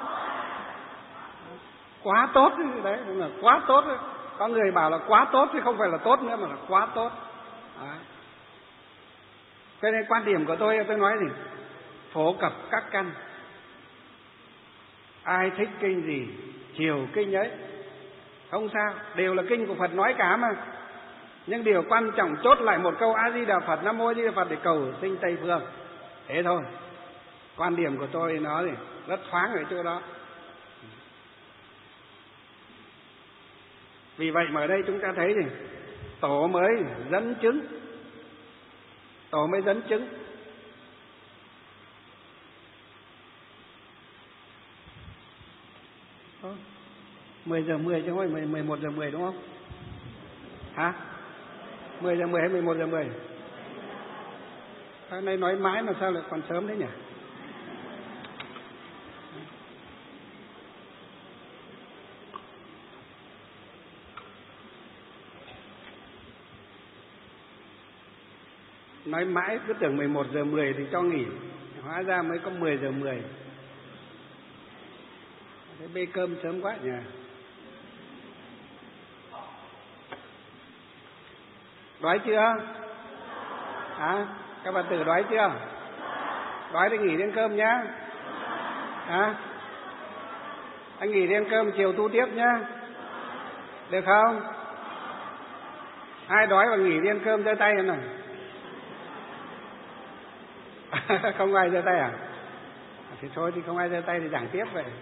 Quá tốt đấy, đúng là quá tốt đấy. Có người bảo là quá tốt chứ không phải là tốt nữa mà là quá tốt. Đấy. Cho nên quan điểm của tôi nói gì? Phổ cập các căn. Ai thích kinh gì chiều kinh ấy. Không sao, đều là kinh của Phật nói cả mà. Nhưng điều quan trọng chốt lại một câu A Di Đà Phật, Nam Mô A Di Đà Phật để cầu sinh Tây phương. Thế thôi. Quan điểm của tôi nó thì rất thoáng ở chỗ đó. Vì vậy mà ở đây chúng ta thấy thì tổ mới dẫn chứng. Tổ mới dẫn chứng. Thôi, 10 giờ 10 chứ không phải 11 giờ 10 đúng không? Hả? 10 giờ 10 hay 11 giờ 10? Hôm nay nói mãi mà sao lại còn sớm thế nhỉ? Nói mãi cứ tưởng 11 giờ 10 thì cho nghỉ. Hóa ra mới có 10 giờ 10. Thế bê cơm sớm quá nhỉ? Đói chưa? Hả? Các bạn tử đói chưa? Đói thì nghỉ đi ăn cơm nhá. Hả? Anh nghỉ đi ăn cơm, chiều tu tiếp nhá. Được không? Ai đói và nghỉ đi ăn cơm giơ tay nào. Không ai giơ tay à? Thì thôi thì không ai giơ tay thì giảng tiếp vậy.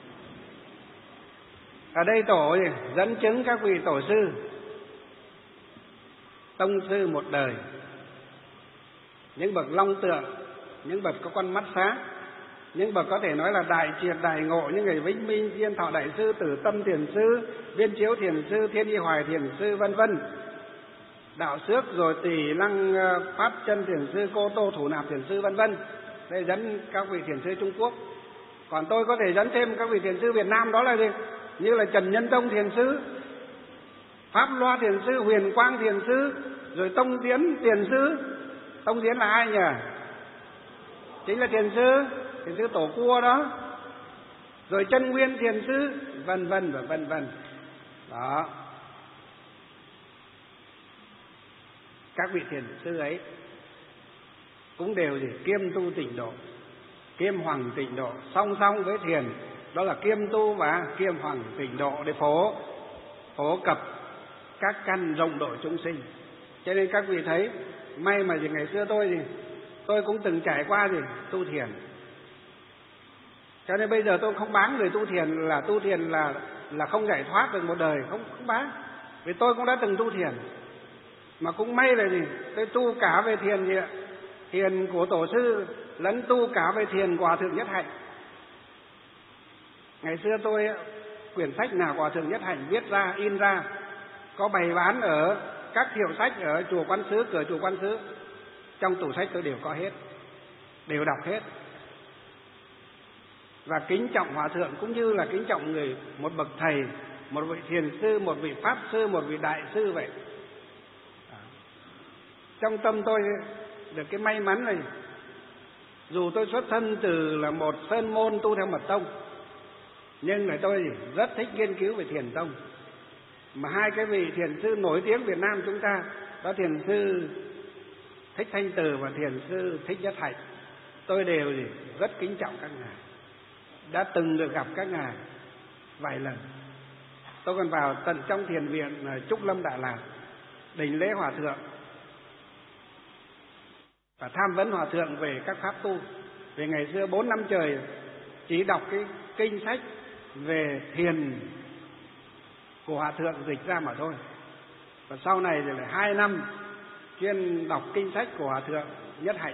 Ở đây tổ thì dẫn chứng các vị tổ sư, tông sư một đời, những bậc long tượng, những bậc có con mắt sáng, những bậc có thể nói là đại triệt đại ngộ, như người Vĩnh Minh Diên Thọ Đại Sư, Tử Tâm Thiền Sư, Viên Chiếu Thiền Sư, Thiên Y Hoài Thiền Sư, vân vân, Đạo Xước rồi Tỷ Lăng Pháp Chân Thiền Sư, Cô Tô Thủ Nạp Thiền Sư, vân vân. Đây dẫn các vị thiền sư Trung Quốc. Còn tôi có thể dẫn thêm các vị thiền sư Việt Nam, đó là gì? Như là Trần Nhân Tông Thiền Sư, Pháp Loa Thiền Sư, Huyền Quang Thiền Sư, rồi Tông Diễn Thiền Sư. Tông Diễn là ai nhỉ? Chính là Thiền Sư Tổ Cua đó. Rồi Chân Nguyên Thiền Sư, vân vân và vân vân. Đó. Các vị thiền sư ấy cũng đều gì? Kiêm tu tịnh độ, kiêm hoằng tịnh độ, song song với thiền, đó là kiêm tu và kiêm hoằng tịnh độ để phổ cập các căn rộng độ chúng sinh. Cho nên các vị thấy may mà ngày xưa tôi cũng từng trải qua tu thiền. Cho nên bây giờ tôi không bán người tu thiền là không giải thoát được một đời, không bán. Vì tôi cũng đã từng tu thiền. Mà cũng may là tôi tu cả về thiền gì ạ? Thiền của tổ sư lẫn tu cả về thiền của Hòa Thượng Nhất Hạnh. Ngày xưa tôi quyển sách nào của Hòa Thượng Nhất Hạnh viết ra, in ra, có bày bán ở các hiệu sách ở chùa Quán Sứ, cửa chùa Quán Sứ, trong tủ sách tôi đều có hết, đều đọc hết. Và kính trọng Hòa Thượng cũng như là kính trọng một bậc thầy, một vị thiền sư, một vị pháp sư, một vị đại sư vậy. Trong tâm tôi được cái may mắn này, dù tôi xuất thân từ là một sơn môn tu theo mật tông, nhưng mà tôi rất thích nghiên cứu về thiền tông. Mà hai cái vị thiền sư nổi tiếng Việt Nam chúng ta, đó thiền sư Thích Thanh Từ và thiền sư Thích Nhất Hạnh, tôi đều rất kính trọng các ngài. Đã từng được gặp các ngài vài lần. Tôi còn vào tận trong thiền viện Trúc Lâm Đà Lạt đỉnh lễ Hòa Thượng và tham vấn Hòa Thượng về các pháp tu. Vì ngày xưa 4 năm trời chỉ đọc cái kinh sách về thiền của Hòa Thượng dịch ra mà thôi. Và sau này thì lại 2 năm chuyên đọc kinh sách của Hòa Thượng Nhất Hạnh.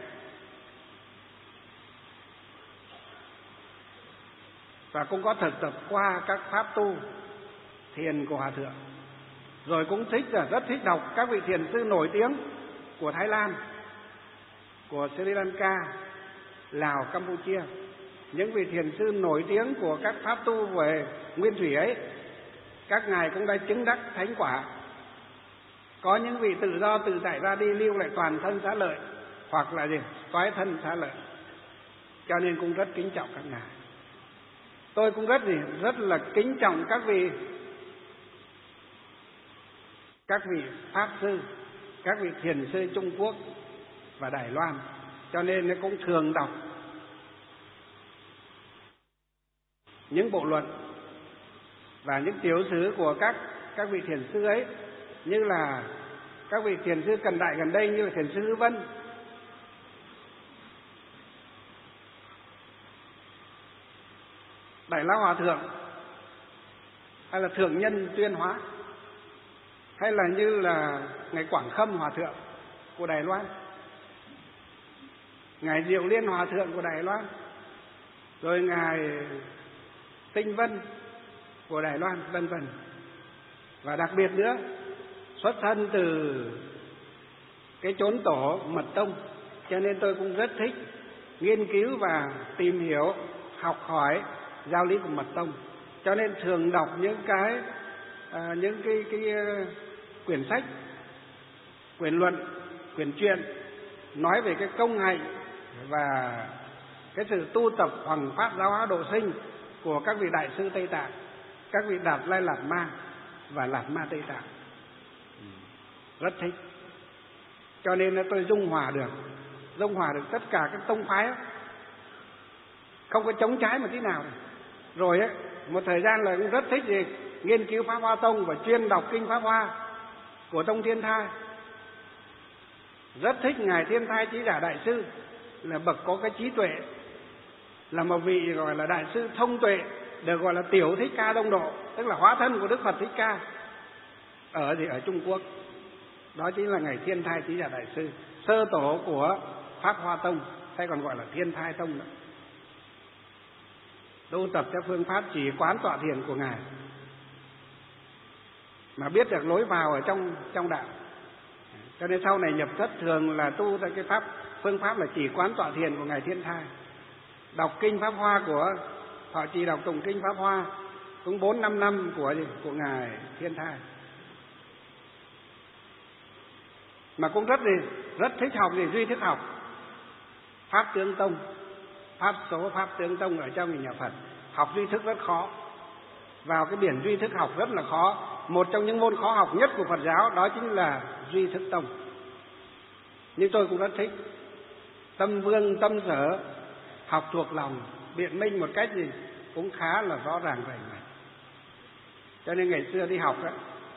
Và cũng có thực tập qua các pháp tu thiền của Hòa Thượng. Rồi cũng rất thích đọc các vị thiền sư nổi tiếng của Thái Lan, của Sri Lanka, Lào, Campuchia. Những vị thiền sư nổi tiếng của các pháp tu về nguyên thủy ấy, các ngài cũng đã chứng đắc thánh quả. Có những vị tự do tự tại ra đi lưu lại toàn thân xá lợi, hoặc là toái thân xá lợi. Cho nên cũng rất kính trọng các ngài. Tôi cũng rất là kính trọng các vị pháp sư, các vị thiền sư Trung Quốc và Đài Loan. Cho nên nó cũng thường đọc những bộ luận và những tiểu sử của các vị thiền sư ấy, như là các vị thiền sư cận đại gần đây, như là thiền sư Hư Vân, Đại Lão Hòa Thượng, hay là Thượng Nhân Tuyên Hóa, hay là như là ngài Quảng Khâm Hòa Thượng của Đài Loan, ngài Diệu Liên Hòa Thượng của Đài Loan, rồi ngài Tinh Vân của Đài Loan, vân vân. Và đặc biệt nữa, xuất thân từ cái chốn tổ Mật Tông, cho nên tôi cũng rất thích nghiên cứu và tìm hiểu, học hỏi giáo lý của Mật Tông. Cho nên thường đọc những cái quyển sách, quyển luận, quyển truyện nói về cái công hạnh và cái sự tu tập hoằng pháp giáo hóa độ sinh của các vị đại sư Tây Tạng, các vị Đạt Lai Lạt Ma và Lạt Ma Tây Tạng. Rất thích. Cho nên là tôi dung hòa được tất cả các tông phái, không có chống trái một tí nào. Rồi ấy, một thời gian là cũng rất thích gì nghiên cứu Pháp Hoa Tông và chuyên đọc kinh Pháp Hoa của Tông Thiên Thai. Rất thích ngài Thiên Thai Chí Giả Đại Sư, là bậc có cái trí tuệ, là một vị gọi là đại sư thông tuệ, được gọi là Tiểu Thích Ca Đông Độ, tức là hóa thân của Đức Phật Thích Ca ở Trung Quốc. Đó chính là ngài Thiên Thai Chí Giả Đại Sư, sơ tổ của Pháp Hoa Tông, hay còn gọi là Thiên Thai Tông nữa. Tu tập theo phương pháp chỉ quán tọa thiền của ngài mà biết được lối vào ở trong đạo. Cho nên sau này nhập thất thường là tu theo cái phương pháp là chỉ quán tọa thiền của ngài Thiên Thai. Đọc kinh Pháp Hoa của Thọ Trì, đọc tụng kinh Pháp Hoa cũng 4-5 năm của ngài Thiên Thai. Mà cũng rất thích học duy thức học, Pháp Tướng Tông, Pháp số, Pháp Tướng Tông ở trong nhà Phật. Học duy thức rất khó, vào cái biển duy thức học rất là khó. Một trong những môn khó học nhất của Phật giáo đó chính là duy thức tông. Nhưng tôi cũng rất thích, tâm vương tâm sở, học thuộc lòng, biện minh một cách gì cũng khá là rõ ràng rành mạch. Cho nên ngày xưa đi học á,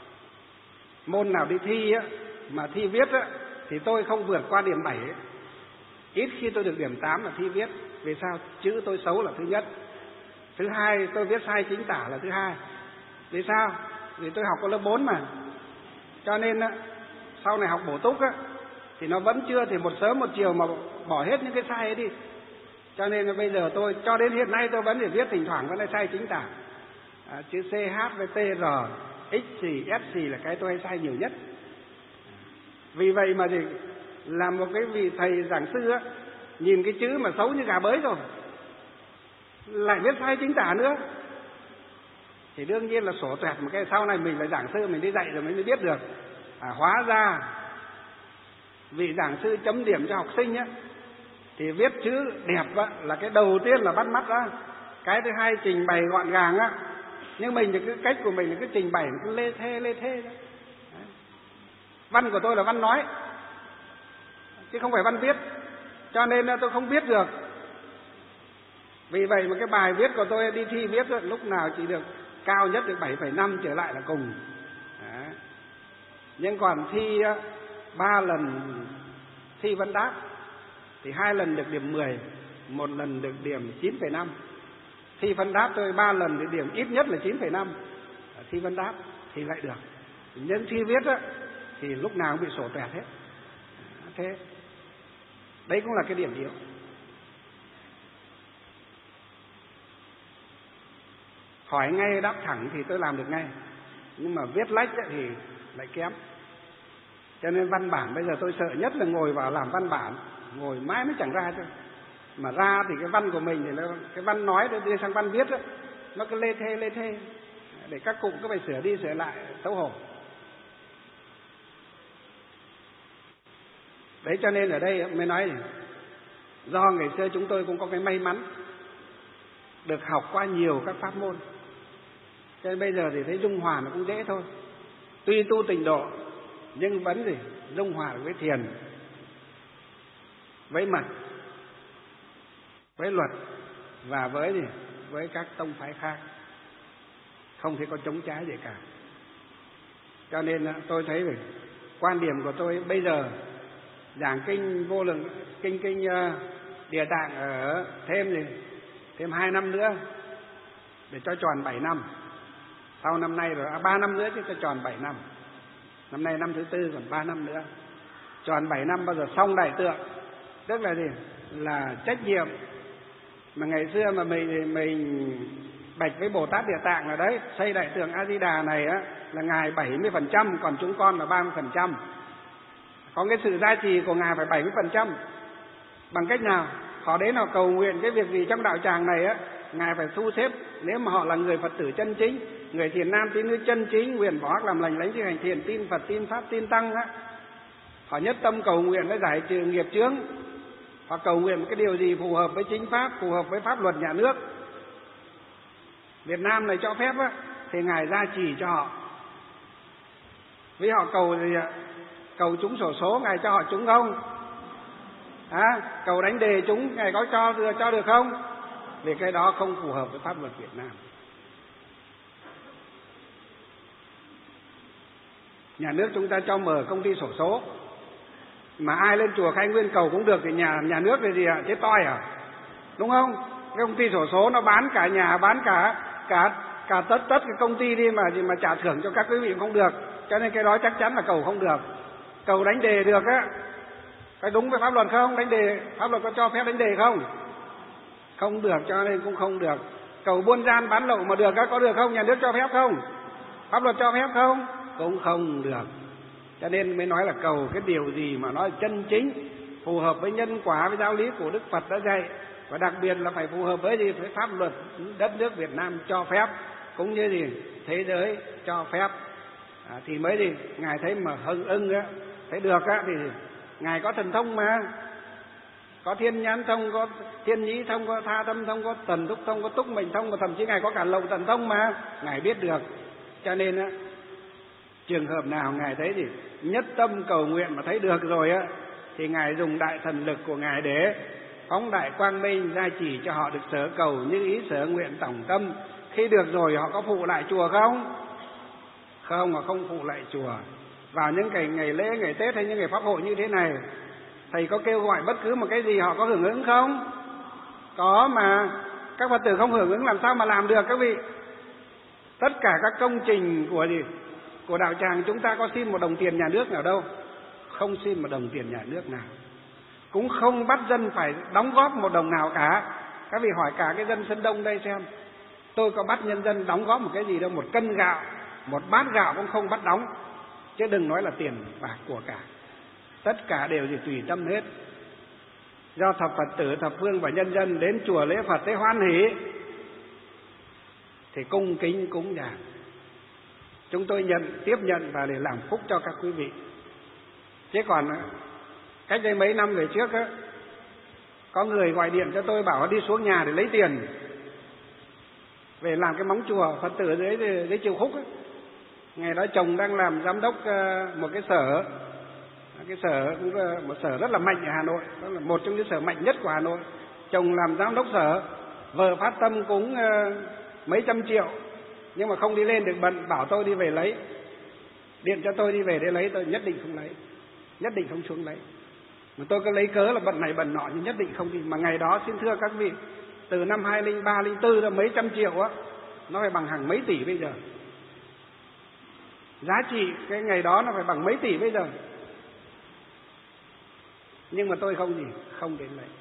môn nào đi thi á, mà thi viết á, thì tôi không vượt qua điểm 7 ấy. Ít khi tôi được điểm 8 là thi viết. Vì sao? Chữ tôi xấu là thứ nhất. Thứ hai, tôi viết sai chính tả là thứ hai. Vì sao? Vì tôi học có lớp 4 mà. Cho nên á, sau này học bổ túc á, thì nó vẫn chưa thể một sớm một chiều mà bỏ hết những cái sai ấy đi. Cho nên là bây giờ tôi, cho đến hiện nay tôi vẫn phải viết, thỉnh thoảng vẫn là sai chính tả. Chữ CH với TR, X xì, S xì là cái tôi hay sai nhiều nhất. Vì vậy mà thì làm một cái vị thầy giảng sư á, nhìn cái chữ mà xấu như gà bới rồi, lại viết sai chính tả nữa, thì đương nhiên là sổ toẹt. Một cái sau này mình là giảng sư, mình đi dạy rồi mới biết được. Hóa ra vị giảng sư chấm điểm cho học sinh á, thì viết chữ đẹp á, là cái đầu tiên là bắt mắt á. Cái thứ hai trình bày gọn gàng á. Nhưng mình thì cái cách của mình là cái trình bày cứ lê thê đó. Văn của tôi là văn nói, chứ không phải văn viết. Cho nên tôi không biết được. Vì vậy mà cái bài viết của tôi đi thi viết đó, lúc nào chỉ được cao nhất được 7,5 trở lại là cùng. Đó. Nhưng còn thi 3 lần thi vấn đáp thì 2 lần được điểm 10, 1 lần được điểm 9,5. Thi vấn đáp tôi 3 lần thì điểm ít nhất là 9,5. Thi vấn đáp thì lại được. Nhưng thi viết á, thì lúc nào cũng bị sổ toẹt hết. Thế đấy cũng là cái điểm yếu. Hỏi ngay đáp thẳng thì tôi làm được ngay, nhưng mà viết lách thì lại kém. Cho nên văn bản bây giờ tôi sợ nhất là ngồi vào làm văn bản, ngồi mãi mới chẳng ra thôi. Mà ra thì cái văn của mình thì nó, cái văn nói đưa sang văn viết đó, nó cứ lê thê để các cụ cứ phải sửa đi sửa lại, xấu hổ. Đấy, cho nên ở đây mới nói do ngày xưa chúng tôi cũng có cái may mắn được học qua nhiều các pháp môn, cho nên bây giờ thì thấy dung hòa nó cũng dễ thôi. Tuy tu tịnh độ nhưng vẫn gì dung hòa với thiền, với mật, với luật và với các tông phái khác. không thể có chống trái gì cả. Cho nên tôi thấy về quan điểm của tôi bây giờ giảng kinh vô lượng kinh Địa Tạng ở thêm 2 năm nữa để cho tròn 7 năm. Sau năm nay rồi 3 năm nữa chứ cho tròn 7 năm. Năm nay năm thứ 4 còn 3 năm nữa. Tròn 7 năm bao giờ xong đại tượng. Tức là gì? Là trách nhiệm mà ngày xưa mà mình bạch với Bồ Tát Địa Tạng là đấy, xây đại tượng A Di Đà này á là ngài 70%, còn chúng con là 30%. Có cái sự gia trì của ngài phải 70%. Bằng cách nào? Họ đến họ cầu nguyện cái việc gì trong đạo tràng này á, ngài phải thu xếp. Nếu mà họ là người Phật tử chân chính, người thiền nam tín nữ chân chính, nguyện bỏ ác làm lành, lãnh thi hành thiền, tin Phật, tin Pháp, tin Tăng á, họ nhất tâm cầu nguyện để giải trừ nghiệp chướng. Họ cầu nguyện cái điều gì phù hợp với chính pháp, phù hợp với pháp luật nhà nước Việt Nam này cho phép á, thì ngài gia trì cho họ. Vì họ cầu gì ạ? Cầu trúng xổ số, ngài cho họ trúng không? Cầu đánh đề trúng, ngài có cho được không? Vì cái đó không phù hợp với pháp luật Việt Nam. Nhà nước chúng ta cho mở công ty xổ số, mà ai lên chùa Khai Nguyên cầu cũng được thì nhà nước là gì ạ? Chết toi à? Đúng không? Cái công ty xổ số nó bán cả nhà, bán cả tất cái công ty đi mà trả thưởng cho các quý vị không được. Cho nên cái đó chắc chắn là cầu không được. Cầu đánh đề được á, phải đúng với pháp luật không? Đánh đề, pháp luật có cho phép đánh đề không? Không được, cho nên cũng không được. Cầu buôn gian bán lậu mà được, có được không? Nhà nước cho phép không? Pháp luật cho phép không? Cũng không được. Cho nên mới nói là cầu cái điều gì mà nó chân chính, phù hợp với nhân quả, với giáo lý của Đức Phật đã dạy. Và đặc biệt là phải phù hợp với gì? Với pháp luật đất nước Việt Nam cho phép, cũng như gì? Thế giới cho phép. Thì mới gì? Ngài thấy mà ưng á, thấy được á, thì ngài có thần thông mà. Có thiên nhãn thông, có thiên nhĩ thông, có tha tâm thông, có tần túc thông, có túc mệnh thông, và thậm chí ngài có cả lậu tần thông mà. Ngài biết được. Cho nên á, trường hợp nào ngài thấy gì nhất tâm cầu nguyện mà thấy được rồi á, thì ngài dùng đại thần lực của ngài để phóng đại quang minh gia trì cho họ được sở cầu như ý sở nguyện tổng tâm. Khi được rồi họ có phụ lại chùa không? Không, họ không phụ lại chùa. Vào những ngày lễ, ngày Tết hay những ngày pháp hội như thế này, thầy có kêu gọi bất cứ một cái gì họ có hưởng ứng không? Có mà. Các Phật tử không hưởng ứng làm sao mà làm được các vị? Tất cả các công trình của đạo tràng chúng ta có xin một đồng tiền nhà nước nào đâu. Không xin một đồng tiền nhà nước nào. Cũng không bắt dân phải đóng góp một đồng nào cả. Các vị hỏi cả cái dân Sơn Đông đây xem, tôi có bắt nhân dân đóng góp một cái gì đâu. Một cân gạo, một bát gạo cũng không bắt đóng, chứ đừng nói là tiền bạc của cả. Tất cả đều thì tùy tâm hết. Do thập Phật tử, thập phương và nhân dân đến chùa lễ Phật thấy hoan hỷ thì cung kính cúng dường. Chúng tôi tiếp nhận và để làm phúc cho các quý vị. Chứ còn cách đây mấy năm về trước á, có người gọi điện cho tôi bảo đi xuống nhà để lấy tiền về làm cái móng chùa Phật tử dưới Triều Khúc á. Ngày đó chồng đang làm giám đốc một cái sở, cũng một sở rất là mạnh ở Hà Nội, đó là một trong những sở mạnh nhất của Hà Nội. Chồng làm giám đốc sở, vợ phát tâm cúng mấy trăm triệu, nhưng mà không đi lên được, bận bảo tôi đi về lấy, điện cho tôi đi về để lấy, tôi nhất định không lấy, nhất định không xuống lấy. Mà tôi cứ lấy cớ là bận này bận nọ nhưng nhất định không đi. Mà ngày đó xin thưa các vị, từ năm 2003, 2004 ra mấy trăm triệu á, nó phải bằng hàng mấy tỷ bây giờ. Giá trị cái ngày đó nó phải bằng mấy tỷ bây giờ. Nhưng mà tôi không đến lấy.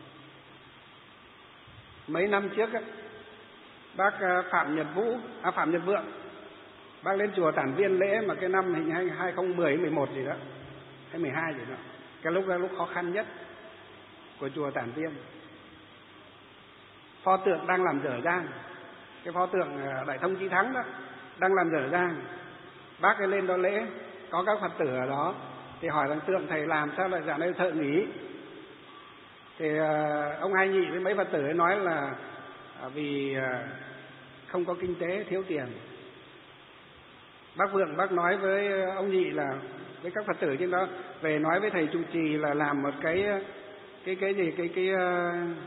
Mấy năm trước á, bác Phạm Nhật Vượng, bác lên chùa Tản Viên lễ mà cái năm hình 2010, 11 gì đó, hay 12 gì đó. Cái lúc đó lúc khó khăn nhất của chùa Tản Viên. Pho tượng đang làm dở dang, cái pho tượng Đại Thông Chí Thắng đó đang làm dở dang. Bác ấy lên đó lễ, có các Phật tử ở đó thì hỏi rằng tượng thầy làm sao lại dạo này thợ nghỉ. Thì ông Hai Nhị với mấy Phật tử ấy nói là vì không có kinh tế, thiếu tiền. Bác Vượng bác nói với ông Nhị là với các Phật tử trên đó về nói với thầy trụ trì là làm một cái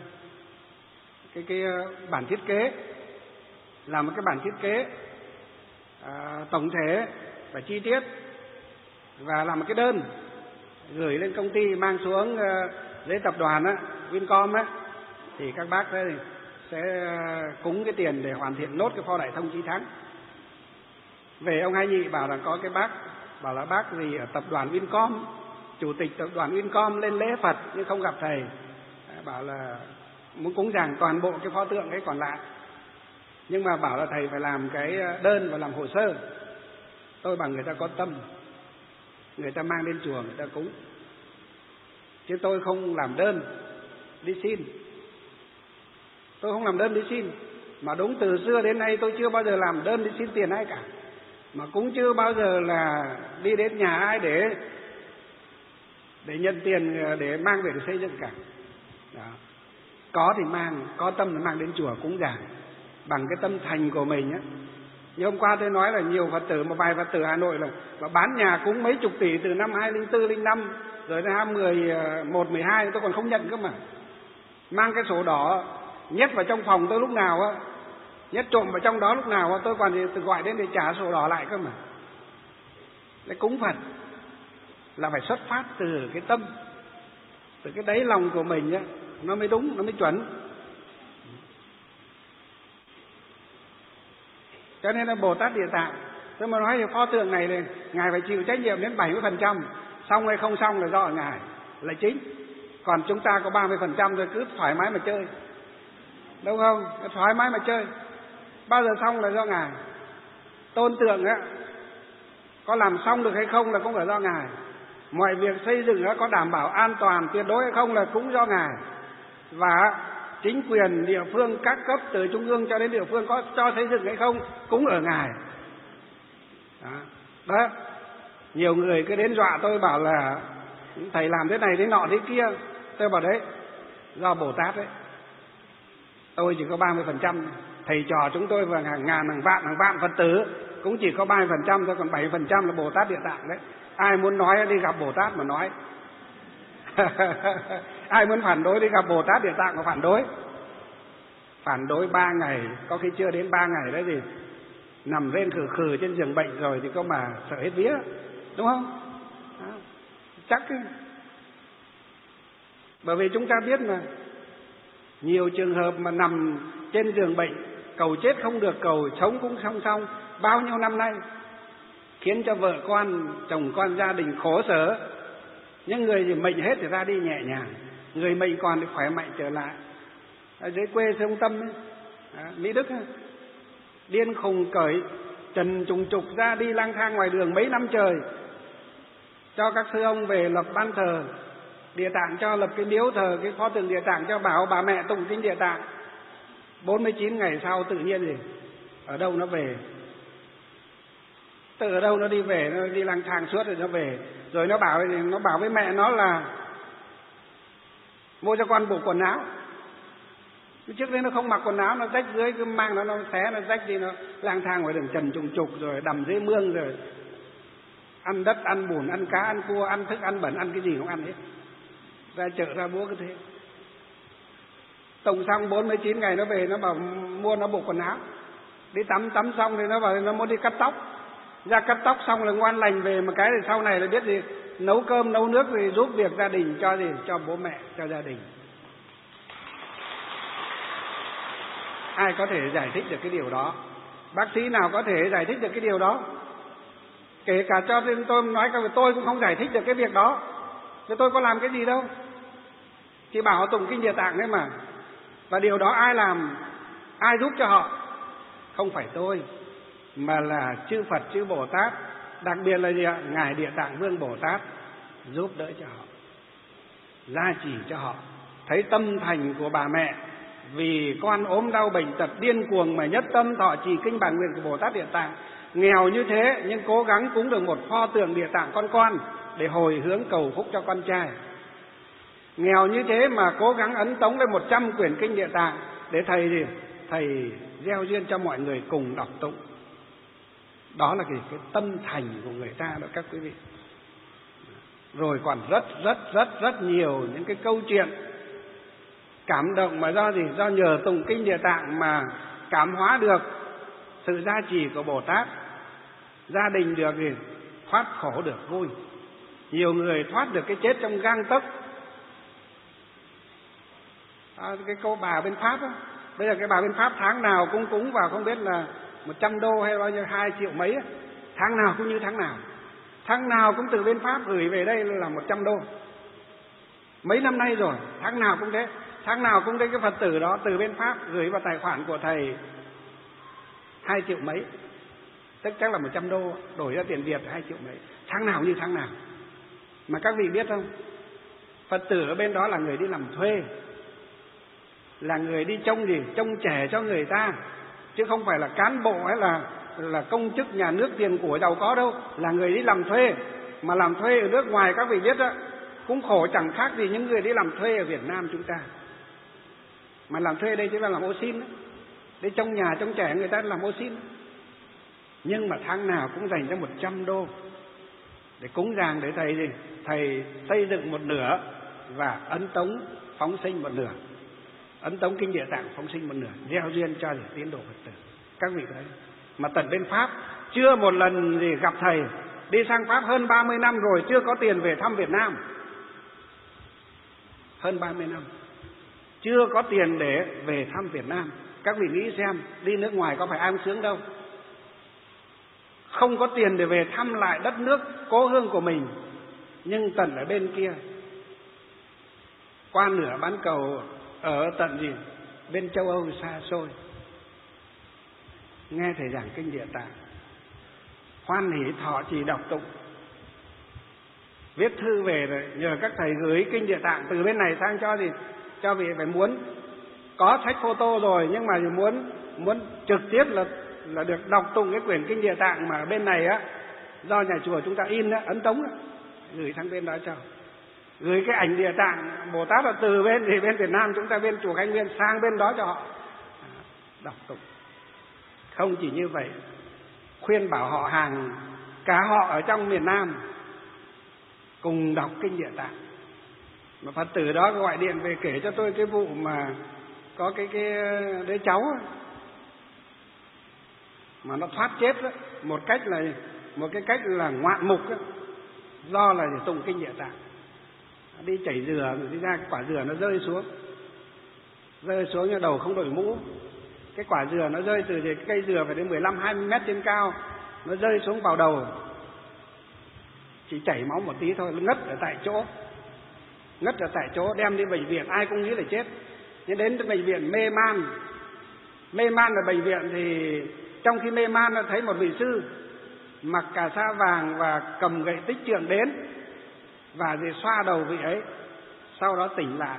bản thiết kế, làm một cái bản thiết kế tổng thể và chi tiết, và làm một cái đơn gửi lên công ty, mang xuống dưới tập đoàn Vincom thì các bác đấy sẽ cúng cái tiền để hoàn thiện nốt cái kho Đại Thông Chí Thắng. Về ông Hai Nhị bảo là có cái bác bảo là bác gì ở tập đoàn Vincom, chủ tịch tập đoàn Vincom lên lễ Phật nhưng không gặp thầy, bảo là muốn cúng dường toàn bộ cái pho tượng ấy còn lại, nhưng mà bảo là thầy phải làm cái đơn và làm hồ sơ. Tôi bảo người ta có tâm, người ta mang lên chùa người ta cúng, chứ tôi không làm đơn đi xin. Tôi không làm đơn đi xin, mà đúng từ xưa đến nay tôi chưa bao giờ làm đơn đi xin tiền ai cả, mà cũng chưa bao giờ là đi đến nhà ai để nhận tiền để mang về để xây dựng cả. Đó. Có thì mang, có tâm thì mang đến chùa cúng dường bằng cái tâm thành của mình á. Như hôm qua tôi nói là nhiều Phật tử, một vài Phật tử Hà Nội là bán nhà cúng mấy chục tỷ từ năm 2004, 2005 rồi đến 2011, 12 tôi còn không nhận cơ mà. Mang cái sổ đỏ nhét vào trong phòng tôi lúc nào á, nhét trộm vào trong đó lúc nào á, tôi còn gọi đến để trả sổ đỏ lại cơ mà. Để cúng Phật là phải xuất phát từ cái tâm, từ cái đáy lòng của mình á, nó mới đúng, nó mới chuẩn. Cho nên là Bồ Tát Địa Tạng, tôi mà nói thì pho tượng này thì Ngài phải chịu trách nhiệm đến 70%, xong hay không xong là do Ngài là chính. Còn chúng ta có 30% rồi cứ thoải mái mà chơi, đúng không? Thoải mái mà chơi, bao giờ xong là do Ngài. Tôn tượng á, có làm xong được hay không là cũng phải do Ngài. Mọi việc xây dựng á, có đảm bảo an toàn tuyệt đối hay không là cũng do Ngài. Và chính quyền địa phương các cấp từ trung ương cho đến địa phương có cho xây dựng hay không cũng ở Ngài. Đó. Nhiều người cứ đến dọa tôi bảo là thầy làm thế này thế nọ thế kia. Tôi bảo đấy, do Bồ Tát đấy. Tôi chỉ có 30%, thầy trò chúng tôi và hàng ngàn, hàng vạn Phật tử cũng chỉ có 30% thôi, còn 70% là Bồ Tát Địa Tạng đấy. Ai muốn nói đi gặp Bồ Tát mà nói. Ai muốn phản đối đi gặp Bồ Tát Địa Tạng mà phản đối. Phản đối 3 ngày, có khi chưa đến 3 ngày đấy thì nằm rên khử khử trên giường bệnh rồi thì có mà sợ hết vía, đúng không? Đó. Chắc ấy. Bởi vì chúng ta biết mà nhiều trường hợp mà nằm trên giường bệnh, cầu chết không được, cầu sống cũng không xong, bao nhiêu năm nay, khiến cho vợ con, chồng con, gia đình khổ sở. Những người thì mệnh hết thì ra đi nhẹ nhàng, người mệnh còn thì khỏe mạnh trở lại. Ở dưới quê Sông Tâm ấy, Mỹ Đức ấy, điên khùng cởi trần trùng trục ra đi lang thang ngoài đường mấy năm trời, cho các sư ông về lập ban thờ Địa Tạng, cho lập cái miếu thờ cái pho tượng Địa Tạng, cho bảo bà mẹ tụng kinh Địa Tạng. 49 ngày sau tự nhiên gì ở đâu nó về, từ ở đâu nó đi về, nó đi lang thang suốt rồi nó về. Rồi nó bảo với mẹ nó là mua cho con bộ quần áo. Trước đấy nó không mặc quần áo, nó rách dưới, cứ mang nó xé, nó rách đi, nó lang thang ngoài đường trần trùng trục, rồi đầm dưới mương, rồi ăn đất, ăn bùn, ăn cá, ăn cua, ăn thức ăn bẩn, ăn cái gì cũng ăn hết. Ra chợ ra búa cứ thế. Tụng xong 49 ngày nó về, nó bảo mua nó bộ quần áo. Đi tắm xong thì nó bảo nó muốn đi cắt tóc. Ra cắt tóc xong là ngoan lành về, mà cái thì sau này là biết gì, nấu cơm nấu nước thì giúp việc gia đình, cho gì, cho bố mẹ, cho gia đình. Ai có thể giải thích được cái điều đó? Bác sĩ nào có thể giải thích được cái điều đó? Kể cả cho nên tôi nói cả tôi cũng không giải thích được cái việc đó. Thế tôi có làm cái gì đâu, chỉ bảo tụng kinh Địa Tạng đấy mà. Và điều đó ai làm, ai giúp cho họ? Không phải tôi, mà là chư Phật, chư Bồ Tát, đặc biệt là gì ạ? Ngài Địa Tạng Vương Bồ Tát giúp đỡ cho họ, gia trì cho họ. Thấy tâm thành của bà mẹ, vì con ốm đau bệnh tật điên cuồng mà nhất tâm thọ trì kinh bản nguyện của Bồ Tát Địa Tạng, nghèo như thế nhưng cố gắng cúng được một pho tượng Địa Tạng con để hồi hướng cầu phúc cho con trai. Nghèo như thế mà cố gắng ấn tống lên 100 quyển kinh Địa Tạng để thầy gieo duyên cho mọi người cùng đọc tụng. Đó là cái tâm thành của người ta đó các quý vị. Rồi còn rất nhiều những cái câu chuyện cảm động mà do gì? Do nhờ tụng kinh Địa Tạng mà cảm hóa được sự gia trì của Bồ Tát. gia đình được thì thoát khổ được vui. Nhiều người thoát được cái chết trong gang tấc. Cái cô bà bên Pháp á, bây giờ cái bà bên Pháp tháng nào cũng cúng vào không biết là 100 đô hay bao nhiêu, 2 triệu mấy á. Tháng nào cũng như tháng nào cũng từ bên Pháp gửi về đây là 100 đô. Mấy năm nay rồi, tháng nào cũng thế. Tháng nào cũng thấy cái Phật tử đó từ bên Pháp gửi vào tài khoản của thầy 2 triệu mấy, tức chắc là 100 đô, đổi ra tiền Việt 2 triệu mấy. Tháng nào như tháng nào. Mà các vị biết không, Phật tử ở bên đó là người đi làm thuê, là người đi trông gì? Trông trẻ cho người ta, chứ không phải là cán bộ hay là công chức nhà nước tiền của giàu có đâu. Là người đi làm thuê. Mà làm thuê ở nước ngoài các vị biết đó, cũng khổ chẳng khác gì những người đi làm thuê ở Việt Nam chúng ta. Mà làm thuê đây chính là làm ô xin đó. Để trong nhà trông trẻ người ta làm ô xin. Nhưng mà tháng nào cũng dành cho 100 đô để cúng dường để thầy gì? Thầy xây dựng một nửa và ấn tống phóng sinh một nửa. Ấn tống kinh Địa Tạng phóng sinh một nửa, gieo duyên cho để tiến độ Phật tử. Các vị thấy. Mà tận bên Pháp chưa một lần gì gặp thầy. Đi sang Pháp hơn 30 năm rồi chưa có tiền về thăm Việt Nam. Hơn 30 năm chưa có tiền để về thăm Việt Nam. Các vị nghĩ xem, đi nước ngoài có phải an sướng đâu. Không có tiền để về thăm lại đất nước cố hương của mình. Nhưng tận ở bên kia, qua nửa bán cầu, ở tận gì? Bên châu Âu xa xôi, nghe thầy giảng kinh Địa Tạng, hoan hỷ thọ trì đọc tụng, viết thư về rồi nhờ các thầy gửi kinh Địa Tạng từ bên này sang cho gì? Cho vị phải muốn có sách photo rồi, nhưng mà muốn trực tiếp là được đọc tụng cái quyển kinh Địa Tạng mà bên này á, do nhà chùa chúng ta in á, ấn tống á, gửi sang bên đó cho. Gửi cái ảnh Địa Tạng Bồ Tát là từ bên Việt Nam chúng ta, bên chùa Khánh Nguyên sang bên đó cho họ đọc tụng. Không chỉ như vậy, khuyên bảo họ hàng cả họ ở trong miền Nam cùng đọc kinh Địa Tạng. Mà Phật tử đó gọi điện về kể cho tôi cái vụ mà có cái đứa cháu mà nó thoát chết đó, một cái cách là ngoạn mục đó, do là tụng kinh Địa Tạng. Đi chảy dừa rồi đi ra cái quả dừa nó rơi xuống nhưng đầu không đội mũ. Cái quả dừa nó rơi từ cái cây dừa phải đến 15-20 mét trên cao, nó rơi xuống vào đầu, chỉ chảy máu một tí thôi, ngất ở tại chỗ, đem đi bệnh viện ai cũng nghĩ là chết. Nhưng đến bệnh viện mê man ở bệnh viện thì trong khi mê man nó thấy một vị sư mặc cà sa vàng và cầm gậy tích trượng đến và thì xoa đầu vị ấy, sau đó tỉnh lại.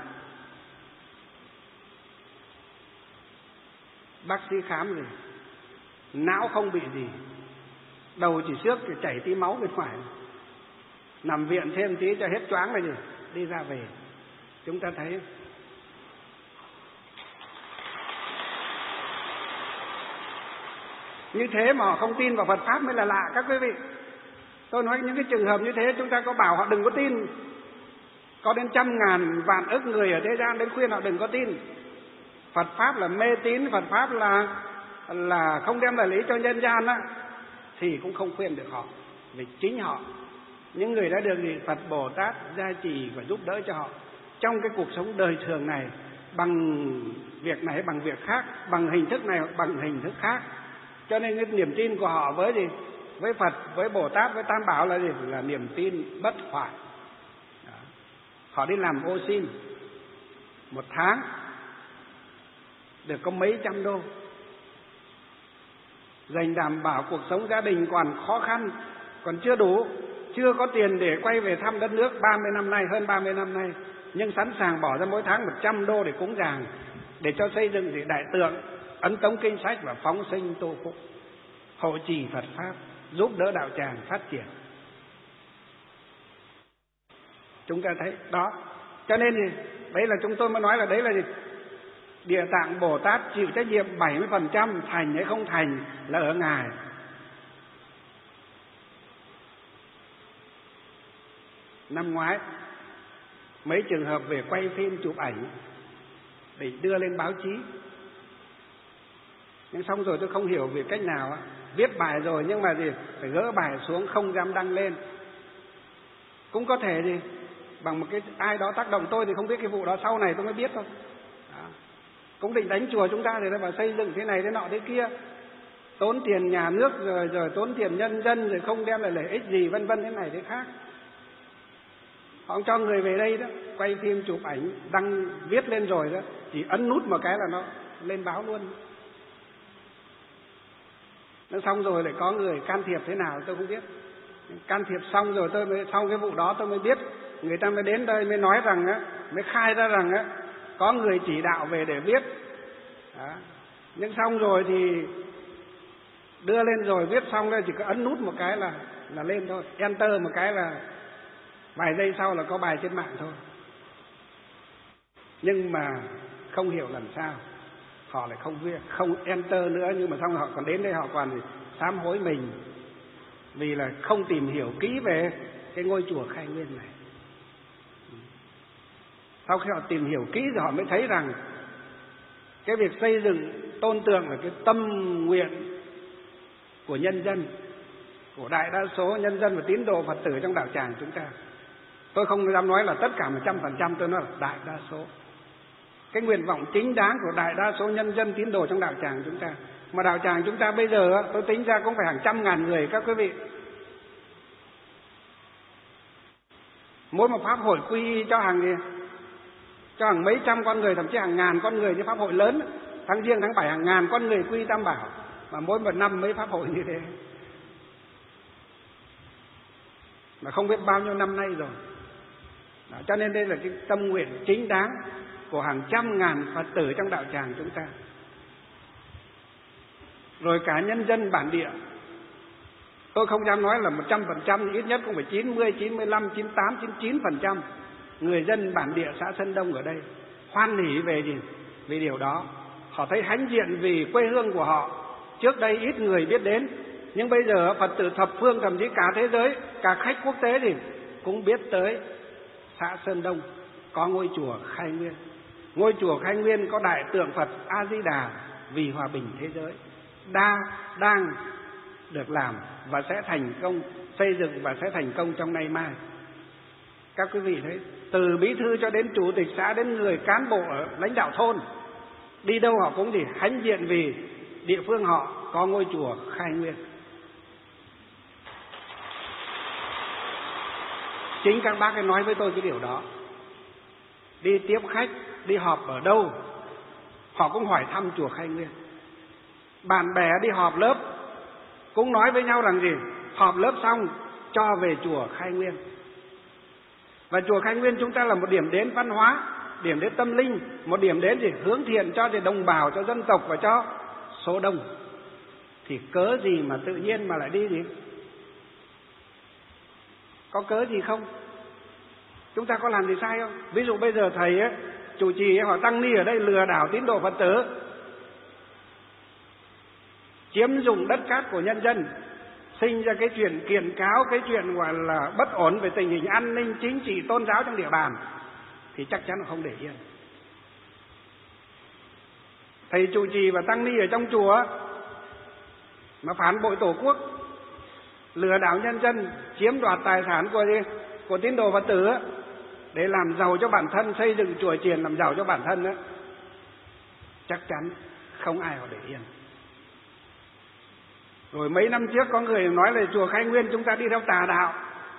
Bác sĩ khám rồi, não không bị gì, đầu chỉ xước thì chảy tí máu bên ngoài, nằm viện thêm tí cho hết choáng là gì, đi ra về. Chúng ta thấy như thế mà họ không tin vào Phật Pháp mới là lạ các quý vị. Tôi nói những cái trường hợp như thế chúng ta có bảo họ đừng có tin. Có đến trăm ngàn vạn ức người ở thế gian đến khuyên họ đừng có tin. Phật Pháp là mê tín, Phật Pháp là không đem lại lý cho nhân gian á, thì cũng không khuyên được họ. Vì chính họ, những người đã được gì Phật Bồ Tát gia trì và giúp đỡ cho họ trong cái cuộc sống đời thường này, bằng việc này bằng việc khác, bằng hình thức này bằng hình thức khác. Cho nên cái niềm tin của họ với gì? Với Phật, với Bồ Tát, với Tam Bảo là gì? Là niềm tin bất hoại. Họ đi làm ô xin một tháng được có mấy trăm đô, dành đảm bảo cuộc sống gia đình còn khó khăn, còn chưa đủ, chưa có tiền để quay về thăm đất nước 30 năm nay, hơn 30 năm nay, nhưng sẵn sàng bỏ ra mỗi tháng 100 đô để cúng dường, để cho xây dựng thì đại tượng, ấn tống kinh sách và phóng sinh tu phúc, hộ trì Phật Pháp, giúp đỡ đạo tràng phát triển. Chúng ta thấy đó. Cho nên thì đấy là chúng tôi mới nói là đấy là gì? Địa Tạng Bồ Tát chịu trách nhiệm 70%, thành hay không thành là ở Ngài. Năm ngoái mấy trường hợp về quay phim chụp ảnh để đưa lên báo chí, nhưng xong rồi tôi không hiểu vì cách nào viết bài rồi nhưng mà gì phải gỡ bài xuống, không dám đăng lên. Cũng có thể gì bằng một cái ai đó tác động tôi thì không biết, cái vụ đó sau này tôi mới biết thôi. Đó. Cũng định đánh chùa chúng ta thì nó bảo xây dựng thế này thế nọ thế kia, tốn tiền nhà nước rồi tốn tiền nhân dân rồi không đem lại lợi ích gì, vân vân thế này thế khác. Họ cho người về đây đó, quay phim chụp ảnh đăng viết lên rồi đó, chỉ ấn nút một cái là nó lên báo luôn. Nó xong rồi lại có người can thiệp thế nào tôi không biết. Can thiệp xong rồi tôi mới, sau cái vụ đó tôi mới biết, người ta mới đến đây mới nói rằng á, mới khai ra rằng á, có người chỉ đạo về để viết. Đó. Nhưng xong rồi thì đưa lên rồi, viết xong đây chỉ có ấn nút một cái là lên thôi, enter một cái là vài giây sau là có bài trên mạng thôi. Nhưng mà không hiểu làm sao họ lại không enter nữa, nhưng mà xong họ còn đến đây họ còn sám hối mình vì là không tìm hiểu kỹ về cái ngôi chùa Khai Nguyên này. Sau khi họ tìm hiểu kỹ rồi họ mới thấy rằng cái việc xây dựng tôn tượng là cái tâm nguyện của nhân dân, của đại đa số nhân dân và tín đồ Phật tử trong đạo tràng chúng ta. Tôi không dám nói là tất cả 100%, tôi nói là đại đa số. Cái nguyện vọng chính đáng của đại đa số nhân dân tín đồ trong đạo tràng chúng ta. Mà đạo tràng chúng ta bây giờ tôi tính ra cũng phải hàng trăm ngàn người các quý vị. Mỗi một pháp hội quy y cho hàng mấy trăm con người, thậm chí hàng ngàn con người như pháp hội lớn. Tháng Giêng tháng 7 hàng ngàn con người quy y Tam Bảo, mà mỗi một năm mấy pháp hội như thế. Mà không biết bao nhiêu năm nay rồi. Đó, cho nên đây là cái tâm nguyện chính đáng của hàng trăm ngàn Phật tử trong đạo tràng chúng ta. Rồi cả nhân dân bản địa. Tôi không dám nói là 100%, ít nhất cũng phải 90, 95, 98, 99% người dân bản địa xã Sơn Đông ở đây hoan hỉ về gì? Vì điều đó. Họ thấy hãnh diện vì quê hương của họ. Trước đây ít người biết đến, nhưng bây giờ Phật tử thập phương, thậm chí cả thế giới, cả khách quốc tế thì cũng biết tới xã Sơn Đông có ngôi chùa Khai Nguyên. Ngôi chùa Khai Nguyên có đại tượng Phật A Di Đà vì hòa bình thế giới, đang được làm và sẽ thành công, xây dựng và sẽ thành công trong nay mai. Các quý vị thấy, từ bí thư cho đến chủ tịch xã, đến người cán bộ ở lãnh đạo thôn, đi đâu họ cũng gì hãnh diện vì địa phương họ có ngôi chùa Khai Nguyên. Chính các bác ấy nói với tôi cái điều đó. Đi tiếp khách, đi họp ở đâu, họ cũng hỏi thăm chùa Khai Nguyên. Bạn bè đi họp lớp cũng nói với nhau rằng gì, họp lớp xong cho về chùa Khai Nguyên. Và chùa Khai Nguyên chúng ta là một điểm đến văn hóa, điểm đến tâm linh, một điểm đến gì hướng thiện cho đồng bào, cho dân tộc và cho số đông. Thì cớ gì mà tự nhiên mà lại đi gì? Có cớ gì không? Chúng ta có làm gì sai không? Ví dụ bây giờ thầy ấy, chủ trì ấy, họ tăng ni ở đây lừa đảo tín đồ Phật tử, chiếm dụng đất cát của nhân dân, sinh ra cái chuyện kiện cáo, cái chuyện gọi là bất ổn về tình hình an ninh chính trị tôn giáo trong địa bàn, thì chắc chắn là không để yên. Thầy chủ trì và tăng ni ở trong chùa mà phản bội tổ quốc, lừa đảo nhân dân, chiếm đoạt tài sản của tín đồ Phật tử để làm giàu cho bản thân, xây dựng chùa chiền làm giàu cho bản thân đó, chắc chắn không ai họ để yên. Rồi mấy năm trước có người nói là chùa Khai Nguyên chúng ta đi theo tà đạo.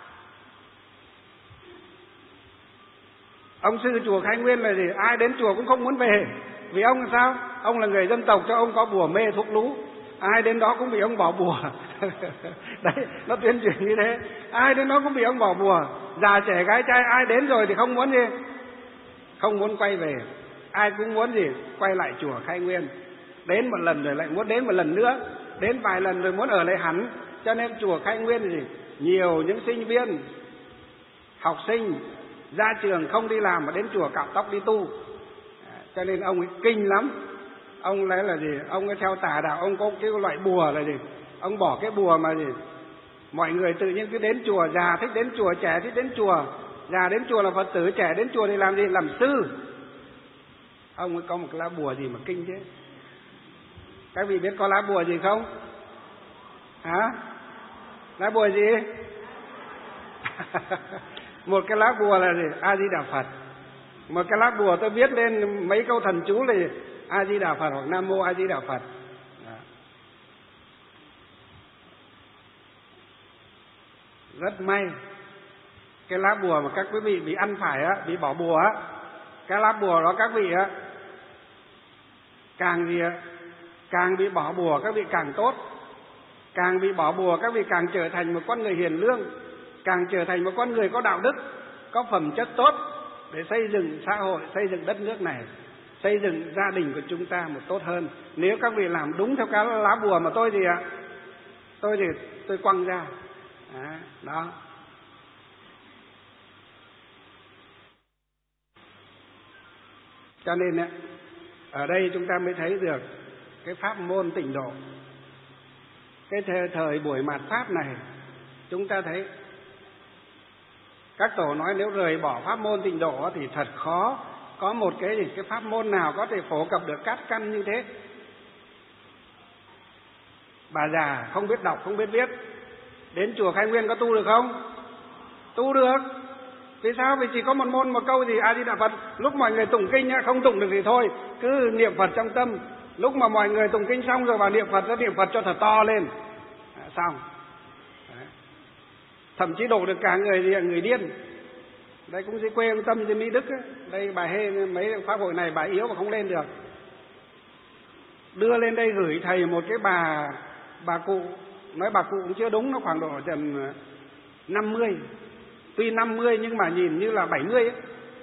Ông sư chùa Khai Nguyên là gì? Ai đến chùa cũng không muốn về. Vì ông là sao? Ông là người dân tộc, cho ông có bùa mê thuốc lú, ai đến đó cũng bị ông bỏ bùa. Đấy, nó tuyên truyền như thế. Ai đến đó cũng bị ông bỏ bùa. Già trẻ gái trai ai đến rồi thì không muốn gì, không muốn quay về. Ai cũng muốn gì? Quay lại chùa Khai Nguyên. Đến một lần rồi lại muốn đến một lần nữa, đến vài lần rồi muốn ở lại hẳn. Cho nên chùa Khai Nguyên gì nhiều những sinh viên, học sinh ra trường không đi làm mà đến chùa cạo tóc đi tu. Cho nên ông ấy kinh lắm. Ông lấy là gì? Ông ấy theo tà đạo, ông có cái loại bùa là gì? Ông bỏ cái bùa mà gì? Mọi người tự nhiên cứ đến chùa, già thích đến chùa, trẻ thích đến chùa. Già đến chùa là Phật tử, trẻ đến chùa thì làm gì? Làm sư. Ông ấy có một cái lá bùa gì mà kinh thế? Các vị biết có lá bùa gì không? Hả? Lá bùa gì? Một cái lá bùa là gì? A Di Đà Phật. Một cái lá bùa tôi viết lên mấy câu thần chú là A Di Đà Phật hoặc Nam Mô A Di Đà Phật. Rất may cái lá bùa mà các quý vị bị ăn phải á, bị bỏ bùa á, cái lá bùa đó các vị á, càng bị bỏ bùa các vị càng tốt, càng bị bỏ bùa các vị càng trở thành một con người hiền lương, càng trở thành một con người có đạo đức, có phẩm chất tốt để xây dựng xã hội, xây dựng đất nước này, xây dựng gia đình của chúng ta một tốt hơn. Nếu các vị làm đúng theo cái lá bùa mà tôi quăng ra đó. Cho nên ở đây chúng ta mới thấy được cái pháp môn tịnh độ. Cái thời buổi mạt Pháp này, chúng ta thấy các tổ nói nếu rời bỏ pháp môn tịnh độ thì thật khó có một cái pháp môn nào có thể phổ cập được các căn như thế. Bà già không biết đọc không biết viết, đến chùa Khai Nguyên có tu được không? Tu được. Vì sao? Vì chỉ có một môn, một câu gì A Di Đà Phật. Lúc mọi người tụng kinh không tụng được thì thôi, cứ niệm Phật trong tâm. Lúc mà mọi người tụng kinh xong rồi vào niệm Phật, nó niệm Phật cho thật to lên, xong. Đấy. Thậm chí độ được cả người điên. Đây cũng dưới quê ông Tâm dưới Mỹ Đức ấy. Đây bà Hê mấy pháp hội này bà yếu mà không lên được, đưa lên đây gửi thầy một cái bà cụ. Nói bà cụ cũng chưa đúng, nó khoảng độ tầm 50. Tuy 50 nhưng mà nhìn như là 70 ấy.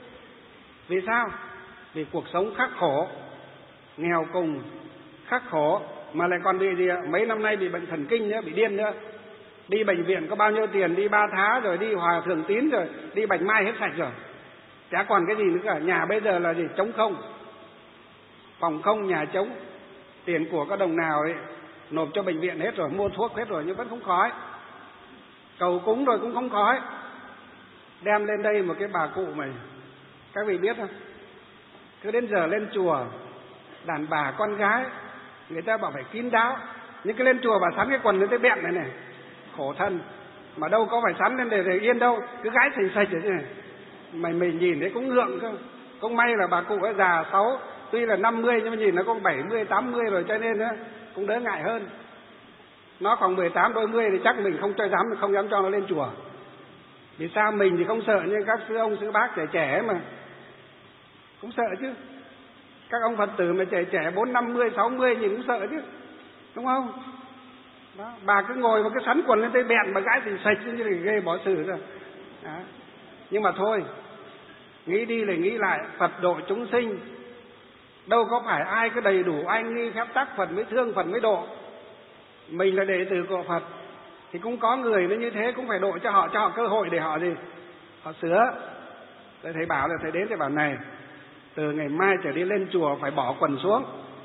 Vì sao? Vì cuộc sống khắc khổ, nghèo cùng, khắc khổ, mà lại còn bị gì ạ? Mấy năm nay bị bệnh thần kinh nữa, bị điên nữa. Đi bệnh viện có bao nhiêu tiền, đi 3 tháng rồi, đi Hòa Thường Tín rồi, đi Bạch Mai hết sạch rồi. Chả còn cái gì nữa cả. Nhà bây giờ là gì? Trống không, phòng không, nhà trống. Tiền của có đồng nào ấy nộp cho bệnh viện hết rồi, mua thuốc hết rồi nhưng vẫn không khỏi. Cầu cúng rồi cũng không khỏi. Đem lên đây một cái bà cụ mà các vị biết không? Cứ đến giờ lên chùa, đàn bà con gái người ta bảo phải kín đáo, nhưng cái lên chùa bà sắn cái quần lên tới bẹn này này, khổ thân. Mà đâu có phải sắn lên để yên đâu, cứ gái sành sạch thế này. Mình nhìn thấy cũng ngượng cơ. Cũng may là bà cụ ấy già 6, tuy là 50 nhưng mà nhìn nó cũng 70, 80 rồi, cho nên cũng đỡ ngại hơn. Nó khoảng 18, đôi 10 thì chắc mình không dám cho nó lên chùa. Vì sao? Mình thì không sợ, nhưng các sư ông sư bác trẻ mà cũng sợ chứ. Các ông Phật tử mà trẻ 4, 50, 60 nhìn cũng sợ chứ, đúng không? Đó. Bà cứ ngồi mà cứ sắn quần lên tới bẹn mà gái thì sạch như là ghê bỏ xử rồi. Đó. Nhưng mà thôi, nghĩ đi lại nghĩ lại, Phật độ chúng sinh đâu có phải ai cứ đầy đủ anh nghi phép tắc, Phật mới thương, Phật mới độ. Mình là đệ tử của Phật thì cũng có người nó như thế, cũng phải độ cho họ cơ hội để họ gì? Họ sửa. Rồi thầy bảo là thầy đến thầy bảo này, từ ngày mai trở đi lên chùa phải bỏ quần xuống.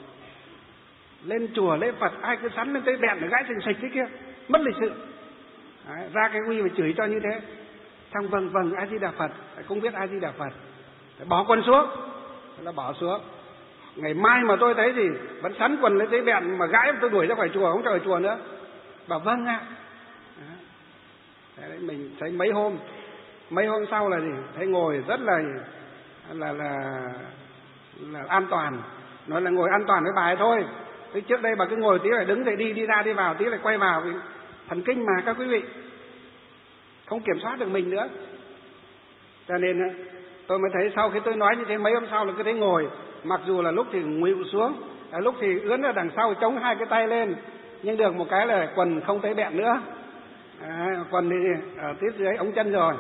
Lên chùa lễ Phật ai cứ sắn lên tới bẹn để gái sình sạch thế kia, mất lịch sự. Đấy, ra cái quy mà chửi cho như thế. Thằng vâng A Di Đà Phật, cũng biết A Di Đà Phật, bỏ quần xuống là bỏ xuống. Ngày mai mà tôi thấy gì vẫn sắn quần lên tới bẹn mà gái tôi đuổi ra khỏi chùa, không cho ở chùa nữa. Bảo vâng ạ. Đấy, mình thấy mấy hôm sau là gì? Thấy ngồi rất là an toàn. Nói là ngồi an toàn với bà ấy thôi. Thế trước đây bà cứ ngồi tí lại đứng dậy đi ra đi vào, tí lại quay vào. Thần kinh mà các quý vị, không kiểm soát được mình nữa. Cho nên tôi mới thấy sau khi tôi nói như thế mấy hôm sau là cứ thấy ngồi, mặc dù là lúc thì ngụy xuống, lúc thì ướn ở đằng sau chống hai cái tay lên, nhưng được một cái là quần không thấy bẹn nữa. Quần thì ở tiếp dưới ống chân rồi.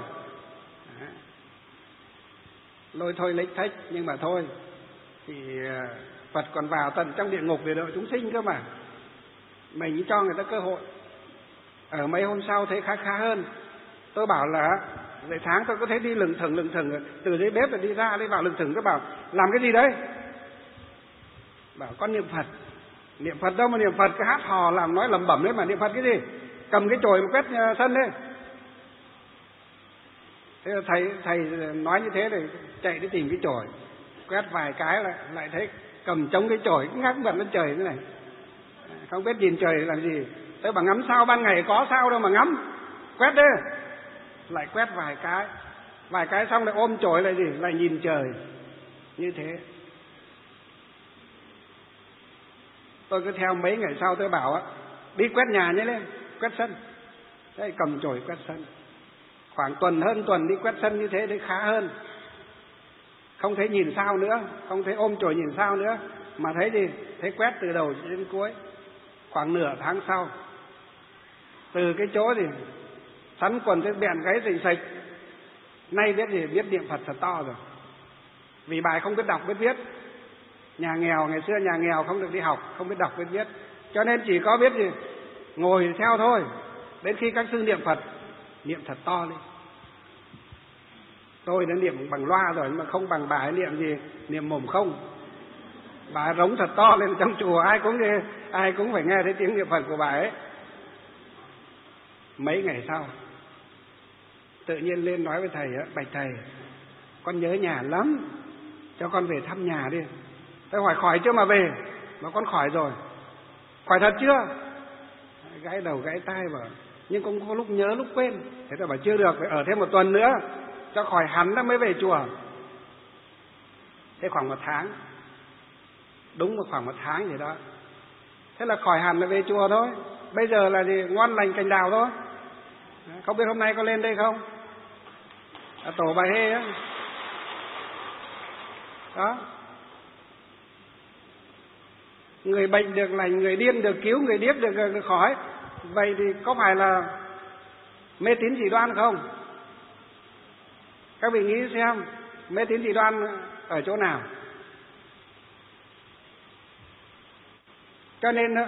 Lôi thôi lếch thách, nhưng mà thôi thì Phật còn vào tận trong địa ngục để độ chúng sinh cơ mà. Mình cho người ta cơ hội. Ở mấy hôm sau thấy khá hơn. Tôi bảo là vậy tháng tôi có thấy đi lừng thừng từ dưới bếp rồi đi ra đi vào lừng thừng. Tôi bảo làm cái gì đấy? Bảo con niệm Phật. Niệm Phật đâu mà niệm Phật, cái hát hò làm nói lẩm bẩm đấy mà niệm Phật cái gì? Cầm cái chổi mà quét sân đấy. Thế thầy nói như thế thì chạy đi tìm cái chổi, quét vài cái lại thấy cầm chống cái chổi ngắc mặt lên trời thế này, không biết nhìn trời làm gì. Tôi bảo ngắm sao ban ngày có sao đâu mà ngắm. Quét đi. Lại quét vài cái xong lại ôm chổi lại gì, lại nhìn trời. Như thế. Tôi cứ theo mấy ngày sau tôi bảo đi quét nhà nhé lên, quét sân. Thế cầm chổi quét sân. Khoảng hơn tuần đi quét sân như thế đấy khá hơn. Không thấy nhìn sao nữa, không thấy ôm chổi nhìn sao nữa, mà thấy gì? Thấy quét từ đầu đến cuối. Khoảng nửa tháng sau, từ cái chỗ gì sắn quần tới bẹn gáy rình sạch, nay biết gì? Biết niệm Phật thật to rồi. Vì bài không biết đọc biết viết. Nhà nghèo, ngày xưa nhà nghèo không được đi học, không biết đọc biết viết, cho nên chỉ có biết gì? Ngồi theo thôi. Đến khi các sư niệm Phật, niệm thật to lên. Tôi đã niệm bằng loa rồi, mà không bằng bà ấy niệm gì, niệm mồm không. Bà ấy rống thật to lên trong chùa, ai cũng phải nghe thấy tiếng niệm Phật của bà ấy. Mấy ngày sau, tự nhiên lên nói với thầy: bạch thầy, con nhớ nhà lắm, cho con về thăm nhà đi. Tôi hỏi khỏi chưa mà về? Mà con khỏi rồi. Khỏi thật chưa? Gãi đầu gãi tai bảo, nhưng cũng có lúc nhớ lúc quên. Thế tôi bảo chưa được, phải ở thêm một tuần nữa cho khỏi hẳn nó mới về chùa. Thế khoảng 1 tháng, đúng khoảng 1 tháng gì đó, thế là khỏi hẳn là về chùa thôi. Bây giờ là gì? Ngon lành cành đào thôi. Không biết hôm nay có lên đây không? Tổ bài hê á. Đó. Người bệnh được lành, người điên được cứu, người điếc được khỏi. Vậy thì có phải là mê tín dị đoan không? Các vị nghĩ xem, mê tín dị đoan ở chỗ nào? Cho nên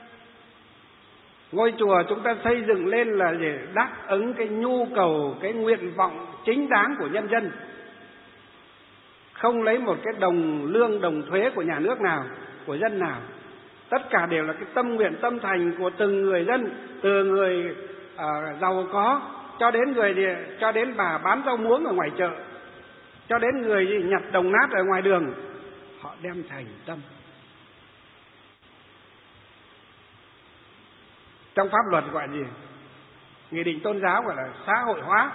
ngôi chùa chúng ta xây dựng lên là để đáp ứng cái nhu cầu, cái nguyện vọng chính đáng của nhân dân. Không lấy một cái đồng lương, đồng thuế của nhà nước nào, của dân nào. Tất cả đều là cái tâm nguyện, tâm thành của từng người dân, từ người giàu có cho đến bà bán rau muống ở ngoài chợ, cho đến người nhặt đồng nát ở ngoài đường, họ đem thành tâm. Trong pháp luật gọi gì? Nghị định tôn giáo gọi là xã hội hóa.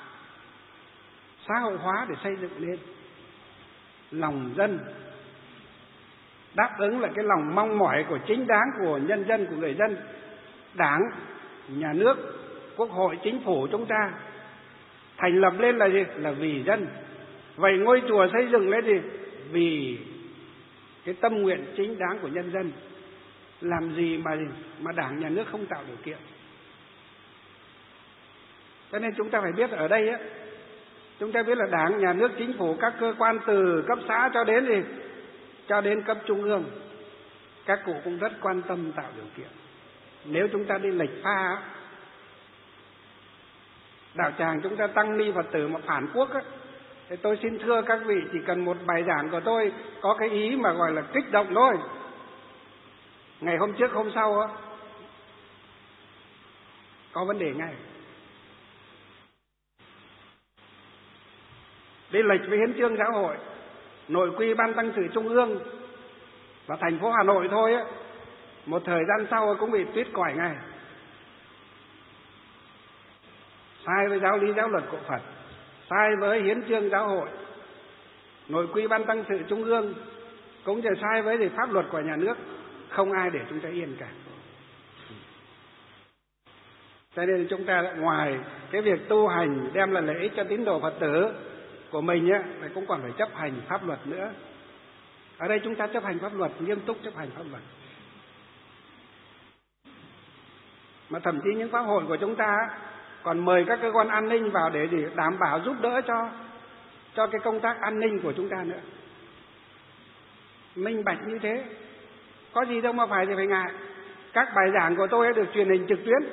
Xã hội hóa để xây dựng lên lòng dân, đáp ứng là cái lòng mong mỏi của chính đáng của nhân dân, của người dân. Đảng, nhà nước, quốc hội, chính phủ chúng ta thành lập lên là gì? Là vì dân. Vậy ngôi chùa xây dựng lên gì? Vì cái tâm nguyện chính đáng của nhân dân. Làm gì mà đảng, nhà nước không tạo điều kiện? Cho nên chúng ta phải biết ở đây chúng ta biết là đảng, nhà nước, chính phủ, các cơ quan từ cấp xã cho đến gì? Cho đến cấp trung ương, các cụ cũng rất quan tâm tạo điều kiện. Nếu chúng ta đi lệch pha, đạo tràng chúng ta tăng ni Phật tử mà phản quốc thì tôi xin thưa các vị, chỉ cần một bài giảng của tôi có cái ý mà gọi là kích động thôi, ngày hôm trước hôm sau có vấn đề ngay. Đi lệch với hiến chương giáo hội, nội quy ban tăng sự trung ương và thành phố Hà Nội thôi một thời gian sau cũng bị tuyết còi ngay. Sai với giáo lý giáo luật của Phật, sai với hiến chương giáo hội, nội quy ban tăng sự trung ương, cũng như sai với pháp luật của nhà nước. Không ai để chúng ta yên cả. Cho nên chúng ta ngoài cái việc tu hành đem lại lợi ích cho tín đồ Phật tử của mình thì cũng còn phải chấp hành pháp luật nữa. Ở đây chúng ta chấp hành pháp luật, nghiêm túc chấp hành pháp luật. Mà thậm chí những pháp hội của chúng ta còn mời các cơ quan an ninh vào để đảm bảo giúp đỡ cho cái công tác an ninh của chúng ta nữa. Minh bạch như thế, có gì đâu mà phải thì phải ngại. Các bài giảng của tôi được truyền hình trực tuyến,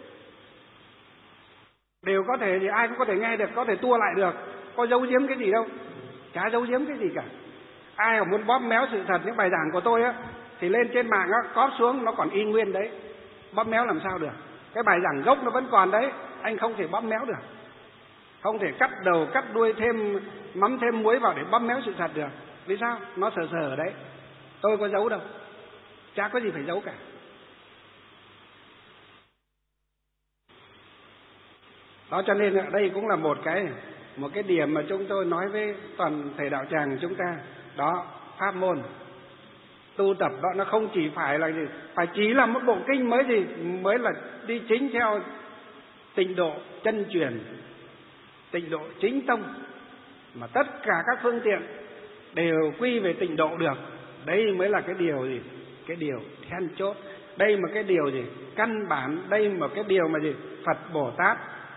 đều có thể thì ai cũng có thể nghe được, có thể tua lại được. Có giấu giếm cái gì đâu, chả giấu giếm cái gì cả. Ai mà muốn bóp méo sự thật những bài giảng của tôi thì lên trên mạng cóp xuống, nó còn y nguyên đấy. Bóp méo làm sao được? Cái bài giảng gốc nó vẫn còn đấy, anh không thể bóp méo được. Không thể cắt đầu cắt đuôi thêm mắm thêm muối vào để bóp méo sự thật được. Vì sao? Nó sờ sờ ở đấy. Tôi có giấu đâu, chả có gì phải giấu cả. Đó cho nên ở đây cũng là một cái điểm mà chúng tôi nói với toàn thể đạo tràng chúng ta. Đó, pháp môn tu tập đó nó không chỉ phải là gì, phải chỉ là một bộ kinh mới là đi chính theo tịnh độ chân truyền, tịnh độ chính tông, mà tất cả các phương tiện đều quy về tịnh độ được. Đây mới là cái điều gì? Cái điều then chốt. Đây mà cái điều gì? Căn bản. Đây mà cái điều mà gì? Phật Bồ Tát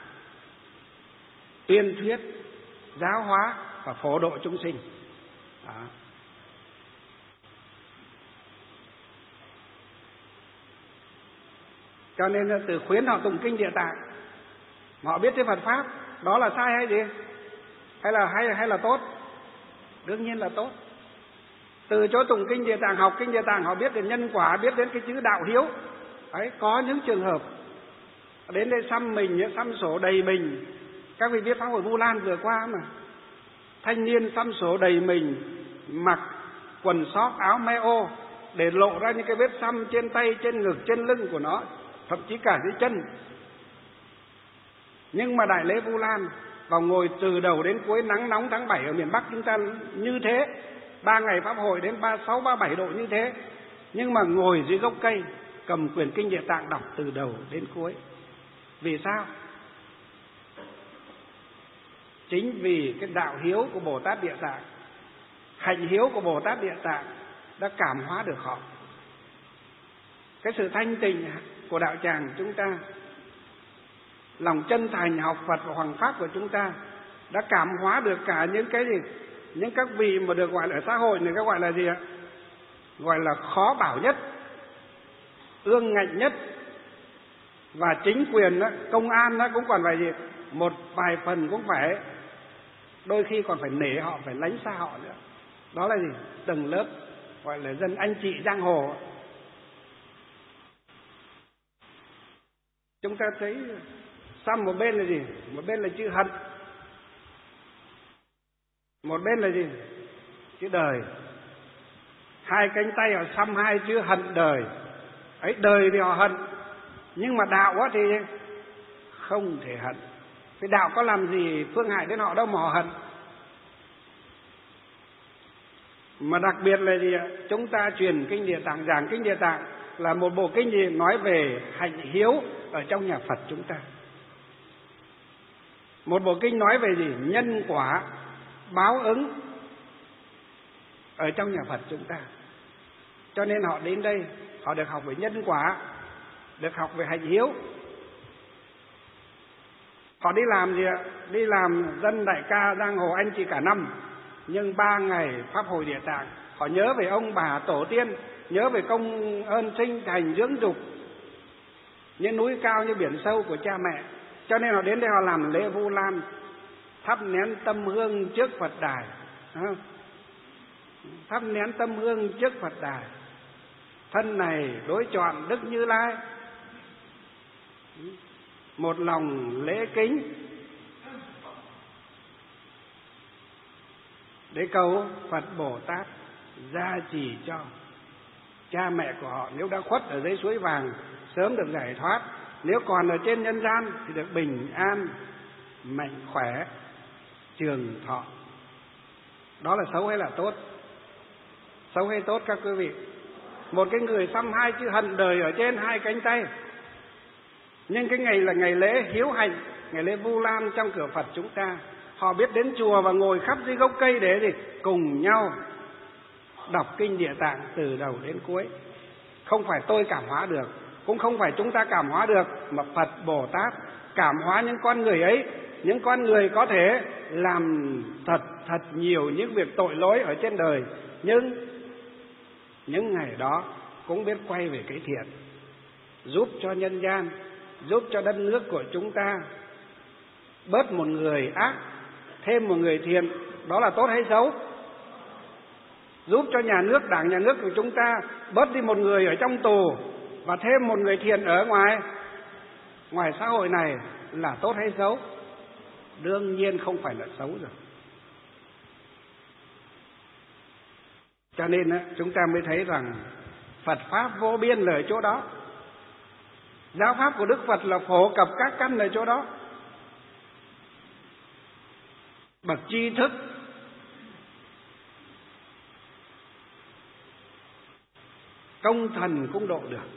tuyên thuyết, giáo hóa và phổ độ chúng sinh. Đó. Cho nên từ khuyến họ tụng kinh Địa Tạng, họ biết cái Phật pháp, đó là sai hay gì? Hay là tốt? Đương nhiên là tốt. Từ chỗ tụng kinh Địa Tạng, học kinh Địa Tạng, họ biết đến nhân quả, biết đến cái chữ đạo hiếu. Đấy, có những trường hợp đến đây xăm sổ đầy mình. Các vị biết pháp hội Vu Lan vừa qua mà, thanh niên xăm sổ đầy mình, mặc quần sóc áo me ô để lộ ra những cái vết xăm trên tay, trên ngực, trên lưng của nó, thậm chí cả dưới chân. Nhưng mà đại lễ Vu Lan vào ngồi từ đầu đến cuối, nắng nóng tháng 7 ở miền Bắc chúng ta như thế, 3 ngày pháp hội đến 36, 37 độ như thế, nhưng mà ngồi dưới gốc cây cầm quyển kinh Địa Tạng đọc từ đầu đến cuối. Vì sao? Chính vì cái đạo hiếu của Bồ Tát Địa Tạng, hạnh hiếu của Bồ Tát Địa Tạng đã cảm hóa được họ. Cái sự thanh tịnh của đạo tràng chúng ta, lòng chân thành học Phật và hoằng pháp của chúng ta đã cảm hóa được cả những cái gì? Những các vị mà được gọi là ở xã hội này, các gọi là gì ạ? Gọi là khó bảo nhất, ương ngạnh nhất. Và chính quyền đó, công an đó cũng còn phải gì? Một vài phần cũng phải, đôi khi còn phải nể họ, phải lánh xa họ nữa. Đó là gì? Tầng lớp gọi là dân anh chị giang hồ. Chúng ta thấy xăm một bên là gì? Một bên là chữ hận, một bên là gì? Chữ đời. Hai cánh tay họ xăm hai chữ hận đời. Ấy, đời thì họ hận, nhưng mà đạo đó thì không thể hận. Cái đạo có làm gì phương hại đến họ đâu mà họ hận. Mà đặc biệt là gì ạ? Chúng ta truyền kinh Địa Tạng, giảng kinh Địa Tạng là một bộ kinh gì nói về hạnh hiếu ở trong nhà Phật chúng ta. Một bộ kinh nói về gì? Nhân quả, báo ứng ở trong nhà Phật chúng ta. Cho nên họ đến đây, họ được học về nhân quả, được học về hạnh hiếu. Họ đi làm gì ạ? Đi làm dân đại ca giang hồ anh chị cả năm, nhưng 3 ngày pháp hội Địa Tạng, họ nhớ về ông bà tổ tiên, nhớ về công ơn sinh thành dưỡng dục, những núi cao như biển sâu của cha mẹ. Cho nên họ đến đây họ làm lễ Vu Lan, thắp nén tâm hương trước Phật đài, thắp nén tâm hương trước Phật đài. Thân này đối chọn Đức Như Lai, một lòng lễ kính để cầu Phật Bồ Tát gia trì cho cha mẹ của họ, nếu đã khuất ở dưới suối vàng sớm được giải thoát, nếu còn ở trên nhân gian thì được bình an, mạnh khỏe, trường thọ. Đó là xấu hay là tốt? Xấu hay tốt các quý vị? Một cái người xăm hai chữ hận đời ở trên hai cánh tay, nhưng cái ngày là ngày lễ hiếu hạnh, ngày lễ Vu Lan trong cửa Phật chúng ta, họ biết đến chùa và ngồi khắp dưới gốc cây để gì? Cùng nhau đọc kinh Địa Tạng từ đầu đến cuối. Không phải tôi cảm hóa được, cũng không phải chúng ta cảm hóa được, mà Phật Bồ Tát cảm hóa những con người ấy. Những con người có thể làm thật nhiều những việc tội lỗi ở trên đời, nhưng những ngày đó cũng biết quay về cái thiện, giúp cho nhân gian, giúp cho đất nước của chúng ta bớt một người ác, thêm một người thiện. Đó là tốt hay xấu? Giúp cho nhà nước, đảng nhà nước của chúng ta bớt đi một người ở trong tù và thêm một người thiện ở ngoài xã hội này là tốt hay xấu? Đương nhiên không phải là xấu rồi. Cho nên chúng ta mới thấy rằng Phật Pháp vô biên là ở chỗ đó. Giáo Pháp của Đức Phật là phổ cập các căn ở chỗ đó. bậc tri thức, công thần cũng độ được.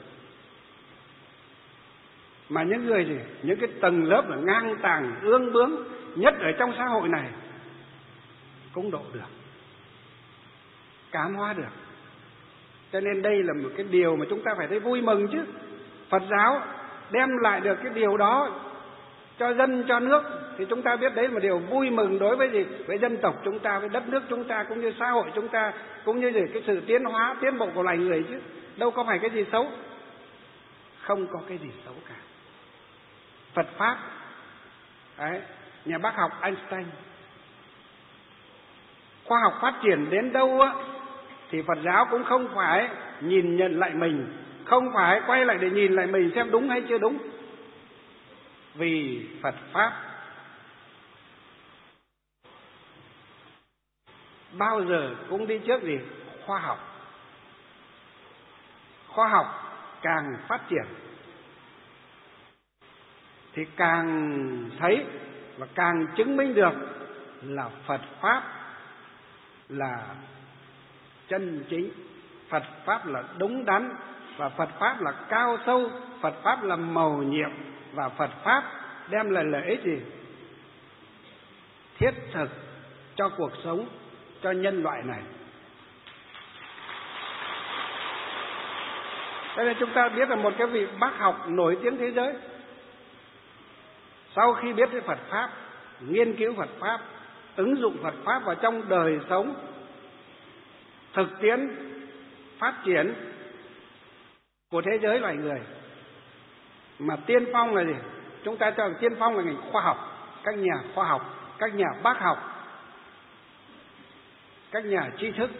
Mà những người gì, những cái tầng lớp là ngang tàng ương bướng nhất ở trong xã hội này cũng độ được, cảm hóa được. Cho nên đây là một cái điều mà chúng ta phải thấy vui mừng chứ. Phật giáo đem lại được cái điều đó cho dân, cho nước, thì chúng ta biết đấy là một điều vui mừng đối với gì? Với dân tộc chúng ta, với đất nước chúng ta, cũng như xã hội chúng ta, cũng như gì? Cái sự tiến hóa, tiến bộ của loài người chứ. Đâu có phải cái gì xấu. Không có cái gì xấu cả. Phật Pháp, đấy, nhà bác học Einstein, khoa học phát triển đến đâu á, thì Phật giáo cũng không phải nhìn nhận lại mình, không phải quay lại để nhìn lại mình xem đúng hay chưa đúng. Vì Phật Pháp bao giờ cũng đi trước gì? Khoa học. Khoa học càng phát triển thì càng thấy và càng chứng minh được là Phật Pháp là chân chính, Phật Pháp là đúng đắn, và Phật Pháp là cao sâu, Phật Pháp là mầu nhiệm, và Phật Pháp đem lại lợi ích gì? Thiết thực cho cuộc sống, cho nhân loại này. Thế nên chúng ta biết là một cái vị bác học nổi tiếng thế giới, sau khi biết cái Phật Pháp, nghiên cứu Phật Pháp, ứng dụng Phật Pháp vào trong đời sống, thực tiễn phát triển của thế giới loài người. Mà tiên phong là gì? Chúng ta cho rằng tiên phong là ngành khoa học, các nhà khoa học, các nhà bác học, các nhà tri thức.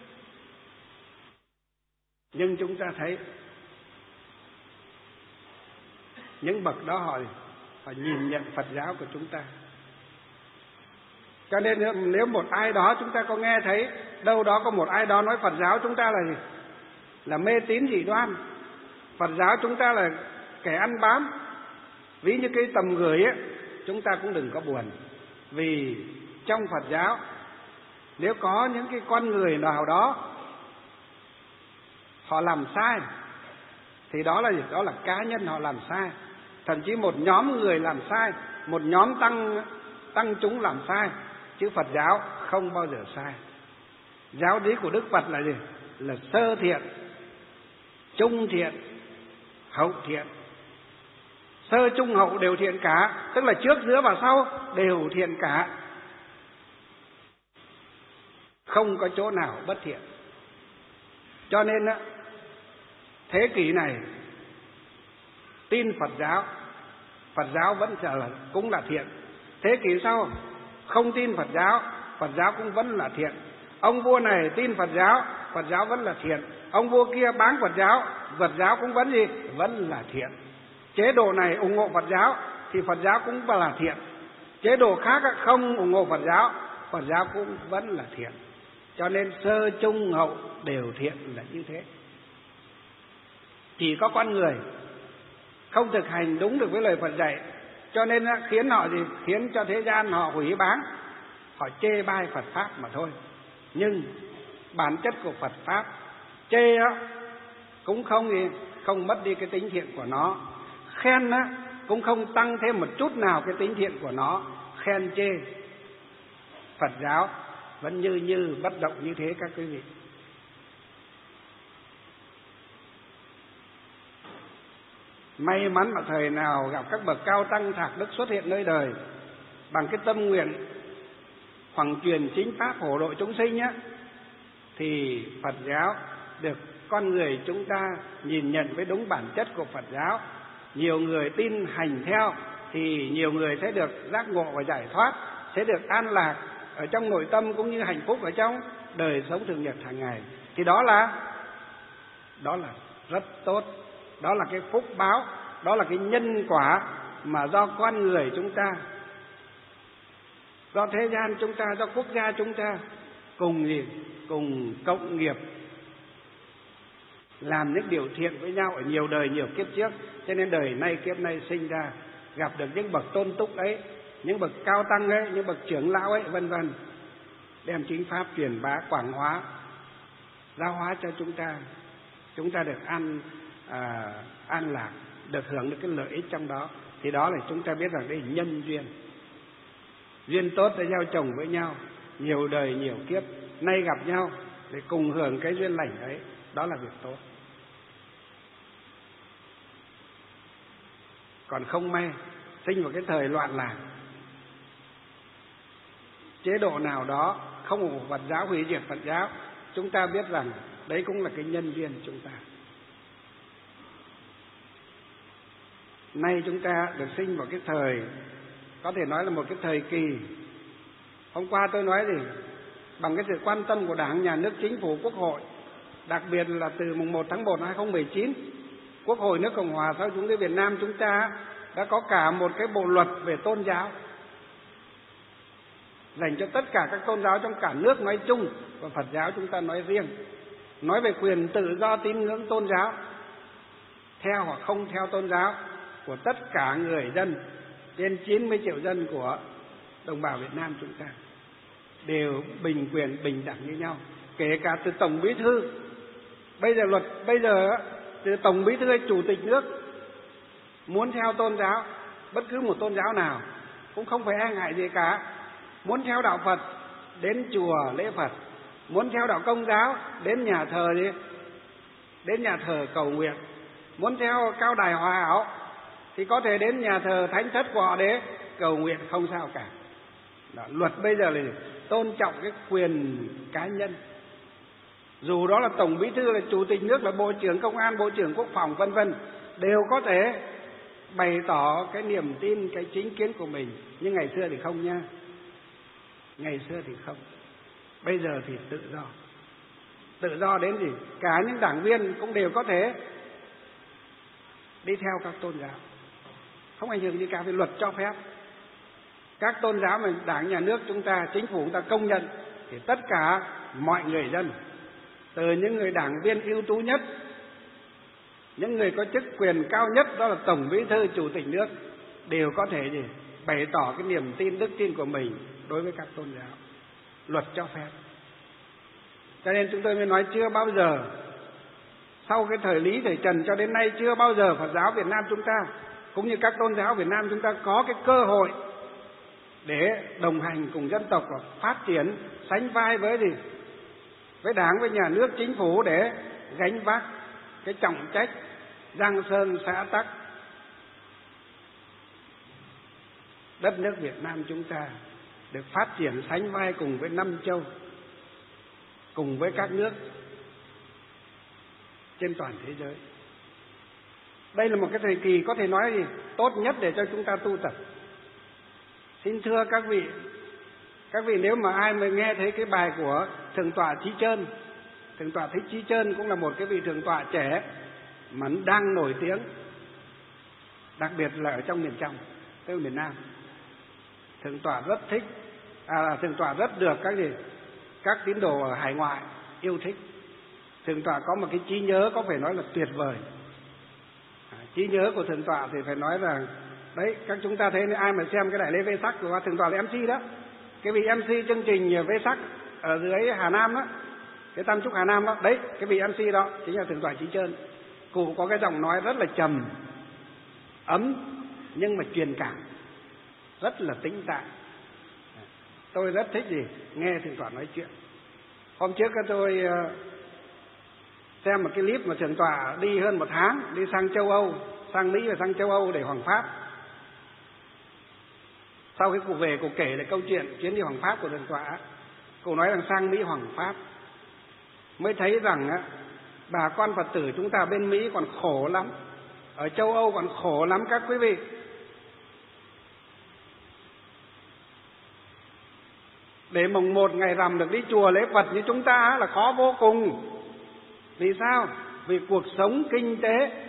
Nhưng chúng ta thấy những bậc đó họ nhìn nhận Phật giáo của chúng ta. Cho nên nếu một ai đó chúng ta có nghe thấy đâu đó có một ai đó nói Phật giáo chúng ta là gì? Là mê tín dị đoan. Phật giáo chúng ta là kẻ ăn bám, ví như cái tầm gửi ấy, chúng ta cũng đừng có buồn. Vì trong Phật giáo, nếu có những cái con người nào đó họ làm sai, thì đó là gì? Đó là cá nhân họ làm sai. Thậm chí một nhóm người làm sai, một nhóm tăng chúng làm sai, chứ Phật giáo không bao giờ sai. Giáo lý của Đức Phật là gì? Là sơ thiện, trung thiện, hậu thiện. Sơ trung hậu đều thiện cả, tức là trước giữa và sau đều thiện cả, không có chỗ nào bất thiện. Cho nên á, thế kỷ này tin Phật giáo vẫn cũng là thiện. Thế kỷ sau không tin Phật giáo cũng vẫn là thiện. Ông vua này tin Phật giáo vẫn là thiện. Ông vua kia bán Phật giáo cũng vẫn gì? Vẫn là thiện. Chế độ này ủng hộ Phật giáo cũng là thiện. Chế độ khác không ủng hộ Phật giáo cũng vẫn là thiện. Cho nên sơ trung hậu đều thiện là như thế. Chỉ có con người không thực hành đúng được với lời Phật dạy, cho nên khiến họ gì? Khiến cho thế gian họ hủy báng, họ chê bai Phật Pháp mà thôi. Nhưng bản chất của Phật Pháp chê đó cũng không mất đi cái tính thiện của nó, khen đó cũng không tăng thêm một chút nào cái tính thiện của nó. Khen chê Phật giáo vẫn như bất động như thế các quý vị. May mắn mà thời nào gặp các bậc cao tăng thạc đức xuất hiện nơi đời, bằng cái tâm nguyện hoằng truyền chính pháp phổ độ chúng sinh nhé, thì Phật giáo được con người chúng ta nhìn nhận với đúng bản chất của Phật giáo. Nhiều người tin hành theo thì nhiều người sẽ được giác ngộ và giải thoát, sẽ được an lạc ở trong nội tâm cũng như hạnh phúc ở trong đời sống thường nhật hàng ngày. Thì đó là rất tốt. Đó là cái phúc báo, đó là cái nhân quả mà do con người chúng ta, do thế gian chúng ta, do quốc gia chúng ta cùng cộng nghiệp làm những điều thiện với nhau ở nhiều đời nhiều kiếp trước. Cho nên đời nay kiếp nay sinh ra gặp được những bậc tôn túc ấy, những bậc cao tăng ấy, những bậc trưởng lão ấy, vân vân, đem chính pháp truyền bá quảng hóa, giáo hóa cho chúng ta được an lạc, được hưởng được cái lợi ích trong đó. Thì đó là chúng ta biết rằng đây là nhân duyên, duyên tốt để gieo trồng với nhau, nhiều đời nhiều kiếp, nay gặp nhau để cùng hưởng cái duyên lành đấy, đó là việc tốt. Còn không may sinh vào cái thời loạn lạc, chế độ nào đó không ủng hộ Phật giáo, hủy diệt Phật giáo, chúng ta biết rằng đấy cũng là cái nhân duyên chúng ta. Nay chúng ta được sinh vào cái thời, có thể nói là một cái thời kỳ. Hôm qua tôi nói gì? Bằng cái sự quan tâm của Đảng, Nhà nước, Chính phủ, Quốc hội, đặc biệt là từ mùng 1 tháng 1 năm 2019, Quốc hội nước Cộng hòa xã hội chủ nghĩa Việt Nam chúng ta đã có cả một cái bộ luật về tôn giáo dành cho tất cả các tôn giáo trong cả nước nói chung và Phật giáo chúng ta nói riêng, nói về quyền tự do tín ngưỡng tôn giáo, theo hoặc không theo tôn giáo của tất cả người dân, trên 90 triệu dân của đồng bào Việt Nam chúng ta đều bình quyền, bình đẳng như nhau, kể cả từ Tổng Bí thư. Bây giờ từ Tổng Bí thư hay Chủ tịch nước muốn theo tôn giáo, bất cứ một tôn giáo nào cũng không phải e ngại gì cả. Muốn theo đạo Phật đến chùa lễ Phật, muốn theo đạo Công giáo đến nhà thờ đến nhà thờ cầu nguyện, muốn theo cao đài Hòa Hảo thì có thể đến nhà thờ thánh thất của họ để cầu nguyện, không sao cả. Đó, luật bây giờ là tôn trọng cái quyền cá nhân, dù đó là Tổng Bí thư, là Chủ tịch nước, là Bộ trưởng Công an, Bộ trưởng Quốc phòng, vân vân, đều có thể bày tỏ cái niềm tin, cái chính kiến của mình. Nhưng ngày xưa thì không nha, ngày xưa thì không. Bây giờ thì tự do đến gì cả những đảng viên cũng đều có thể đi theo các tôn giáo, không ảnh hưởng gì cả, vì luật cho phép. Các tôn giáo mà Đảng, Nhà nước chúng ta, Chính phủ chúng ta công nhận thì tất cả mọi người dân, từ những người đảng viên ưu tú nhất, những người có chức quyền cao nhất, đó là Tổng Bí thư, Chủ tịch nước, đều có thể bày tỏ cái niềm tin, đức tin của mình đối với các tôn giáo. Luật cho phép. Cho nên chúng tôi mới nói chưa bao giờ, sau cái thời Lý, thời Trần cho đến nay, chưa bao giờ Phật giáo Việt Nam chúng ta cũng như các tôn giáo Việt Nam chúng ta có cái cơ hội để đồng hành cùng dân tộc và phát triển, sánh vai với Đảng, với Nhà nước, Chính phủ để gánh vác cái trọng trách giang sơn xã tắc đất nước Việt Nam chúng ta được phát triển sánh vai cùng với 5 châu, cùng với các nước trên toàn thế giới. Đây là một cái thời kỳ có thể nói tốt nhất để cho chúng ta tu tập. Xin thưa các vị nếu mà ai mới nghe thấy cái bài của Thượng tọa Trí Chơn, Thượng tọa Thích Trí Chơn cũng là một cái vị thượng tọa trẻ mà đang nổi tiếng, đặc biệt là ở trong miền trong, tức là miền Nam. Thượng tọa rất thích, thượng tọa rất được các tín đồ ở hải ngoại yêu thích. Thượng tọa có một cái trí nhớ có phải nói là tuyệt vời. Trí nhớ của thượng tọa thì phải nói là đấy, các chúng ta thấy ai mà xem cái đại lễ Vê Sắc của thượng tọa là MC đó, cái vị MC chương trình Vê Sắc ở dưới Hà Nam đó, cái Tam Trúc Hà Nam đó, đấy, cái vị MC đó chính là thượng tọa Trí Chơn. Cụ có cái giọng nói rất là trầm ấm nhưng mà truyền cảm, rất là tĩnh tại. Tôi rất thích nghe thượng tọa nói chuyện. Hôm trước tôi xem một cái clip mà thượng tọa đi hơn 1 tháng, đi sang châu Âu, sang Mỹ và sang châu Âu để hoằng pháp. Sau khi cụ về, cụ kể lại câu chuyện chuyến đi hoằng pháp của thượng tọa. Cụ nói rằng sang Mỹ hoằng pháp mới thấy rằng bà con Phật tử chúng ta bên Mỹ còn khổ lắm, ở châu Âu còn khổ lắm các quý vị. Để mùng 1 ngày rằm được đi chùa lễ Phật như chúng ta là khó vô cùng. Vì sao? Vì cuộc sống kinh tế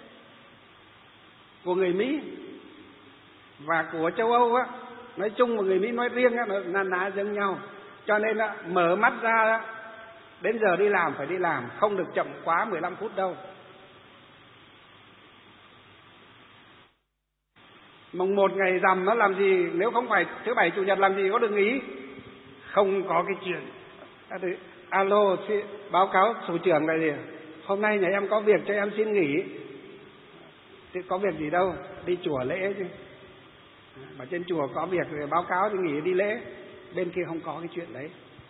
của người Mỹ và của châu Âu nói chung và người Mỹ nói riêng nó ná giống nhau. Cho nên mở mắt ra đến giờ đi làm phải đi làm, không được chậm quá 15 phút đâu. Mùng 1 ngày rằm nó làm gì, nếu không phải thứ Bảy Chủ nhật làm gì có được nghỉ. Không có cái chuyện alo báo cáo thủ trưởng là gì, hôm nay nhà em có việc cho em xin nghỉ. Thế có việc gì đâu, đi chùa lễ chứ. Mà trên chùa có việc thì báo cáo thì nghỉ đi lễ. Bên kia không có cái chuyện đấy.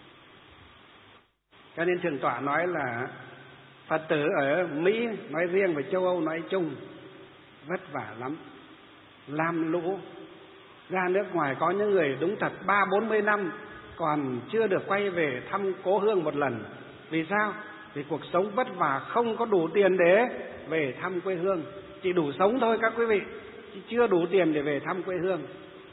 Cho nên Thượng tọa nói là Phật tử ở Mỹ nói riêng và châu Âu nói chung vất vả lắm. Lam lũ ra nước ngoài, có những người đúng thật 30-40 năm còn chưa được quay về thăm cố hương một lần. Vì sao? Vì cuộc sống vất vả, không có đủ tiền để về thăm quê hương. Chỉ đủ sống thôi các quý vị, chứ chưa đủ tiền để về thăm quê hương.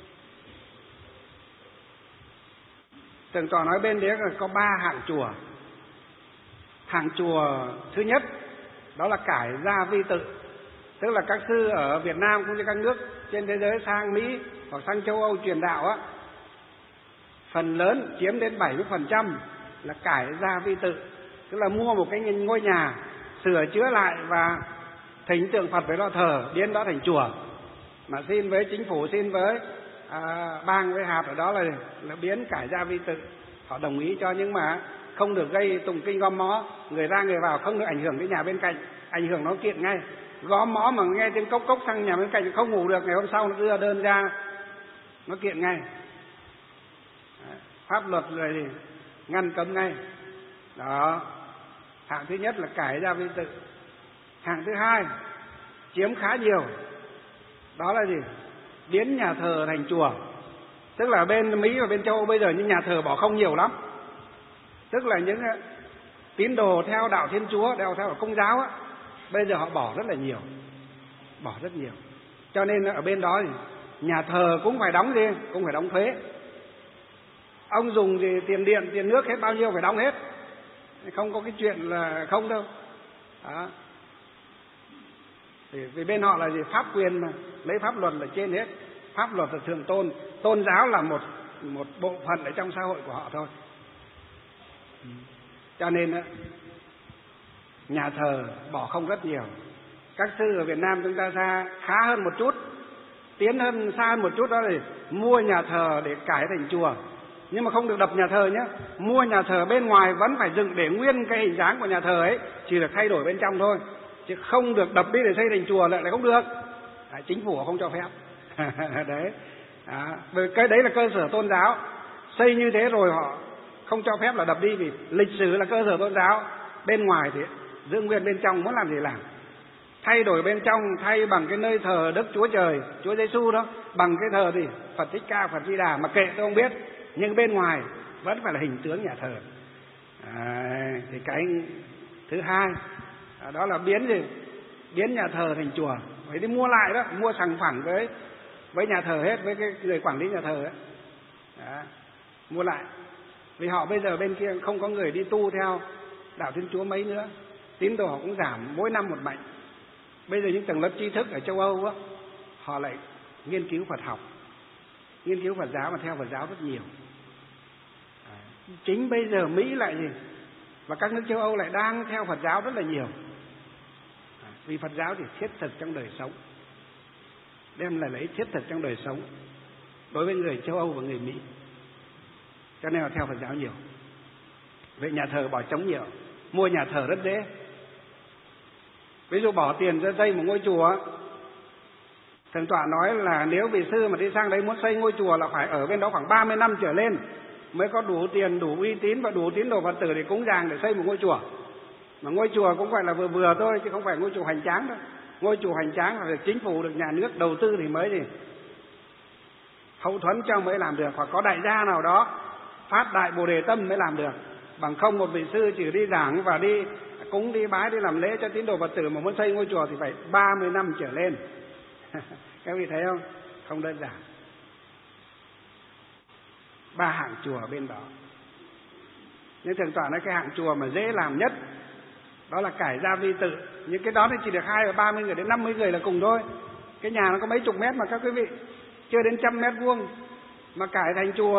Thượng tọa nói bên đấy có 3 hạng chùa. Hạng chùa thứ nhất đó là cải gia vi tự, tức là các sư ở Việt Nam cũng như các nước trên thế giới sang Mỹ hoặc sang châu Âu truyền đạo á, phần lớn chiếm đến 70% là cải gia vi tự, tức là mua một cái ngôi nhà, sửa chữa lại và thỉnh tượng Phật với lo thờ, biến đó thành chùa. Mà xin với chính phủ, xin với bang với hạt ở đó là biến cải gia vi tự. Họ đồng ý cho, nhưng mà không được gây tụng kinh gom mó, người ra người vào không được ảnh hưởng đến nhà bên cạnh, ảnh hưởng nó kiện ngay. Gom mó mà nghe tiếng cốc cốc sang nhà bên cạnh không ngủ được, ngày hôm sau nó đưa đơn ra nó kiện ngay. Pháp luật rồi thì ngăn cấm ngay. Đó, hạng thứ nhất là cải gia vi tự. Hạng thứ hai chiếm khá nhiều, đó là gì? Biến nhà thờ thành chùa. Tức là bên Mỹ và bên châu Âu bây giờ những nhà thờ bỏ không nhiều lắm. Tức là những tín đồ theo đạo Thiên Chúa, theo đạo Công giáo á, bây giờ họ bỏ rất là nhiều, bỏ rất nhiều. Cho nên ở bên đó thì nhà thờ cũng phải đóng gì, cũng phải đóng thuế. Ông dùng thì tiền điện, tiền nước hết bao nhiêu phải đóng hết, không có cái chuyện là không đâu. Đó. Vì bên họ là gì? Pháp quyền mà, lấy pháp luật là trên hết. Pháp luật là thượng tôn, tôn giáo là một bộ phận ở trong xã hội của họ thôi. Cho nên nhà thờ bỏ không rất nhiều. Các sư ở Việt Nam chúng ta ra khá hơn một chút, tiến hơn xa hơn một chút, đó là mua nhà thờ để cải thành chùa. Nhưng mà không được đập nhà thờ nhé. Mua nhà thờ bên ngoài vẫn phải dựng để nguyên cái hình dáng của nhà thờ ấy, chỉ được thay đổi bên trong thôi, chứ không được đập đi để xây thành chùa lại không được. Chính phủ không cho phép. Đấy. Cái đấy là cơ sở tôn giáo, xây như thế rồi họ không cho phép là đập đi, vì lịch sử là cơ sở tôn giáo. Bên ngoài thì giữ nguyên, bên trong muốn làm gì làm. Thay đổi bên trong, thay bằng cái nơi thờ Đức Chúa Trời, Chúa Giêsu đó, bằng cái thờ gì Phật Thích Ca, Phật Di Đà, mà kệ tôi không biết. Nhưng bên ngoài vẫn phải là hình tướng nhà thờ. Thì cái thứ hai đó là biến nhà thờ thành chùa. Phải đi mua lại đó, mua sằng phẳng với nhà thờ hết, với cái người quản lý nhà thờ ấy. Đó, mua lại. Vì họ bây giờ bên kia không có người đi tu theo đạo Thiên Chúa mấy nữa, tín đồ họ cũng giảm mỗi năm một mạnh. Bây giờ những tầng lớp tri thức ở châu Âu á, họ lại nghiên cứu Phật học, nghiên cứu Phật giáo và theo Phật giáo rất nhiều. Chính bây giờ Mỹ lại gì, và các nước châu Âu lại đang theo Phật giáo rất là nhiều. Vì Phật giáo thì thiết thực trong đời sống, đem lại lợi ích thiết thực trong đời sống đối với người châu Âu và người Mỹ, cho nên là theo Phật giáo nhiều. Vậy nhà thờ bỏ trống nhiều, mua nhà thờ rất dễ. Ví dụ bỏ tiền ra xây một ngôi chùa, Thượng tọa nói là nếu vị sư mà đi sang đấy muốn xây ngôi chùa là phải ở bên đó khoảng 30 năm trở lên mới có đủ tiền, đủ uy tín và đủ tín đồ Phật tử để cúng dường để xây một ngôi chùa. Mà ngôi chùa cũng phải là vừa vừa thôi, chứ không phải ngôi chùa hoành tráng đâu. Ngôi chùa hoành tráng là được chính phủ, được nhà nước đầu tư thì mới gì hậu thuẫn cho mới làm được, hoặc có đại gia nào đó phát đại Bồ Đề tâm mới làm được. Bằng không một vị sư chỉ đi giảng và đi cúng, đi bái, đi làm lễ cho tín đồ Phật tử mà muốn xây ngôi chùa thì phải 30 năm trở lên. Các vị thấy không? Không đơn giản. 3 hạng chùa bên đó. Nhưng Thượng tọa nói cái hạng chùa mà dễ làm nhất đó là cải gia vi tự. Những cái đó thì chỉ được 20-30 người đến 50 người là cùng thôi. Cái nhà nó có mấy chục mét mà các quý vị, chưa đến 100 mét vuông mà cải thành chùa,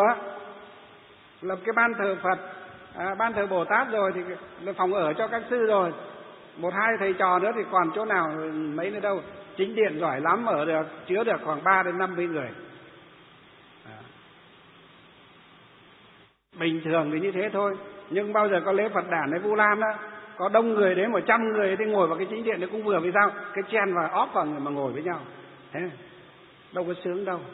lập cái ban thờ Phật, ban thờ Bồ Tát rồi thì là phòng ở cho các sư rồi, 1, 2 thầy trò nữa thì còn chỗ nào mấy nữa đâu. Chính điện giỏi lắm, ở được chứa được khoảng 3 đến 50 người. Bình thường thì như thế thôi, nhưng bao giờ có lễ Phật đản hay Vu Lan á, có đông người đến 100 người thì ngồi vào cái chính điện thì cũng vừa. Vì sao? Cái chen và óp vào người mà ngồi với nhau, thế đâu có sướng đâu.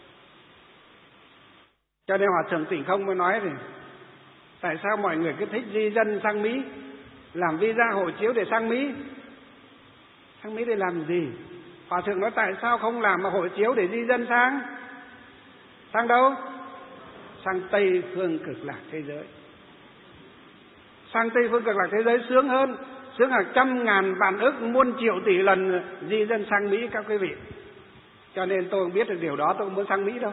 Cho nên Hòa Thượng Tỉnh Không mới nói thì tại sao mọi người cứ thích di dân sang Mỹ, làm visa hộ chiếu để sang Mỹ. Sang Mỹ để làm gì? Hòa Thượng nói tại sao không làm mà hộ chiếu để di dân sang đâu? Sang Tây phương cực lạc thế giới. Sang Tây phương cực lạc thế giới sướng hơn, sướng hàng trăm ngàn vạn ức muôn triệu tỷ lần di dân sang Mỹ các quý vị. Cho nên tôi không biết được điều đó, tôi không muốn sang Mỹ đâu.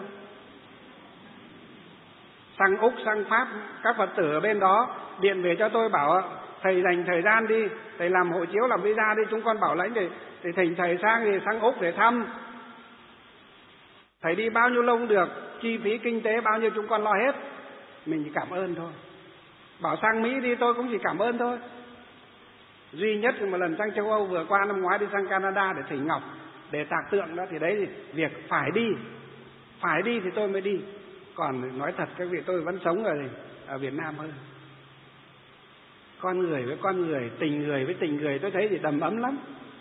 Sang Úc, sang Pháp, các Phật tử ở bên đó điện về cho tôi bảo thầy dành thời gian đi, thầy làm hộ chiếu, làm visa đi, chúng con bảo lãnh để thỉnh thầy sang Úc để thăm. Thầy đi bao nhiêu lâu cũng được, chi phí kinh tế bao nhiêu chúng con lo hết. Mình chỉ cảm ơn thôi. Bảo sang Mỹ đi tôi cũng chỉ cảm ơn thôi. Duy nhất một lần sang châu Âu vừa qua năm ngoái đi sang Canada để thỉnh ngọc, để tạc tượng đó, thì đấy thì việc phải đi thì tôi mới đi. Còn nói thật các vị, tôi vẫn sống ở Việt Nam hơn. Con người với con người, tình người với tình người, tôi thấy thì đầm ấm lắm.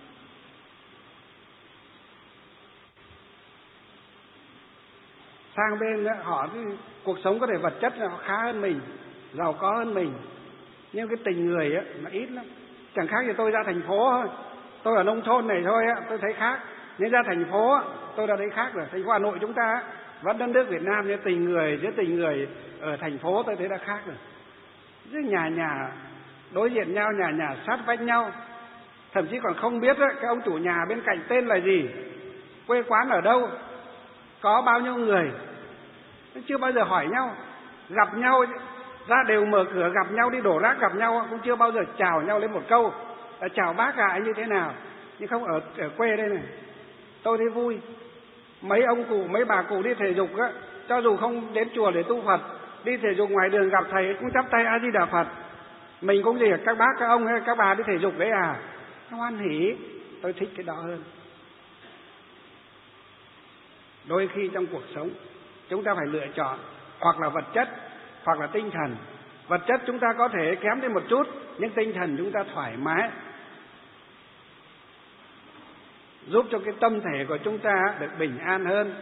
Sang bên đó, họ cuộc sống có thể vật chất là họ khá hơn mình, giàu có hơn mình, nhưng cái tình người á nó ít lắm. Chẳng khác gì tôi ra thành phố thôi, tôi ở nông thôn này thôi á tôi thấy khác, nhưng ra thành phố á, tôi đã thấy khác rồi. Thành phố Hà Nội chúng ta vẫn đất nước Việt Nam, nhưng tình người ở thành phố tôi thấy đã khác rồi. Chứ nhà đối diện nhau, nhà sát vách nhau, thậm chí còn không biết á, cái ông chủ nhà bên cạnh tên là gì, quê quán ở đâu, có bao nhiêu người, chưa bao giờ hỏi nhau. Gặp nhau ra đều mở cửa, gặp nhau đi đổ rác gặp nhau cũng chưa bao giờ chào nhau lên một câu chào bác ạ, anh như thế nào. Nhưng không, ở quê đây này tôi thấy vui. Mấy ông cụ mấy bà cụ đi thể dục á, cho dù không đến chùa để tu Phật, đi thể dục ngoài đường gặp thầy cũng chắp tay A Di Đà Phật. Mình cũng gì, các bác các ông hay các bà đi thể dục đấy à, hoan hỉ. Tôi thích cái đó hơn. Đôi khi trong cuộc sống chúng ta phải lựa chọn, hoặc là vật chất hoặc là tinh thần. Vật chất chúng ta có thể kém đi một chút, nhưng tinh thần chúng ta thoải mái, giúp cho cái tâm thể của chúng ta được bình an hơn,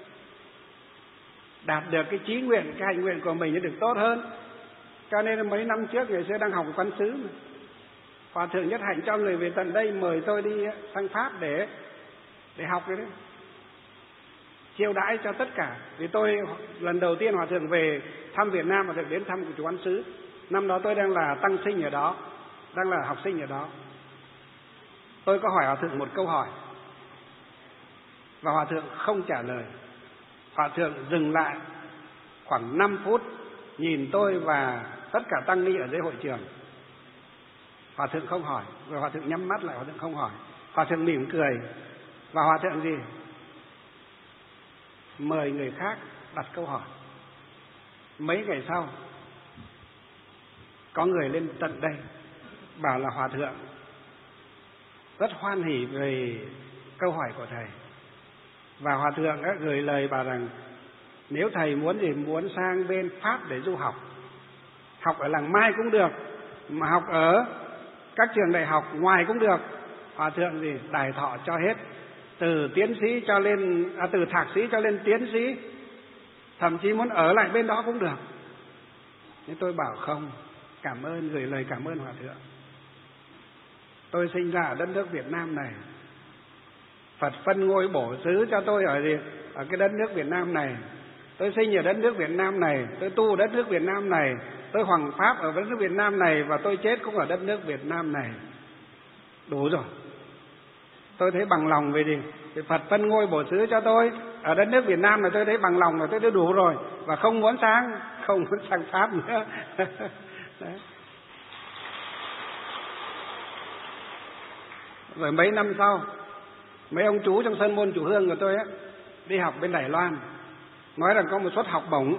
đạt được cái chí nguyện, cái hạnh nguyện của mình nó được tốt hơn. Cho nên mấy năm trước ngày xưa đang học Quán Xứ mà, Hòa Thượng Nhất Hạnh cho người về tận đây mời tôi đi sang Pháp để học cái đấy, chiêu đãi cho tất cả. Vì tôi lần đầu tiên Hòa Thượng về thăm Việt Nam, Hòa Thượng đến thăm của chùa Quán Xứ. Năm đó tôi đang là tăng sinh ở đó, đang là học sinh ở đó. Tôi có hỏi Hòa Thượng một câu hỏi và Hòa Thượng không trả lời. Hòa Thượng dừng lại khoảng 5 phút nhìn tôi và tất cả tăng ni ở dưới hội trường. Hòa Thượng không hỏi, rồi Hòa Thượng nhắm mắt lại, Hòa Thượng không hỏi. Hòa Thượng mỉm cười và Hòa Thượng gì? Mời người khác đặt câu hỏi. Mấy ngày sau có người lên tận đây bảo là Hòa Thượng rất hoan hỉ về câu hỏi của thầy, và Hòa Thượng đã gửi lời bảo rằng nếu thầy muốn sang bên Pháp để du học, học ở làng Mai cũng được, mà học ở các trường đại học ngoài cũng được. Hòa Thượng đài thọ cho hết, từ tiến sĩ cho lên từ thạc sĩ cho lên tiến sĩ, thậm chí muốn ở lại bên đó cũng được. Nhưng tôi bảo không, cảm ơn, gửi lời cảm ơn Hòa Thượng. Tôi sinh ra ở đất nước Việt Nam này, Phật phân ngôi bổ xứ cho tôi ở cái đất nước Việt Nam này. Tôi sinh ở đất nước Việt Nam này, tôi tu ở đất nước Việt Nam này, tôi hoằng pháp ở đất nước Việt Nam này, và tôi chết cũng ở đất nước Việt Nam này. Đủ rồi. Tôi thấy bằng lòng về gì? Thì Phật phân ngôi bổ xứ cho tôi ở đất nước Việt Nam này, tôi thấy bằng lòng là tôi thấy đủ rồi, và không muốn sang Pháp nữa. Đấy. Rồi mấy năm sau, mấy ông chú trong Sơn Môn Chủ Hương của tôi đi học bên Đài Loan, nói rằng có một suất học bổng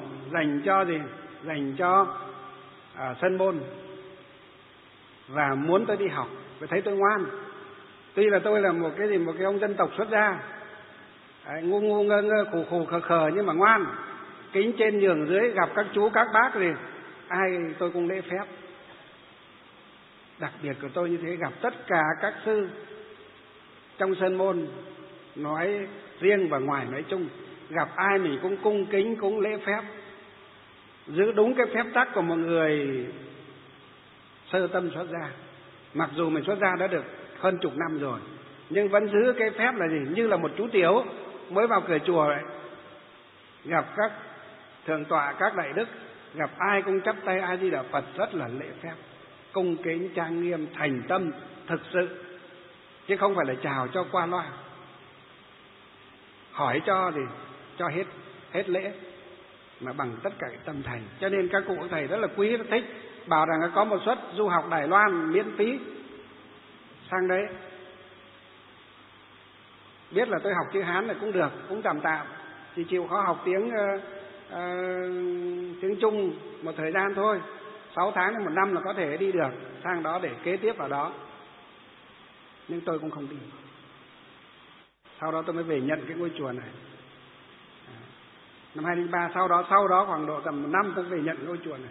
dành cho Sơn Môn, và muốn tôi đi học. phải thấy tôi ngoan. Tuy là tôi là một cái ông dân tộc xuất gia, ngu ngu ngơ ngơ khù khù khờ khờ nhưng mà ngoan, kính trên nhường dưới, gặp các chú các bác thì ai tôi cũng lễ phép. Đặc biệt của tôi như thế, gặp tất cả các sư trong sơn môn nói riêng và ngoài nói chung, gặp ai mình cũng cung kính, cũng lễ phép, giữ đúng cái phép tắc của một người sơ tâm xuất gia. Mặc dù mình xuất gia đã được hơn chục năm rồi, nhưng vẫn giữ cái phép là gì? Như là một chú tiểu mới vào cửa chùa đấy, gặp các thượng tọa, các đại đức, gặp ai cũng chắp tay A Di Đà Phật, rất là lễ phép, cung kính, trang nghiêm, thành tâm thực sự, chứ không phải là chào cho qua loa, hỏi cho thì cho hết lễ, mà bằng tất cả cái tâm thành. Cho nên các cụ thầy rất là quý, rất thích, bảo rằng có một suất du học Đài Loan miễn phí sang đấy. Biết là tôi học chữ Hán là cũng được, cũng tạm tạm, chỉ chịu khó học tiếng Trung một thời gian thôi, 6 tháng đến 1 năm là có thể đi được sang đó để kế tiếp vào đó. Nhưng tôi cũng không đi. Sau đó tôi mới về nhận cái ngôi chùa này. Năm 2003, sau đó khoảng độ tầm 1 năm tôi về nhận ngôi chùa này.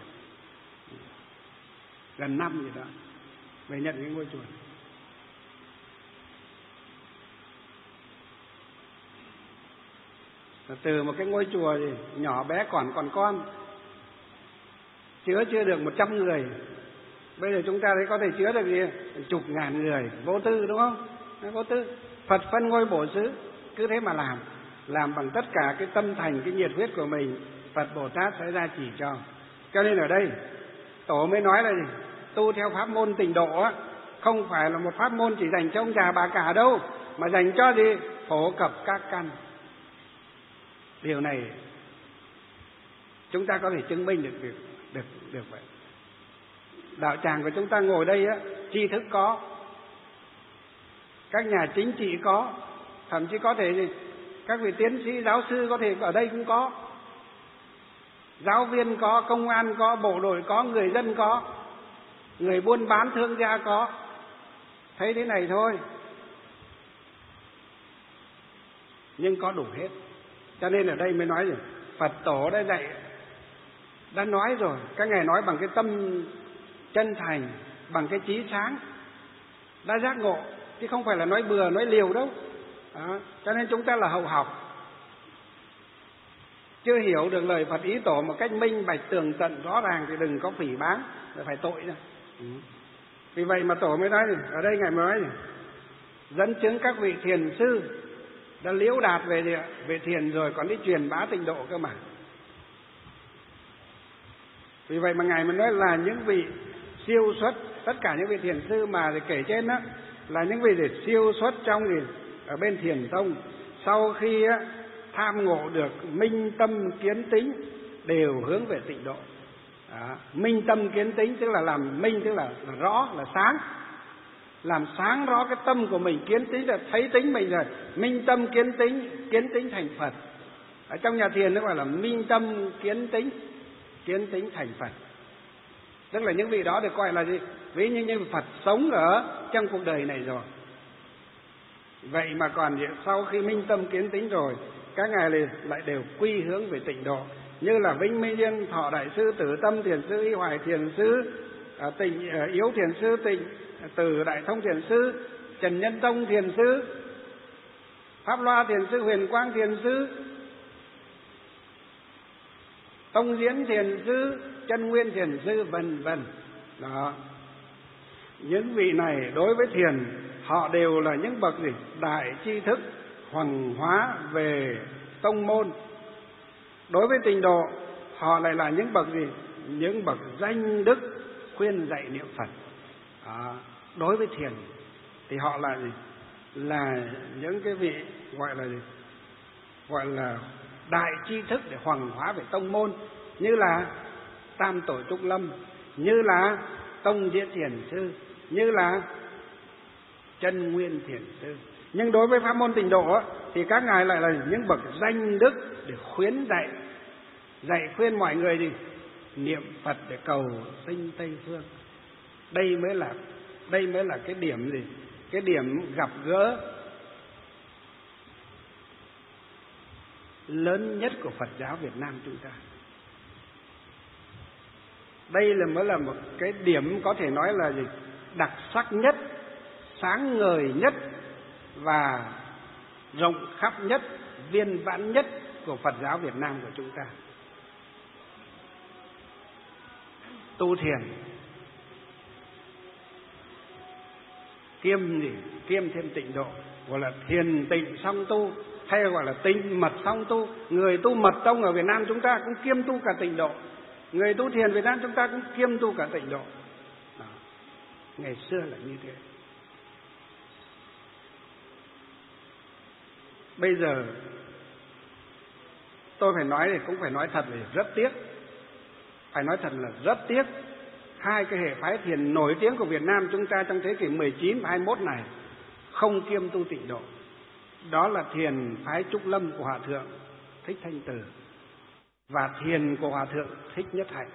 Gần năm gì đó về nhận cái ngôi chùa này. Từ một cái ngôi chùa gì nhỏ bé còn con, chứa chưa được 100 người, bây giờ chúng ta thấy có thể chứa được gì chục ngàn người, vô tư đúng không? Vô tư. Phật phân ngôi bổ xứ, cứ thế mà làm bằng tất cả cái tâm thành, cái nhiệt huyết của mình, Phật Bồ Tát sẽ ra chỉ cho. Cho nên ở đây Tổ mới nói là gì? Tu theo pháp môn Tịnh Độ á, không phải là một pháp môn chỉ dành cho ông già bà cả đâu, mà dành cho gì? Phổ cập các căn. Điều này chúng ta có thể chứng minh được vậy. Đạo tràng của chúng ta ngồi đây á, tri thức có, các nhà chính trị có, thậm chí có thể gì các vị tiến sĩ giáo sư có thể ở đây cũng có, giáo viên có, công an có, bộ đội có, người dân có, người buôn bán thương gia có. Thấy thế này thôi, nhưng có đủ hết. Cho nên ở đây mới nói rồi, Phật Tổ đã dạy, đã nói rồi, các ngài nói bằng cái tâm chân thành, bằng cái trí sáng, đã giác ngộ, chứ không phải là nói bừa, nói liều đâu. Đó. Cho nên chúng ta là hậu học, chưa hiểu được lời Phật ý Tổ một cách minh bạch tường tận rõ ràng thì đừng có phỉ báng, phải tội ra. Vì vậy mà Tổ mới nói, ở đây ngài mới nói, dẫn chứng các vị thiền sư đã liễu đạt về thiền rồi còn đi truyền bá Tịnh Độ cơ mà. Vì vậy mà ngài mới nói là những vị siêu xuất, tất cả những vị thiền sư mà kể trên đó là những vị để siêu xuất trong ở bên thiền tông, sau khi tham ngộ được minh tâm kiến tính đều hướng về Tịnh Độ. Đó. Minh tâm kiến tính tức là làm minh, tức là rõ, là sáng, làm sáng rõ cái tâm của mình, kiến tính là thấy tính mình rồi, minh tâm kiến tính thành Phật. Ở trong nhà thiền nó gọi là minh tâm kiến tính thành Phật. Tức là những vị đó được gọi là gì? Ví như Phật sống ở trong cuộc đời này rồi. Vậy mà còn sau khi minh tâm kiến tính rồi, các ngài lại đều quy hướng về Tịnh Độ, như là Vinh Minh Liên Thọ Đại Sư, Tử Tâm Thiền Sư, Y Hoài Thiền Sư, Yếu Thiền Sư, Từ Đại Thông Thiền Sư, Trần Nhân Tông Thiền Sư, Pháp Loa Thiền Sư, Huyền Quang Thiền Sư, Tông Diễn Thiền Sư, Chân Nguyên Thiền Sư, vân vân. Đó. Những vị này đối với thiền họ đều là những bậc gì? Đại tri thức, hoằng hóa về tông môn. Đối với Tịnh Độ họ lại là những bậc gì? Những bậc danh đức khuyên dạy niệm Phật. Đó. Đối với thiền thì họ là gì? Là những cái vị gọi là gì? Gọi là đại tri thức để hoằng hóa về tông môn, như là Tam Tổ Trúc Lâm, như là Tông Diễn Thiền Sư, như là Chân Nguyên Thiền Sư. Nhưng đối với pháp môn Tịnh Độ thì các ngài lại là những bậc danh đức để khuyến dạy khuyên mọi người gì? Niệm Phật để cầu sinh Tây Phương. Đây mới là Đây mới là cái điểm gì? Cái điểm gặp gỡ lớn nhất của Phật giáo Việt Nam chúng ta. Đây mới là một cái điểm có thể nói là gì? Đặc sắc nhất, sáng ngời nhất và rộng khắp nhất, viên mãn nhất của Phật giáo Việt Nam của chúng ta. Tu thiền kiêm gì? Kiêm thêm tịnh độ, gọi là thiền tịnh song tu, hay gọi là tịnh mật song tu. Người tu mật tông ở Việt Nam chúng ta cũng kiêm tu cả tịnh độ, người tu thiền Việt Nam chúng ta cũng kiêm tu cả tịnh độ. Đó. Ngày xưa là như thế. Bây giờ tôi phải nói thì cũng phải nói thật là rất tiếc. Phải nói thật là rất tiếc. Hai cái hệ phái thiền nổi tiếng của Việt Nam chúng ta trong thế kỷ 19 và 21 này không kiêm tu tịnh độ. Đó là thiền phái Trúc Lâm của Hòa Thượng Thích Thanh Từ và thiền của Hòa Thượng Thích Nhất Hạnh.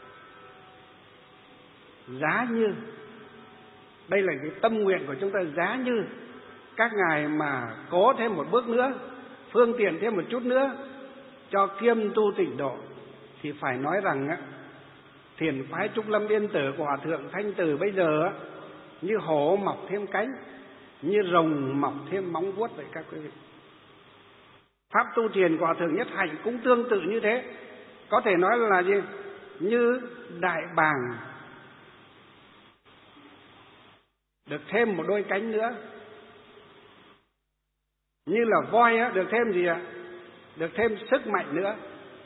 Giá như, đây là cái tâm nguyện của chúng ta, giá như các ngài mà cố thêm một bước nữa, phương tiện thêm một chút nữa cho kiêm tu tịnh độ, thì phải nói rằng á, thiền phái Trúc Lâm Yên Tử của Hòa Thượng Thanh Từ bây giờ á, như hổ mọc thêm cánh, như rồng mọc thêm móng vuốt vậy các quý vị. Pháp tu thiền của Hòa Thượng Nhất Hạnh cũng tương tự như thế. Có thể nói là gì? Như đại bàng được thêm một đôi cánh nữa, như là voi á, được thêm gì ạ? Được thêm sức mạnh nữa.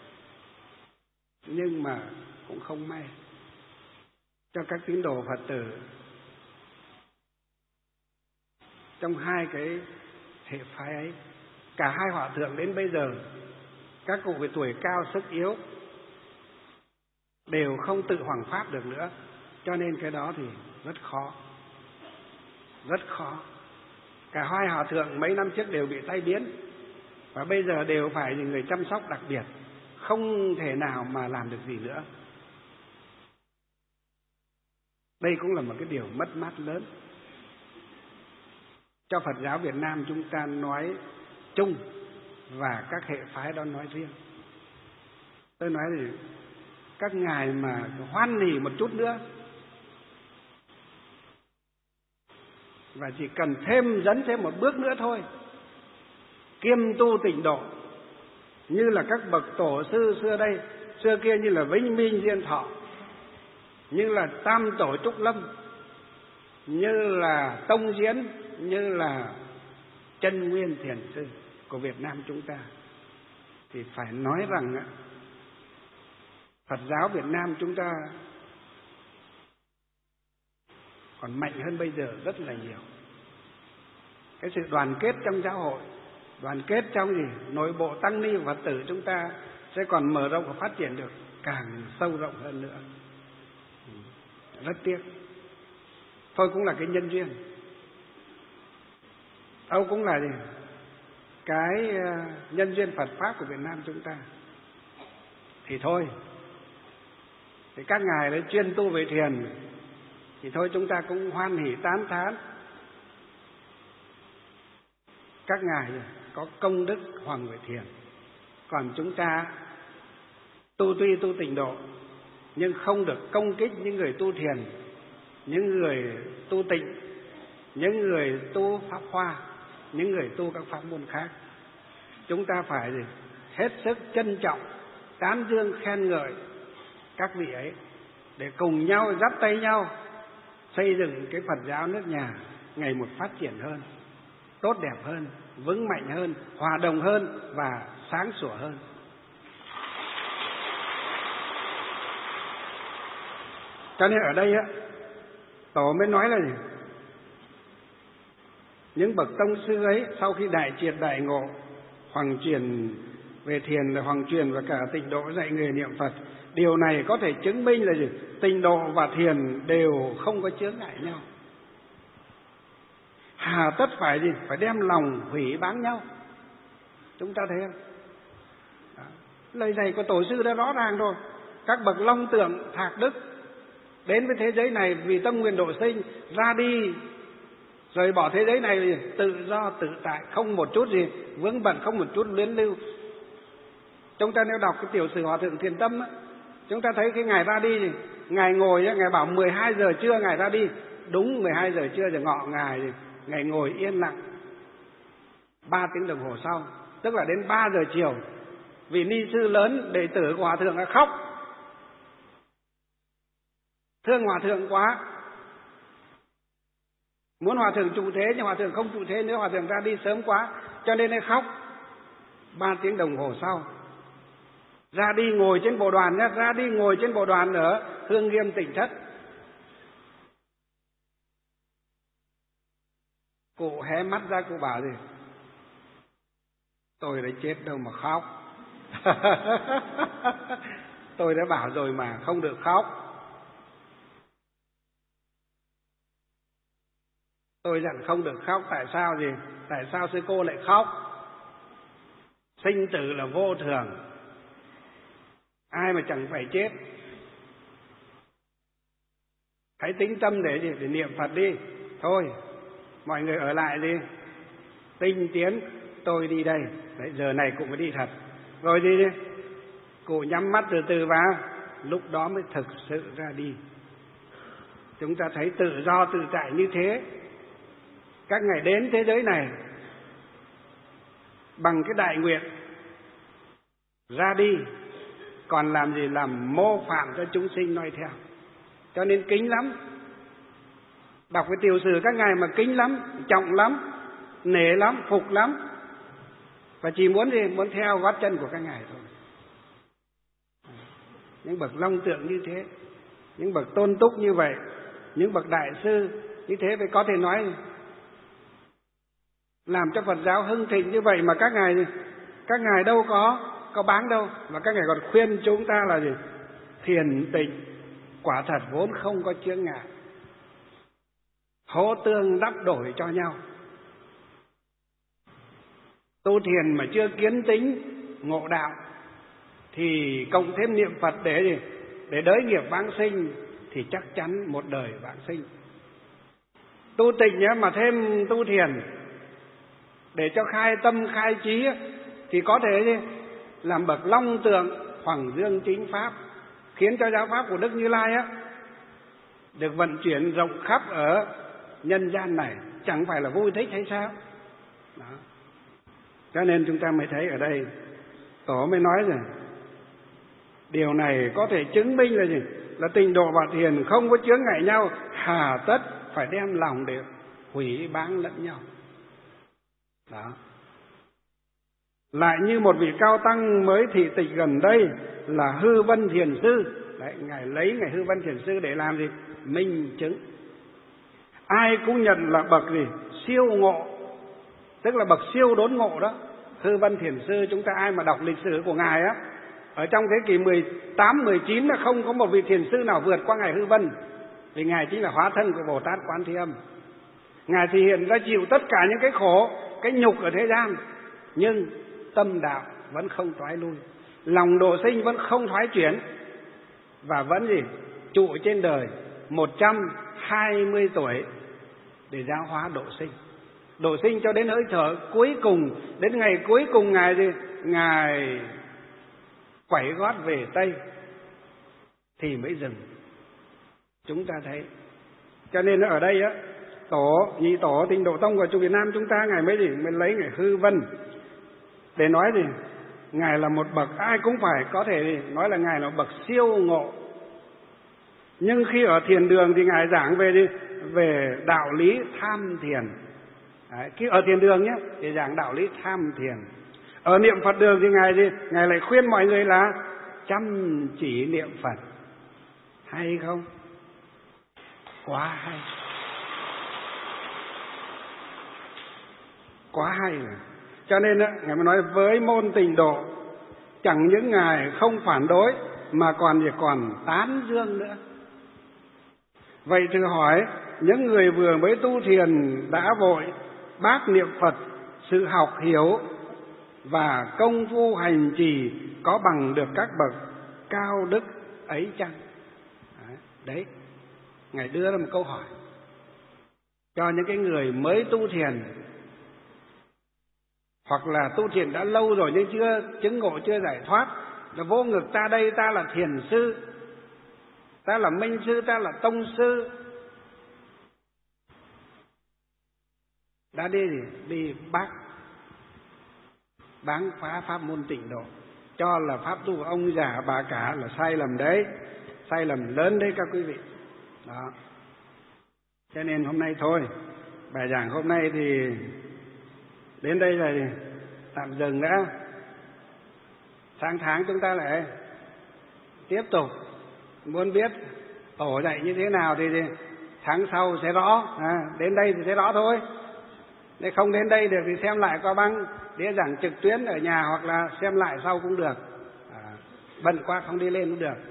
Nhưng mà cũng không may cho các tín đồ Phật tử trong hai cái hệ phái ấy. Cả hai hòa thượng đến bây giờ, các cụ về tuổi cao sức yếu, đều không tự hoằng pháp được nữa. Cho nên cái đó thì rất khó. Rất khó. Cả hai hòa thượng mấy năm trước đều bị tai biến, và bây giờ đều phải người chăm sóc đặc biệt, không thể nào mà làm được gì nữa. Đây cũng là một cái điều mất mát lớn cho Phật giáo Việt Nam chúng ta nói chung và các hệ phái đó nói riêng. Tôi nói thì các ngài mà hoan hỉ một chút nữa, và chỉ cần dẫn thêm một bước nữa thôi, kiêm tu tịnh độ như là các bậc tổ sư xưa kia, như là Vĩnh Minh Diên Thọ, như là Tam Tổ Trúc Lâm, như là Tông Diễn, như là Chân Nguyên Thiền Sư của Việt Nam chúng ta, thì phải nói rằng Phật giáo Việt Nam chúng ta còn mạnh hơn bây giờ rất là nhiều. Cái sự đoàn kết trong giáo hội, đoàn kết trong nội bộ tăng ni và Phật tử chúng ta sẽ còn mở rộng và phát triển được càng sâu rộng hơn nữa. Rất tiếc. Thôi cũng là cái nhân duyên, đâu cũng là cái nhân duyên Phật pháp của Việt Nam chúng ta. Thì thôi, thì các ngài đấy chuyên tu về thiền, thì thôi chúng ta cũng hoan hỉ tán thán các ngài có công đức hoàng về thiền. Còn chúng ta tuy tu tịnh độ, nhưng không được công kích những người tu thiền, những người tu tịnh, những người tu pháp hoa, những người tu các pháp môn khác. Chúng ta phải hết sức trân trọng, tán dương khen ngợi các vị ấy, để cùng nhau dắt tay nhau xây dựng cái Phật giáo nước nhà ngày một phát triển hơn, tốt đẹp hơn, vững mạnh hơn, hòa đồng hơn và sáng sủa hơn. Cho nên ở đây Tổ mới nói là những bậc tông sư ấy sau khi đại triệt đại ngộ, hoàng truyền về thiền là hoàng truyền và cả tịnh độ dạy người niệm Phật. Điều này có thể chứng minh là tịnh độ và thiền đều không có chướng ngại nhau. Hà tất phải phải đem lòng hủy báng nhau. Chúng ta thấy không? Đó. Lời này của tổ sư đã rõ ràng rồi. Các bậc long tượng thạc đức đến với thế giới này vì tâm nguyện độ sinh, ra đi rời bỏ thế giới này tự do tự tại, không một chút gì vướng bận, không một chút luyến lưu. Chúng ta nếu đọc cái tiểu sử Hòa thượng Thiền Tâm á, chúng ta thấy cái Ngài ra đi, Ngài ngồi, Ngài bảo 12 giờ trưa Ngài ra đi, đúng 12 giờ trưa giờ ngọ Ngài ngồi yên lặng 3 tiếng đồng hồ sau, tức là đến 3 giờ chiều, vị ni sư lớn đệ tử của Hòa thượng đã khóc, thương Hòa thượng quá, muốn Hòa thượng trụ thế nhưng Hòa thượng không trụ thế nữa, Hòa thượng ra đi sớm quá, cho nên nó khóc. 3 tiếng đồng hồ sau ra đi ngồi trên bộ đoàn nhé, ra đi ngồi trên bộ đoàn ở Hương Nghiêm Tỉnh Thất. Cụ hé mắt ra, cụ bảo gì? Tôi đã chết đâu mà khóc. Tôi đã bảo rồi mà, không được khóc. Tôi dặn không được khóc, tại sao gì? Tại sao sư cô lại khóc? Sinh tử là vô thường, ai mà chẳng phải chết. Hãy tính tâm để gì? Để niệm Phật đi. Thôi, mọi người ở lại đi, tinh tiến, tôi đi đây. Đấy, giờ này cũng phải đi thật. Rồi đi đi. Cụ nhắm mắt từ từ vào, lúc đó mới thực sự ra đi. Chúng ta thấy tự do tự tại như thế. Các ngài đến thế giới này bằng cái đại nguyện ra đi, còn làm gì? Làm mô phạm cho chúng sinh noi theo. Cho nên kính lắm. Đọc cái tiểu sử các ngài mà kính lắm, trọng lắm, nể lắm, phục lắm. Và chỉ muốn gì? Muốn theo gót chân của các ngài thôi. Những bậc long tượng như thế, những bậc tôn túc như vậy, những bậc đại sư như thế, phải có thể nói làm cho Phật giáo hưng thịnh như vậy mà các ngài đâu có bán đâu, mà các ngài còn khuyên chúng ta là gì? Thiền tịnh quả thật vốn không có chướng ngại, hỗ tương đắp đổi cho nhau. Tu thiền mà chưa kiến tính ngộ đạo thì cộng thêm niệm Phật để gì? Để đới nghiệp vãng sinh thì chắc chắn một đời vãng sinh. Tu tịnh mà thêm tu thiền để cho khai tâm khai trí thì có thể gì? Làm bậc long tượng hoàng dương chính pháp, khiến cho giáo pháp của Đức Như Lai được vận chuyển rộng khắp ở nhân gian này, chẳng phải là vui thích hay sao? Đó. Cho nên chúng ta mới thấy ở đây Tổ mới nói rằng điều này có thể chứng minh là gì? Là tịnh độ và thiền không có chướng ngại nhau, hà tất phải đem lòng để hủy báng lẫn nhau. Đó. Lại như một vị cao tăng mới thị tịch gần đây là Hư Vân Thiền Sư. Đấy, ngài lấy ngài Hư Vân Thiền Sư để làm gì? Minh chứng. Ai cũng nhận là bậc gì? Siêu ngộ, tức là bậc siêu đốn ngộ đó. Hư Vân Thiền Sư, chúng ta ai mà đọc lịch sử của ngài ở trong thế kỷ 18, 19 là không có một vị thiền sư nào vượt qua ngài Hư Vân, vì ngài chính là hóa thân của Bồ Tát Quán Thế Âm. Ngài thì hiện ra chịu tất cả những cái khổ, cái nhục ở thế gian, nhưng tâm đạo vẫn không thoái lui, lòng độ sinh vẫn không thoái chuyển, và vẫn gì? Trụ trên đời 120 tuổi để giáo hóa độ sinh. Độ sinh cho đến hơi thở cuối cùng, đến ngày cuối cùng ngài gì? Ngài quẩy gót về Tây thì mới dừng. Chúng ta thấy. Cho nên ở đây nhị tổ Tịnh Độ Tông của chùa Việt Nam chúng ta ngài mới lấy ngài Hư Vân để nói gì? Ngài là một bậc ai cũng phải có thể nói là ngài là bậc siêu ngộ. Nhưng khi ở thiền đường thì ngài giảng về đạo lý tham thiền. Đấy, khi ở thiền đường nhé thì giảng đạo lý tham thiền. Ở niệm Phật đường thì ngài lại khuyên mọi người là chăm chỉ niệm Phật. Hay không? Quá hay. Quá hay rồi. Cho nên ngài mới nói với môn Tịnh Độ chẳng những ngài không phản đối mà còn tán dương nữa. Vậy thử hỏi, những người vừa mới tu thiền đã vội bác niệm Phật, sự học hiểu và công phu hành trì có bằng được các bậc cao đức ấy chăng? Đấy, Ngài đưa ra một câu hỏi cho những cái người mới tu thiền, hoặc là tu thiền đã lâu rồi nhưng chưa chứng ngộ, chưa giải thoát. Là vô ngực ta đây, ta là thiền sư, ta là minh sư, ta là tông sư. Đã đi bán phá pháp môn tịnh độ, cho là pháp tu của ông già bà cả là sai lầm đấy, sai lầm lớn đấy các quý vị. Đó. Cho nên hôm nay thôi, bài giảng hôm nay thì đến đây là tạm dừng đã. Sang tháng chúng ta lại tiếp tục. Muốn biết tổ dạy như thế nào thì tháng sau sẽ rõ. Đến đây thì sẽ rõ thôi. Nếu không đến đây được thì xem lại qua băng đĩa giảng trực tuyến ở nhà, hoặc là xem lại sau cũng được. Bận quá không đi lên cũng được.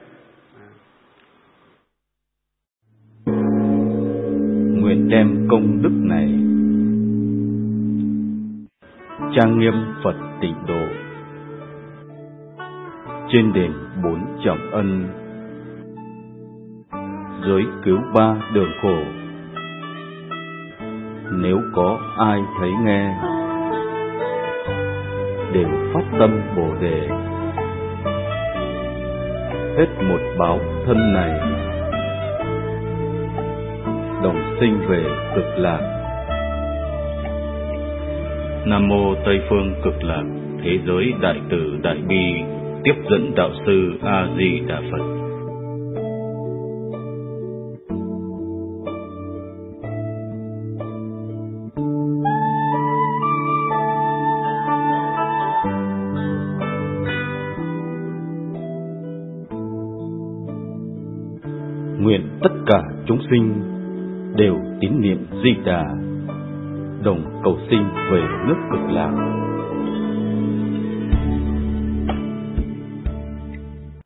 Nguyện đem công đức này trang nghiêm Phật Tịnh Độ, trên đền 4 trọng ân, dưới cứu 3 đường khổ. Nếu có ai thấy nghe, đều phát tâm Bồ Đề, hết một báo thân này, đồng sinh về Cực Lạc. Nam mô Tây phương Cực Lạc Thế giới Đại Từ Đại Bi Tiếp dẫn Đạo sư A Di Đà Phật. Nguyện tất cả chúng sinh đều tín niệm Di Đà, đồng cầu sinh về nước Cực Lạc,